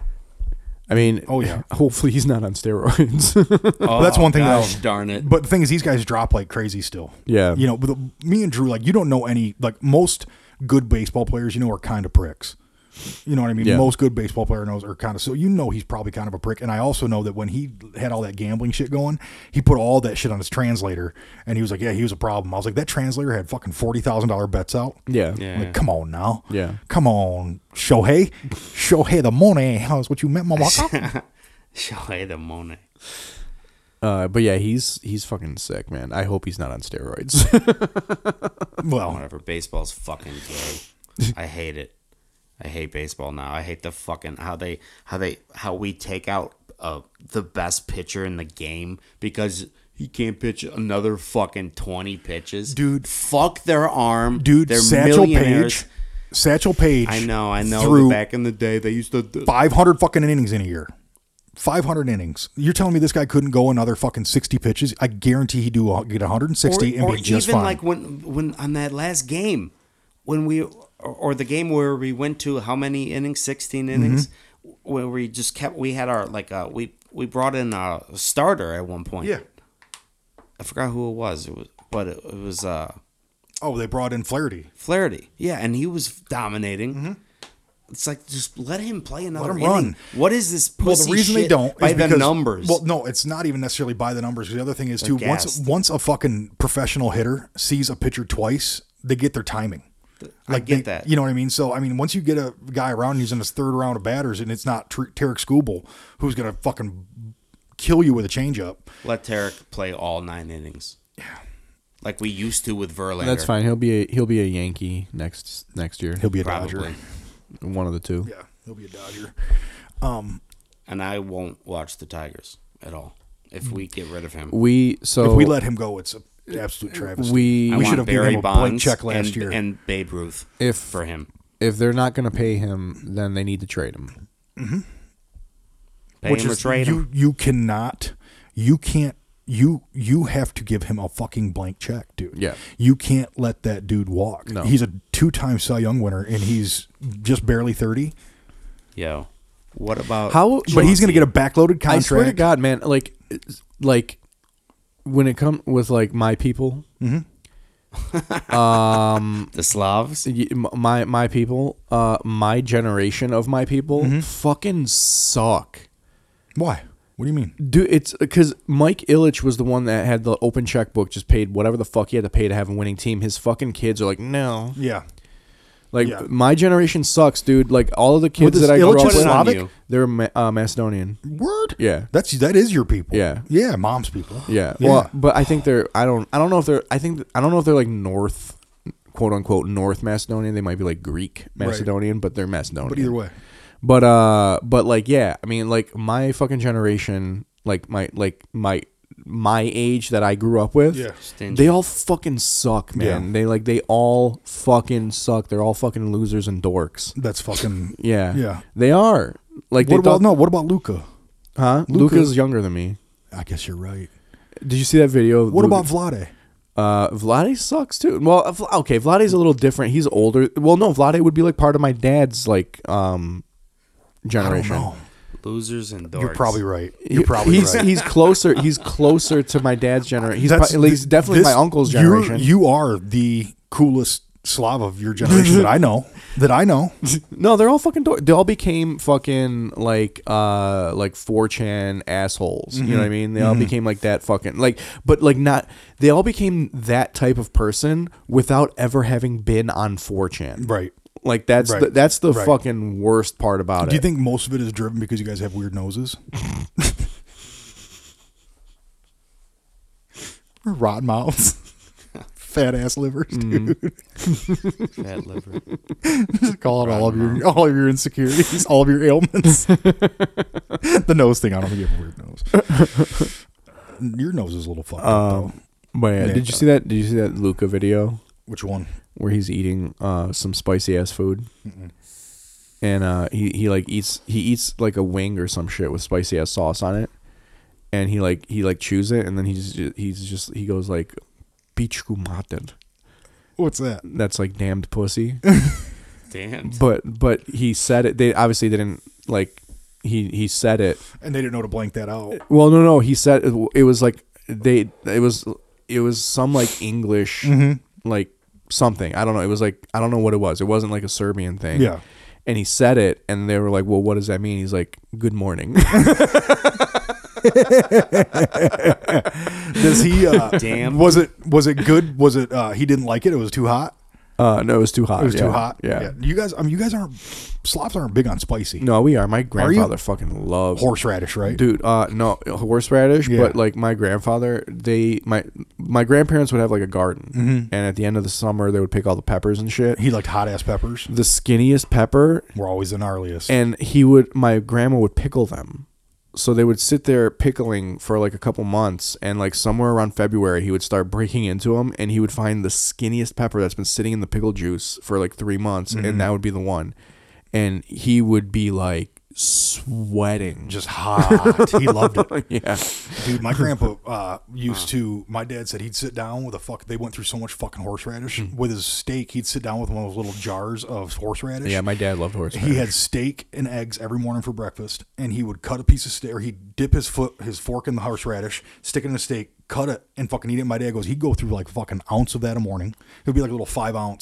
[SPEAKER 3] I mean,
[SPEAKER 2] Oh, yeah.
[SPEAKER 3] Hopefully he's not on steroids.
[SPEAKER 1] Oh,
[SPEAKER 2] that's one thing
[SPEAKER 1] gosh,
[SPEAKER 2] though.
[SPEAKER 1] darn it.
[SPEAKER 2] But the thing is, these guys drop like crazy still.
[SPEAKER 3] Yeah.
[SPEAKER 2] You know, but the, me and Drew, like, you don't know any, like, most good baseball players, you know, are kind of pricks. You know what I mean?
[SPEAKER 3] Yeah.
[SPEAKER 2] Most good baseball player knows are kind of, so you know he's probably kind of a prick. And I also know that when he had all that gambling shit going, he put all that shit on his translator, and he was like, yeah, he was a problem. I was like, that translator had fucking forty thousand dollars bets out.
[SPEAKER 3] yeah.
[SPEAKER 1] Yeah.
[SPEAKER 2] Like, come on now.
[SPEAKER 3] Yeah.
[SPEAKER 2] Come on, Shohei. Shohei the money. How's what you meant, motherfucker?
[SPEAKER 1] Shohei the Monet.
[SPEAKER 3] Uh, but yeah, he's he's fucking sick, man. I hope he's not on steroids.
[SPEAKER 2] Well,
[SPEAKER 1] Whatever. Baseball's fucking gay. I hate it. I hate baseball now. I hate the fucking how they how they how we take out uh, the best pitcher in the game because he can't pitch another fucking twenty pitches.
[SPEAKER 2] Dude.
[SPEAKER 1] Fuck their arm.
[SPEAKER 2] dude,
[SPEAKER 1] They're
[SPEAKER 2] Satchel
[SPEAKER 1] millionaires.
[SPEAKER 2] Page. Satchel Page.
[SPEAKER 1] I know, I know.
[SPEAKER 2] threw
[SPEAKER 1] Back in the day, they used to. do-
[SPEAKER 2] five hundred fucking innings in a year. five hundred innings. You're telling me this guy couldn't go another fucking sixty pitches? I guarantee he'd do get one hundred sixty and
[SPEAKER 1] or
[SPEAKER 2] be just
[SPEAKER 1] even
[SPEAKER 2] fine.
[SPEAKER 1] like when when on that last game when we or, or the game where we went to how many innings sixteen innings
[SPEAKER 2] Mm-hmm.
[SPEAKER 1] where we just kept we had our like uh we we brought in a starter at one point.
[SPEAKER 2] yeah.
[SPEAKER 1] I forgot who it was, it was but it, it was uh
[SPEAKER 2] Oh, they brought in Flaherty.
[SPEAKER 1] Flaherty. Yeah, and he was dominating.
[SPEAKER 2] Mm-hmm.
[SPEAKER 1] It's like just let him play another
[SPEAKER 2] him
[SPEAKER 1] inning.
[SPEAKER 2] run.
[SPEAKER 1] What is this
[SPEAKER 2] Well,
[SPEAKER 1] pussy
[SPEAKER 2] the reason they
[SPEAKER 1] shit
[SPEAKER 2] don't
[SPEAKER 1] by
[SPEAKER 2] is
[SPEAKER 1] the
[SPEAKER 2] because,
[SPEAKER 1] numbers?
[SPEAKER 2] Well, no, it's not even necessarily by the numbers. The other thing is too,
[SPEAKER 1] They're
[SPEAKER 2] once
[SPEAKER 1] gassed.
[SPEAKER 2] once a fucking professional hitter sees a pitcher twice, they get their timing.
[SPEAKER 1] I get
[SPEAKER 2] they-
[SPEAKER 1] that.
[SPEAKER 2] You know what I mean? So I mean, once you get a guy around, and he's in his third round of batters, and it's not Ter- Tarek Skubal who's gonna fucking kill you with a changeup.
[SPEAKER 1] Let Tarek play all nine innings. Yeah, like we used to with Verlander.
[SPEAKER 3] That's fine. He'll be a, he'll be a Yankee next next year.
[SPEAKER 2] He'll be a
[SPEAKER 1] Probably.
[SPEAKER 2] Dodger.
[SPEAKER 3] One of the two.
[SPEAKER 2] Yeah, he'll be a Dodger.
[SPEAKER 1] And I won't watch the Tigers at all if we get rid of him.
[SPEAKER 3] We so
[SPEAKER 2] If we let him go, it's an absolute travesty.
[SPEAKER 3] we
[SPEAKER 1] I
[SPEAKER 2] we
[SPEAKER 1] want
[SPEAKER 2] should have given
[SPEAKER 1] Barry
[SPEAKER 2] him a
[SPEAKER 1] Bonds
[SPEAKER 2] blank check last
[SPEAKER 1] and,
[SPEAKER 2] year.
[SPEAKER 1] and Babe Ruth
[SPEAKER 3] if
[SPEAKER 1] for him.
[SPEAKER 3] if they're not going to pay him, then they need to trade him.
[SPEAKER 1] Pay
[SPEAKER 2] Which
[SPEAKER 1] him or
[SPEAKER 2] is
[SPEAKER 1] trade
[SPEAKER 2] you.
[SPEAKER 1] him.
[SPEAKER 2] You cannot. You can't. You you have to give him a fucking blank check, dude.
[SPEAKER 3] Yeah.
[SPEAKER 2] You can't let that dude walk.
[SPEAKER 3] No.
[SPEAKER 2] He's a two-time Cy Young winner, and he's just barely thirty.
[SPEAKER 1] Yo, what about
[SPEAKER 3] How?
[SPEAKER 2] But he's going to get a backloaded contract.
[SPEAKER 3] I swear to God, man, like, it's- like when it comes with like my people,
[SPEAKER 1] the Slavs?
[SPEAKER 3] y- m- my my people, uh, my generation of my people,
[SPEAKER 2] Mm-hmm.
[SPEAKER 3] fucking suck.
[SPEAKER 2] Why? What do you mean?
[SPEAKER 3] Dude, it's because Mike Ilitch was the one that had the open checkbook, just paid whatever the fuck he had to pay to have a winning team. His fucking kids are like, no.
[SPEAKER 2] Yeah.
[SPEAKER 3] Like,
[SPEAKER 2] Yeah.
[SPEAKER 3] my generation sucks, dude. Like, all of the kids
[SPEAKER 2] this
[SPEAKER 3] that I grew
[SPEAKER 2] Ilitch
[SPEAKER 3] up
[SPEAKER 2] is
[SPEAKER 3] with,
[SPEAKER 2] Slavic?
[SPEAKER 3] they're Ma- uh, Macedonian.
[SPEAKER 2] Word.
[SPEAKER 3] Yeah.
[SPEAKER 2] That's that is your people.
[SPEAKER 3] Yeah.
[SPEAKER 2] Yeah. Mom's people.
[SPEAKER 3] Yeah.
[SPEAKER 2] Yeah.
[SPEAKER 3] Well, but I think they're, I don't, I don't know if they're, I think, I don't know if they're like North, quote unquote, North Macedonian. They might be like Greek Macedonian, but they're Macedonian.
[SPEAKER 2] But either way,
[SPEAKER 3] But uh, but like yeah, I mean like my fucking generation, like my like my my age that I grew up with,
[SPEAKER 2] Yeah.
[SPEAKER 1] Stingy.
[SPEAKER 3] they all fucking suck, man.
[SPEAKER 2] Yeah.
[SPEAKER 3] They like they all fucking suck. They're all fucking losers and dorks.
[SPEAKER 2] that's fucking.
[SPEAKER 3] Yeah,
[SPEAKER 2] Yeah.
[SPEAKER 3] they are. Like they
[SPEAKER 2] What about
[SPEAKER 3] thought,
[SPEAKER 2] no? What about Luca?
[SPEAKER 3] huh?
[SPEAKER 2] Luka-
[SPEAKER 3] Luca's younger than me.
[SPEAKER 2] I guess you're right.
[SPEAKER 3] Did you see that video? of
[SPEAKER 2] What
[SPEAKER 3] Luka?
[SPEAKER 2] about Vlade?
[SPEAKER 3] Uh, Vlade sucks too. Well, uh, Vla- okay, Vlade's a little different. He's older. Well, no, Vlade would be like part of my dad's like um
[SPEAKER 2] I don't
[SPEAKER 3] generation.
[SPEAKER 2] know.
[SPEAKER 1] Losers and dorks.
[SPEAKER 2] You're probably right. You're probably
[SPEAKER 3] he's
[SPEAKER 2] right.
[SPEAKER 3] he's closer. He's closer to my dad's generation. He's,
[SPEAKER 2] That's-
[SPEAKER 3] pro- he's definitely
[SPEAKER 2] this-
[SPEAKER 3] my uncle's
[SPEAKER 2] you're-
[SPEAKER 3] generation.
[SPEAKER 2] You are the coolest Slav of your generation that I know. That I know.
[SPEAKER 3] no, they're all fucking. Dor- they all became fucking like uh like four chan assholes. You know what I mean? They all became like that fucking like, but like not. They all became that type of person without ever having been on four chan.
[SPEAKER 2] Right.
[SPEAKER 3] Like that's
[SPEAKER 2] Right.
[SPEAKER 3] the, that's the
[SPEAKER 2] Right.
[SPEAKER 3] fucking worst part about
[SPEAKER 2] Do you
[SPEAKER 3] it.
[SPEAKER 2] think most of it is driven because you guys have weird noses? Rotten mouths. Fat ass livers, dude.
[SPEAKER 1] Fat liver.
[SPEAKER 2] Just call out all of your all of your insecurities, all of your ailments. The nose thing, I don't think you have a weird nose. Your nose is a little fucked up though.
[SPEAKER 3] Um, but yeah,
[SPEAKER 2] Yeah.
[SPEAKER 3] did you see that? Did you see that Luca video?
[SPEAKER 2] Which one?
[SPEAKER 3] Where he's eating uh, some spicy ass food, and uh, he he like eats he eats like a wing or some shit with spicy ass sauce on it, and he like he like chews it, and then he's just, he's just he goes like, "Bichku maten."
[SPEAKER 2] What's that?
[SPEAKER 3] That's like damned pussy.
[SPEAKER 1] Damn.
[SPEAKER 3] but but he said it. They obviously didn't like he he said it.
[SPEAKER 2] And they didn't know to blank that out.
[SPEAKER 3] Well, no, no, he said it, it was like they it was it was some like English like something. I don't know. It was like I don't know what it was. It wasn't like a Serbian thing.
[SPEAKER 2] Yeah.
[SPEAKER 3] And he said it, and they were like, "Well, what does that mean?" He's like, "Good morning."
[SPEAKER 2] Does he? Uh,
[SPEAKER 1] Damn.
[SPEAKER 2] Was it? Was it good? Was it? Uh, he didn't like it. It was too hot.
[SPEAKER 3] uh, no, it was too hot.
[SPEAKER 2] It was
[SPEAKER 3] yeah.
[SPEAKER 2] too hot.
[SPEAKER 3] Yeah.
[SPEAKER 2] You guys. I mean, you guys aren't. Slavs aren't big on spicy.
[SPEAKER 3] No, we are. My grandfather
[SPEAKER 2] you?
[SPEAKER 3] fucking loves
[SPEAKER 2] Horseradish, right?
[SPEAKER 3] Dude, uh, no horseradish,
[SPEAKER 2] Yeah.
[SPEAKER 3] but like my grandfather, they my my grandparents would have like a garden,
[SPEAKER 2] Mm-hmm.
[SPEAKER 3] and at the end of the summer, they would pick all the peppers and shit.
[SPEAKER 2] He liked hot ass peppers.
[SPEAKER 3] The skinniest pepper,
[SPEAKER 2] We're always the gnarliest.
[SPEAKER 3] and he would my grandma would pickle them. So they would sit there pickling for like a couple months, and like somewhere around February, he would start breaking into them, and he would find the skinniest pepper that's been sitting in the pickle juice for like three months,
[SPEAKER 2] Mm-hmm.
[SPEAKER 3] and that would be the one. And he would be like sweating.
[SPEAKER 2] Just hot. He loved it.
[SPEAKER 3] Yeah.
[SPEAKER 2] Dude, my grandpa uh, used to. My dad said he'd sit down with a fuck. They went through so much fucking horseradish with his steak. He'd sit down with one of those little jars of horseradish.
[SPEAKER 3] Yeah, my dad loved horseradish.
[SPEAKER 2] He had steak and eggs every morning for breakfast, and he would cut a piece of steak, or he'd dip his foot, his fork in the horseradish, stick it in the steak, cut it, and fucking eat it. My dad goes, he'd go through like a fucking ounce of that a morning. It would be like a little five ounce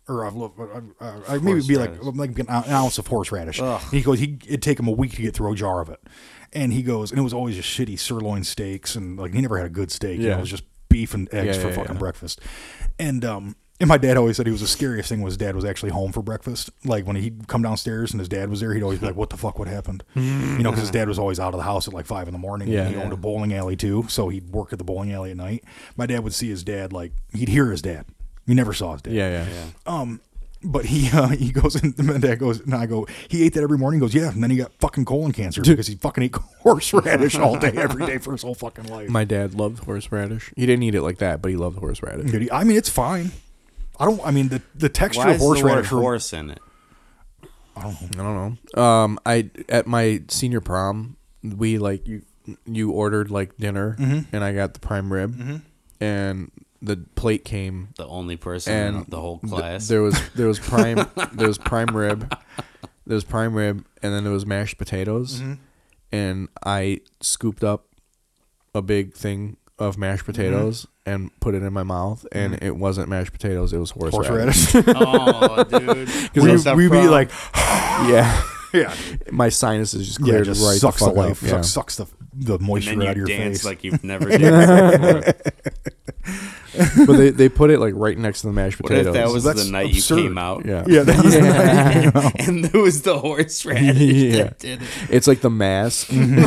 [SPEAKER 2] or uh, uh, uh, uh, maybe it'd be like like an ounce of horseradish. And he goes, he it'd take him a week to get through a jar of it, and he goes, and it was always just shitty sirloin steaks, and like he never had a good steak. You
[SPEAKER 3] Yeah.
[SPEAKER 2] know, it was just beef and eggs
[SPEAKER 3] Yeah,
[SPEAKER 2] for
[SPEAKER 3] yeah,
[SPEAKER 2] fucking
[SPEAKER 3] yeah.
[SPEAKER 2] breakfast, and um. And my dad always said he was the scariest thing was dad was actually home for breakfast. Like when he'd come downstairs and his dad was there, he'd always be like, "What the fuck? What happened?" You know, because his dad was always out of the house at like five in the morning.
[SPEAKER 3] Yeah.
[SPEAKER 2] he
[SPEAKER 3] Yeah.
[SPEAKER 2] owned a bowling alley too, so he'd work at the bowling alley at night. My dad would see his dad like he'd hear his dad. He never saw his dad.
[SPEAKER 3] Yeah, yeah.
[SPEAKER 1] Yeah.
[SPEAKER 2] Um, but he uh, he goes and my dad goes and I go. He ate that every morning. He goes, yeah, and then he got fucking colon cancer because he fucking ate horseradish all day every day for his whole fucking life.
[SPEAKER 3] My dad loved horseradish. He didn't eat it like that, but he loved horseradish.
[SPEAKER 2] Dude, he- I mean, it's fine. I don't. I mean, the the texture
[SPEAKER 1] Why
[SPEAKER 2] of
[SPEAKER 1] is the word
[SPEAKER 2] horseradish.
[SPEAKER 1] horse in it?
[SPEAKER 3] I don't know. Um, I at my senior prom, we like you you ordered like dinner,
[SPEAKER 2] Mm-hmm.
[SPEAKER 3] and I got the prime rib, and the plate came,
[SPEAKER 1] The only person
[SPEAKER 3] and
[SPEAKER 1] in the whole
[SPEAKER 3] th-
[SPEAKER 1] class.
[SPEAKER 3] there was there was prime there was prime rib, there was prime rib, and then there was mashed potatoes,
[SPEAKER 2] Mm-hmm.
[SPEAKER 3] and I scooped up a big thing of mashed potatoes and put it in my mouth, and it wasn't mashed potatoes; it was horseradish.
[SPEAKER 2] horseradish.
[SPEAKER 1] oh, dude.
[SPEAKER 2] we
[SPEAKER 1] What's that
[SPEAKER 2] we be
[SPEAKER 1] from?
[SPEAKER 2] like,
[SPEAKER 3] Yeah,
[SPEAKER 2] yeah,
[SPEAKER 3] my sinuses just
[SPEAKER 2] yeah,
[SPEAKER 3] cleared
[SPEAKER 2] just
[SPEAKER 3] right
[SPEAKER 2] sucks
[SPEAKER 3] the
[SPEAKER 2] the,
[SPEAKER 3] fuck
[SPEAKER 2] life,
[SPEAKER 3] up. Yeah.
[SPEAKER 2] sucks, sucks the the moisture
[SPEAKER 1] And then
[SPEAKER 2] out
[SPEAKER 1] you
[SPEAKER 2] of your
[SPEAKER 1] dance
[SPEAKER 2] face.
[SPEAKER 1] like you've never danced before.
[SPEAKER 3] But they, they put it like right next to the mashed
[SPEAKER 1] What if
[SPEAKER 3] potatoes.
[SPEAKER 1] that was
[SPEAKER 2] That's
[SPEAKER 1] the night
[SPEAKER 2] absurd.
[SPEAKER 1] you came out?
[SPEAKER 3] yeah.
[SPEAKER 2] yeah, that was the night he came out.
[SPEAKER 1] And there was the horseradish
[SPEAKER 3] Yeah.
[SPEAKER 1] that did it.
[SPEAKER 3] It's like the mass.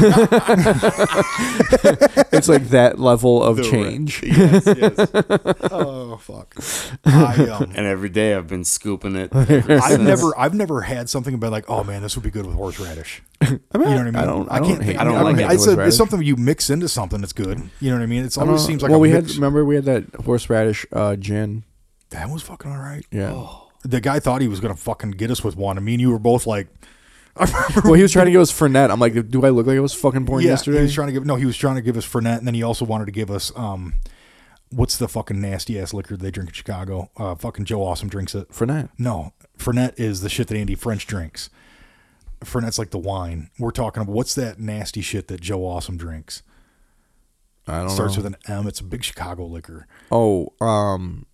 [SPEAKER 3] It's like that level of
[SPEAKER 1] The
[SPEAKER 3] change.
[SPEAKER 1] Yes, yes.
[SPEAKER 2] Oh fuck! I um,
[SPEAKER 1] And every day I've been scooping it. ever
[SPEAKER 2] I've
[SPEAKER 1] since.
[SPEAKER 2] never I've never had something about like, oh man, this would be good with horseradish.
[SPEAKER 3] I mean,
[SPEAKER 2] You know what I mean?
[SPEAKER 3] I don't. I, don't
[SPEAKER 2] can't
[SPEAKER 3] hate.
[SPEAKER 2] think.
[SPEAKER 1] I don't
[SPEAKER 2] I
[SPEAKER 1] like
[SPEAKER 2] mean,
[SPEAKER 1] it
[SPEAKER 2] it's,
[SPEAKER 3] with
[SPEAKER 2] a, it's
[SPEAKER 3] radish.
[SPEAKER 2] something you mix into something that's good. You know what I mean? It's
[SPEAKER 3] I don't
[SPEAKER 2] always
[SPEAKER 3] know.
[SPEAKER 2] seems like
[SPEAKER 3] well,
[SPEAKER 2] a
[SPEAKER 3] we
[SPEAKER 2] mix.
[SPEAKER 3] had. Remember, we had that horseradish uh, gin.
[SPEAKER 2] That was fucking all right.
[SPEAKER 3] Yeah.
[SPEAKER 2] The guy thought he was gonna fucking get us with one. I mean, you were both like, I remember
[SPEAKER 3] Well, he was trying to give us Fernet. I'm like, do I look like I was fucking born
[SPEAKER 2] yeah,
[SPEAKER 3] yesterday?
[SPEAKER 2] he was trying to give no, he was trying to give us Fernet, and then he also wanted to give us um, what's the fucking nasty ass liquor they drink in Chicago? Uh, fucking Joe Awesome drinks it.
[SPEAKER 3] Fernet.
[SPEAKER 2] No, Fernet is the shit that Andy French drinks. Fernet's like the wine. We're talking about what's that nasty shit that Joe Awesome drinks?
[SPEAKER 3] I don't
[SPEAKER 2] Starts
[SPEAKER 3] know.
[SPEAKER 2] with an M. It's a big Chicago liquor.
[SPEAKER 3] Oh, um,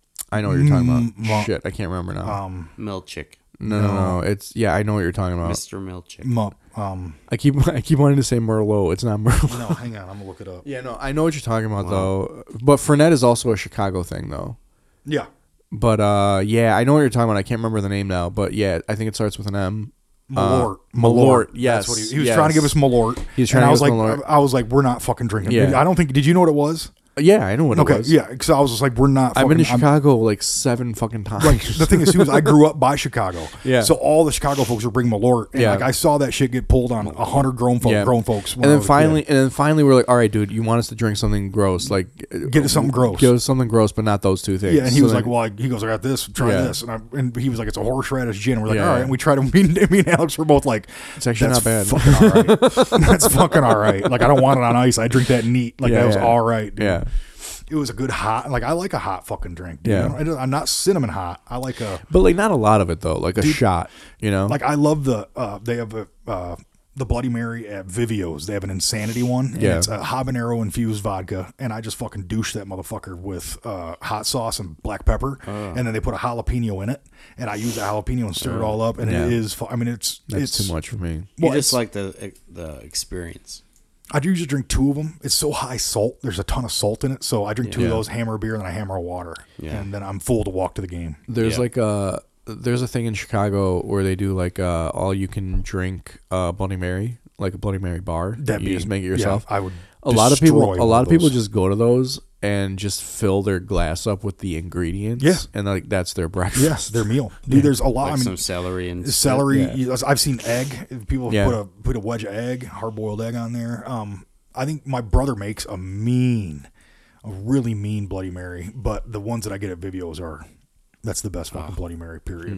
[SPEAKER 3] I know what you're talking about.
[SPEAKER 2] Mm, well,
[SPEAKER 3] Shit, I can't remember now.
[SPEAKER 2] Um,
[SPEAKER 1] Milchick.
[SPEAKER 3] no, no, no. It's yeah, I know what you're talking about.
[SPEAKER 1] Mister Milchick.
[SPEAKER 2] mu- um,
[SPEAKER 3] I keep I keep wanting to say Merlot. It's not Merlot.
[SPEAKER 2] no, hang on. I'm gonna look it up.
[SPEAKER 3] Yeah, no, I know what you're talking about though. But Fernet is also a Chicago thing though.
[SPEAKER 2] Yeah.
[SPEAKER 3] But uh, yeah, I know what you're talking about. I can't remember the name now, but yeah, I think it starts with an M.
[SPEAKER 2] Malort.
[SPEAKER 3] Uh, Malort, yes,
[SPEAKER 2] That's what he, he was
[SPEAKER 3] yes.
[SPEAKER 2] trying to give us Malort.
[SPEAKER 3] He was trying
[SPEAKER 2] and
[SPEAKER 3] to
[SPEAKER 2] I was
[SPEAKER 3] give
[SPEAKER 2] like,
[SPEAKER 3] us Malort.
[SPEAKER 2] I was like, we're not fucking drinking.
[SPEAKER 3] Yeah.
[SPEAKER 2] I don't think. Did you know what it was?
[SPEAKER 3] Yeah, I know what
[SPEAKER 2] Okay,
[SPEAKER 3] it was.
[SPEAKER 2] yeah. Because I was just like, we're not.
[SPEAKER 3] I've been to
[SPEAKER 2] fucking- I'm-
[SPEAKER 3] Chicago like seven fucking times.
[SPEAKER 2] Like the thing is, too, is I grew up by Chicago.
[SPEAKER 3] Yeah.
[SPEAKER 2] So all the Chicago folks were bringing Malort, and
[SPEAKER 3] Yeah.
[SPEAKER 2] like I saw that shit get pulled on a hundred grown folk,
[SPEAKER 3] Yeah.
[SPEAKER 2] grown folks. when
[SPEAKER 3] and
[SPEAKER 2] I
[SPEAKER 3] then
[SPEAKER 2] was a
[SPEAKER 3] finally,
[SPEAKER 2] kid.
[SPEAKER 3] and then finally, we're like, all right, dude, you want us to drink something gross? Like,
[SPEAKER 2] Get us something gross.
[SPEAKER 3] Give us something gross, but not those two things.
[SPEAKER 2] Yeah, and he
[SPEAKER 3] So
[SPEAKER 2] was
[SPEAKER 3] then-
[SPEAKER 2] like, "Well, I, he goes, I got this. Try
[SPEAKER 3] Yeah.
[SPEAKER 2] this." And, I, and he was like, "It's a horseradish gin." And we're like,
[SPEAKER 3] Yeah,
[SPEAKER 2] "All right."
[SPEAKER 3] yeah.
[SPEAKER 2] And we tried to. Me, and- me and Alex were both like,
[SPEAKER 3] It's actually
[SPEAKER 2] "That's
[SPEAKER 3] not bad."
[SPEAKER 2] Fucking all right. That's fucking all right. Like I don't want it on ice. I drink that neat. Like
[SPEAKER 3] Yeah,
[SPEAKER 2] that was
[SPEAKER 3] yeah.
[SPEAKER 2] all right. Dude.
[SPEAKER 3] yeah.
[SPEAKER 2] It was a good hot. Like I like a hot fucking drink. Dude.
[SPEAKER 3] Yeah.
[SPEAKER 2] I don't- I don't- I'm not cinnamon hot. I like a
[SPEAKER 3] But like, not a lot of it though. Like a shot, you know.
[SPEAKER 2] like I love the. Uh, they have a. Uh, the Bloody Mary at Vivio's. They have an Insanity one. And
[SPEAKER 3] Yeah.
[SPEAKER 2] It's a habanero infused vodka. And I just fucking douche that motherfucker with uh, hot sauce and black pepper. And then they put a jalapeno in it. And I use the jalapeno and stir it all up. And
[SPEAKER 3] Yeah.
[SPEAKER 2] it is, fu- I mean, it's,
[SPEAKER 3] That's
[SPEAKER 2] it's
[SPEAKER 3] too much for me.
[SPEAKER 1] You
[SPEAKER 2] Well,
[SPEAKER 1] just
[SPEAKER 2] it's-
[SPEAKER 1] like the the experience.
[SPEAKER 2] I usually drink two of them. It's so high salt. There's a ton of salt in it. So I drink two
[SPEAKER 3] Yeah.
[SPEAKER 2] of those, hammer a beer, and then I hammer a water.
[SPEAKER 1] Yeah.
[SPEAKER 2] And then I'm full to walk to the game.
[SPEAKER 3] There's
[SPEAKER 1] Yeah.
[SPEAKER 3] like a there's a thing in Chicago where they do like uh all you can drink uh Bloody Mary, like a Bloody Mary bar.
[SPEAKER 2] That'd
[SPEAKER 3] you
[SPEAKER 2] be,
[SPEAKER 3] just make it
[SPEAKER 2] yeah,
[SPEAKER 3] yourself.
[SPEAKER 2] I would.
[SPEAKER 3] a lot of people
[SPEAKER 2] destroy
[SPEAKER 3] a
[SPEAKER 2] one
[SPEAKER 3] lot of people
[SPEAKER 2] those.
[SPEAKER 3] just go to those and just fill their glass up with the ingredients.
[SPEAKER 2] Yeah.
[SPEAKER 3] And like that's their breakfast.
[SPEAKER 2] Yes, their meal. Dude, there's a lot.
[SPEAKER 1] Like
[SPEAKER 2] I mean,
[SPEAKER 1] some celery and
[SPEAKER 2] celery.
[SPEAKER 3] Yeah.
[SPEAKER 2] you- I've seen egg. People
[SPEAKER 3] Yeah.
[SPEAKER 2] put a put a wedge of egg, hard boiled egg on there. Um, I think my brother makes a mean, a really mean Bloody Mary. But the ones that I get at Vivio's are, that's the best fucking Bloody Mary. Period.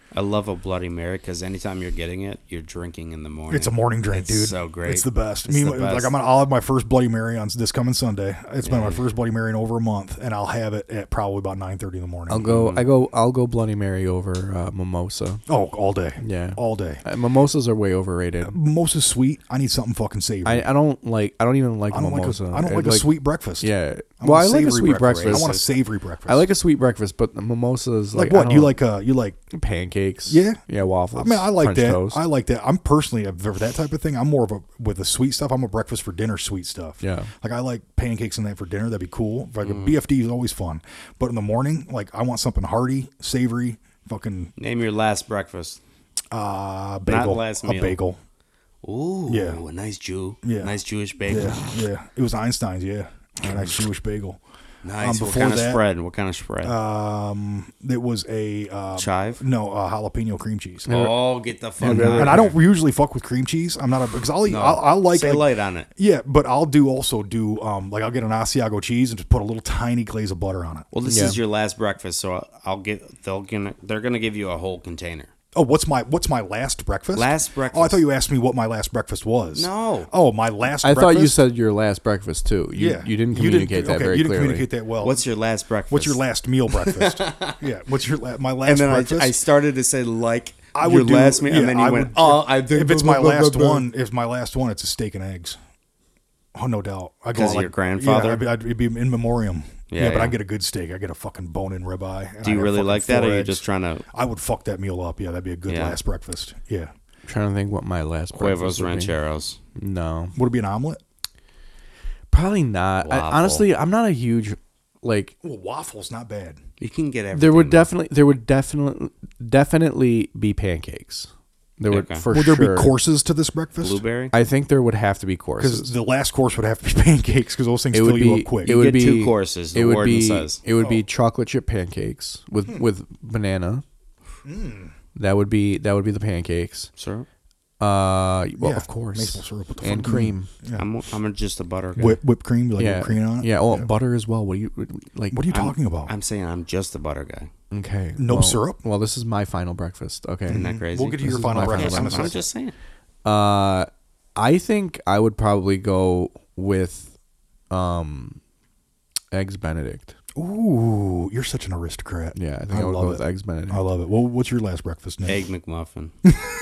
[SPEAKER 1] I love a Bloody Mary because anytime you're getting it, you're drinking in the morning.
[SPEAKER 2] It's a morning drink,
[SPEAKER 1] It's
[SPEAKER 2] dude.
[SPEAKER 1] so great.
[SPEAKER 2] It's the best.
[SPEAKER 1] It's
[SPEAKER 2] I mean,
[SPEAKER 1] the best.
[SPEAKER 2] like I'm gonna, I'll have my first Bloody Mary on this coming Sunday. It's been
[SPEAKER 1] Yeah.
[SPEAKER 2] my first Bloody Mary in over a month, and I'll have it at probably about nine thirty in the morning.
[SPEAKER 3] I'll go. I go. I'll go Bloody Mary over uh, mimosa.
[SPEAKER 2] Oh, all day.
[SPEAKER 3] Yeah,
[SPEAKER 2] all day.
[SPEAKER 3] Uh, mimosas are way overrated.
[SPEAKER 2] Mimosa's sweet. I need something fucking savory.
[SPEAKER 3] I, I don't like. I don't even like
[SPEAKER 2] I don't like
[SPEAKER 3] mimosa.
[SPEAKER 2] a, I don't
[SPEAKER 3] It,
[SPEAKER 2] like a sweet breakfast.
[SPEAKER 3] Yeah.
[SPEAKER 2] I
[SPEAKER 3] Well, I
[SPEAKER 2] want
[SPEAKER 3] like a
[SPEAKER 2] savory
[SPEAKER 3] sweet breakfast.
[SPEAKER 2] I want a savory breakfast.
[SPEAKER 3] I like a sweet breakfast, but the mimosas
[SPEAKER 2] like,
[SPEAKER 3] like, I
[SPEAKER 2] what
[SPEAKER 3] don't
[SPEAKER 2] you
[SPEAKER 3] know,
[SPEAKER 2] like? Uh, you like?
[SPEAKER 3] pancakes.
[SPEAKER 2] Yeah.
[SPEAKER 3] Yeah, waffles.
[SPEAKER 2] I mean, I like
[SPEAKER 3] French
[SPEAKER 2] that.
[SPEAKER 3] toast.
[SPEAKER 2] I like that. I'm personally a, for that type of thing. I'm more of a with the sweet stuff. I'm a breakfast for dinner sweet stuff.
[SPEAKER 3] Yeah.
[SPEAKER 2] Like I like pancakes and that for dinner. That'd be cool. Like a B F D is always fun, but in the morning, like I want something hearty, savory, fucking
[SPEAKER 1] Name your last breakfast.
[SPEAKER 2] uh bagel,
[SPEAKER 1] last
[SPEAKER 2] a
[SPEAKER 1] meal.
[SPEAKER 2] bagel.
[SPEAKER 1] Ooh,
[SPEAKER 2] Yeah.
[SPEAKER 1] a nice Jew.
[SPEAKER 2] Yeah.
[SPEAKER 1] Nice Jewish bagel.
[SPEAKER 2] Yeah, yeah. It was Einstein's. Yeah, a nice Jewish bagel.
[SPEAKER 1] Nice.
[SPEAKER 2] Um,
[SPEAKER 1] what
[SPEAKER 2] before
[SPEAKER 1] kind of
[SPEAKER 2] that-
[SPEAKER 1] spread? What kind of spread?
[SPEAKER 2] Um, it was a uh,
[SPEAKER 1] Chive?
[SPEAKER 2] No, uh, jalapeno cream cheese.
[SPEAKER 1] Oh, get the fuck
[SPEAKER 2] And,
[SPEAKER 1] out.
[SPEAKER 2] and I don't usually fuck with cream cheese. I'm not a because I'll eat.
[SPEAKER 1] No.
[SPEAKER 2] I'll, I'll like,
[SPEAKER 1] Say
[SPEAKER 2] like
[SPEAKER 1] light on it.
[SPEAKER 2] yeah, but I'll do also do um like I'll get an Asiago cheese and just put a little tiny glaze of butter on it.
[SPEAKER 1] Well, this
[SPEAKER 3] Yeah.
[SPEAKER 1] is your last breakfast, so I'll get. They'll gonna. They're gonna give you a whole container.
[SPEAKER 2] Oh, what's my what's my last breakfast?
[SPEAKER 1] Last
[SPEAKER 2] Oh, I
[SPEAKER 1] breakfast.
[SPEAKER 2] thought you asked me what my last breakfast was.
[SPEAKER 1] No.
[SPEAKER 2] Oh, my last.
[SPEAKER 3] I
[SPEAKER 2] breakfast?
[SPEAKER 3] thought you said your last breakfast too. You,
[SPEAKER 2] yeah.
[SPEAKER 3] You didn't communicate that
[SPEAKER 2] okay,
[SPEAKER 3] very
[SPEAKER 2] You didn't
[SPEAKER 3] clearly.
[SPEAKER 2] communicate that well.
[SPEAKER 1] What's your last breakfast?
[SPEAKER 2] what's your last meal breakfast? yeah. What's your la- my last
[SPEAKER 1] And then I,
[SPEAKER 2] breakfast?
[SPEAKER 1] I started to say like
[SPEAKER 2] I
[SPEAKER 1] your
[SPEAKER 2] would do,
[SPEAKER 1] last meal,
[SPEAKER 2] yeah,
[SPEAKER 1] and then you
[SPEAKER 2] I
[SPEAKER 1] went,
[SPEAKER 2] would-
[SPEAKER 1] oh, I think
[SPEAKER 2] if it's my
[SPEAKER 1] blah, blah,
[SPEAKER 2] last
[SPEAKER 1] blah, blah.
[SPEAKER 2] one, if my last one, it's a steak and eggs. Oh, no doubt. I go
[SPEAKER 1] 'Cause of your grandfather?
[SPEAKER 2] Yeah, I'd, be- I'd it'd be in memoriam.
[SPEAKER 1] Yeah,
[SPEAKER 2] Yeah, but
[SPEAKER 1] yeah.
[SPEAKER 2] I get a good steak. I get a fucking bone-in ribeye. and
[SPEAKER 1] Do
[SPEAKER 2] I
[SPEAKER 1] you
[SPEAKER 2] got
[SPEAKER 1] really
[SPEAKER 2] fucking
[SPEAKER 1] like that, or
[SPEAKER 2] four
[SPEAKER 1] are you
[SPEAKER 2] eggs.
[SPEAKER 1] just trying to
[SPEAKER 2] I would fuck that meal up. Yeah, that'd be a good
[SPEAKER 1] Yeah.
[SPEAKER 2] last breakfast. Yeah.
[SPEAKER 3] I'm trying to think what my last breakfast
[SPEAKER 1] huevos
[SPEAKER 3] would be.
[SPEAKER 1] rancheros?
[SPEAKER 3] No,
[SPEAKER 2] Would it be an omelet?
[SPEAKER 3] probably not. I,
[SPEAKER 1] Waffle.
[SPEAKER 3] honestly, I'm not a huge like.
[SPEAKER 2] Well, waffles not bad.
[SPEAKER 1] You can get everything.
[SPEAKER 3] There would
[SPEAKER 1] though.
[SPEAKER 3] definitely, there would definitely, definitely be pancakes. There would
[SPEAKER 1] Okay.
[SPEAKER 3] for
[SPEAKER 2] Would there
[SPEAKER 3] sure.
[SPEAKER 2] be courses to this breakfast?
[SPEAKER 1] blueberry.
[SPEAKER 3] I think there would have to be
[SPEAKER 2] Because
[SPEAKER 3] courses.
[SPEAKER 2] the last course would have to be pancakes because those things
[SPEAKER 3] It
[SPEAKER 2] fill
[SPEAKER 3] would
[SPEAKER 2] you
[SPEAKER 3] be.
[SPEAKER 2] up quick.
[SPEAKER 3] It
[SPEAKER 1] You
[SPEAKER 3] would
[SPEAKER 1] get
[SPEAKER 3] be
[SPEAKER 1] two courses, the
[SPEAKER 3] It would
[SPEAKER 1] warden
[SPEAKER 3] be.
[SPEAKER 1] says.
[SPEAKER 3] It would
[SPEAKER 2] Oh.
[SPEAKER 3] be chocolate chip pancakes with
[SPEAKER 2] Hmm.
[SPEAKER 3] with banana. That would be that would be the pancakes.
[SPEAKER 1] Syrup.
[SPEAKER 3] Uh, well,
[SPEAKER 2] Yeah,
[SPEAKER 3] of course,
[SPEAKER 2] maple syrup. What the
[SPEAKER 3] and
[SPEAKER 2] fuck?
[SPEAKER 3] cream.
[SPEAKER 2] Yeah.
[SPEAKER 1] I'm I'm just a butter guy.
[SPEAKER 2] Whip, whipped cream, like
[SPEAKER 3] yeah,
[SPEAKER 2] whipped cream on it.
[SPEAKER 3] yeah. Oh, butter as well. What do you like?
[SPEAKER 2] What are you
[SPEAKER 1] I'm-
[SPEAKER 2] talking about?
[SPEAKER 1] I'm saying I'm just a butter guy.
[SPEAKER 3] Okay,
[SPEAKER 2] No
[SPEAKER 3] well-
[SPEAKER 2] syrup?
[SPEAKER 3] Well, this is my final breakfast. Okay,
[SPEAKER 1] Isn't that crazy?
[SPEAKER 2] We'll get to
[SPEAKER 3] This
[SPEAKER 2] your
[SPEAKER 3] is
[SPEAKER 2] final
[SPEAKER 3] my final
[SPEAKER 2] breakfast in a
[SPEAKER 1] I'm, I'm
[SPEAKER 2] second.
[SPEAKER 1] just saying.
[SPEAKER 3] Uh, I think I would probably go with um, eggs Benedict.
[SPEAKER 2] Ooh, you're such an aristocrat.
[SPEAKER 3] Yeah, I think
[SPEAKER 2] I
[SPEAKER 3] I, would
[SPEAKER 2] love
[SPEAKER 3] go with
[SPEAKER 2] it.
[SPEAKER 3] eggs Benedict.
[SPEAKER 2] I love it. Well, what's your last breakfast, Nick?
[SPEAKER 1] Egg McMuffin.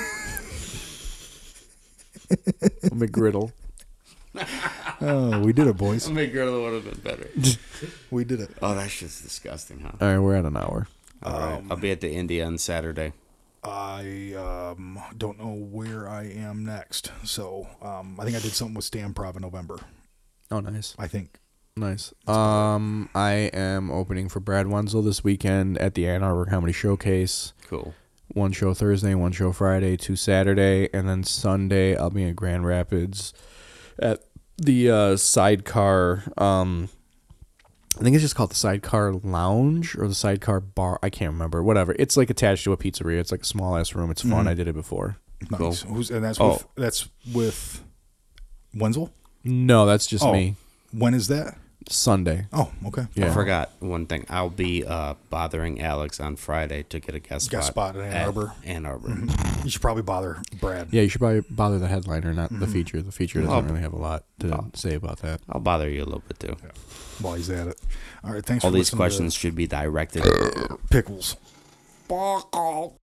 [SPEAKER 3] McGriddle.
[SPEAKER 2] Oh, we did it, boys.
[SPEAKER 1] McGriddle would have been better.
[SPEAKER 2] We did it.
[SPEAKER 1] Oh, that shit's disgusting, huh?
[SPEAKER 3] All right, we're at an hour.
[SPEAKER 1] All right. I'll be at the India on Saturday.
[SPEAKER 2] I um, don't know where I am next. So um, I think I did something with Stamprov in November.
[SPEAKER 3] Oh, nice,
[SPEAKER 2] I think.
[SPEAKER 3] nice. Um, I am opening for Brad Wenzel this weekend at the Ann Arbor Comedy Showcase.
[SPEAKER 1] Cool.
[SPEAKER 3] One show Thursday, one show Friday, two Saturday, and then Sunday I'll be in Grand Rapids at the uh, Sidecar. Um, I think it's just called the Sidecar Lounge or the Sidecar Bar. I can't remember. Whatever. It's like attached to a pizzeria. It's like a small ass room. It's fun. I did it before.
[SPEAKER 2] Nice. Who's and that's
[SPEAKER 1] Oh.
[SPEAKER 2] with that's with Wenzel.
[SPEAKER 3] No, that's just
[SPEAKER 2] Oh.
[SPEAKER 3] me.
[SPEAKER 2] When is that?
[SPEAKER 3] Sunday.
[SPEAKER 2] Oh, okay.
[SPEAKER 3] Yeah.
[SPEAKER 1] I forgot one thing. I'll be uh, bothering Alex on Friday to get a guest,
[SPEAKER 2] Guest spot in Ann Arbor.
[SPEAKER 1] Ann Arbor.
[SPEAKER 2] You should probably bother Brad.
[SPEAKER 3] Yeah, you should probably bother the headliner, not
[SPEAKER 2] Mm-hmm.
[SPEAKER 3] the feature. The feature doesn't
[SPEAKER 1] Oh.
[SPEAKER 3] really have a lot to
[SPEAKER 1] Oh.
[SPEAKER 3] say about that.
[SPEAKER 1] I'll bother you a little bit too.
[SPEAKER 2] While he's at it. All right. Thanks
[SPEAKER 1] All
[SPEAKER 2] for
[SPEAKER 1] these
[SPEAKER 2] listening
[SPEAKER 1] questions should be directed.
[SPEAKER 2] to Pickles.
[SPEAKER 1] Buckle.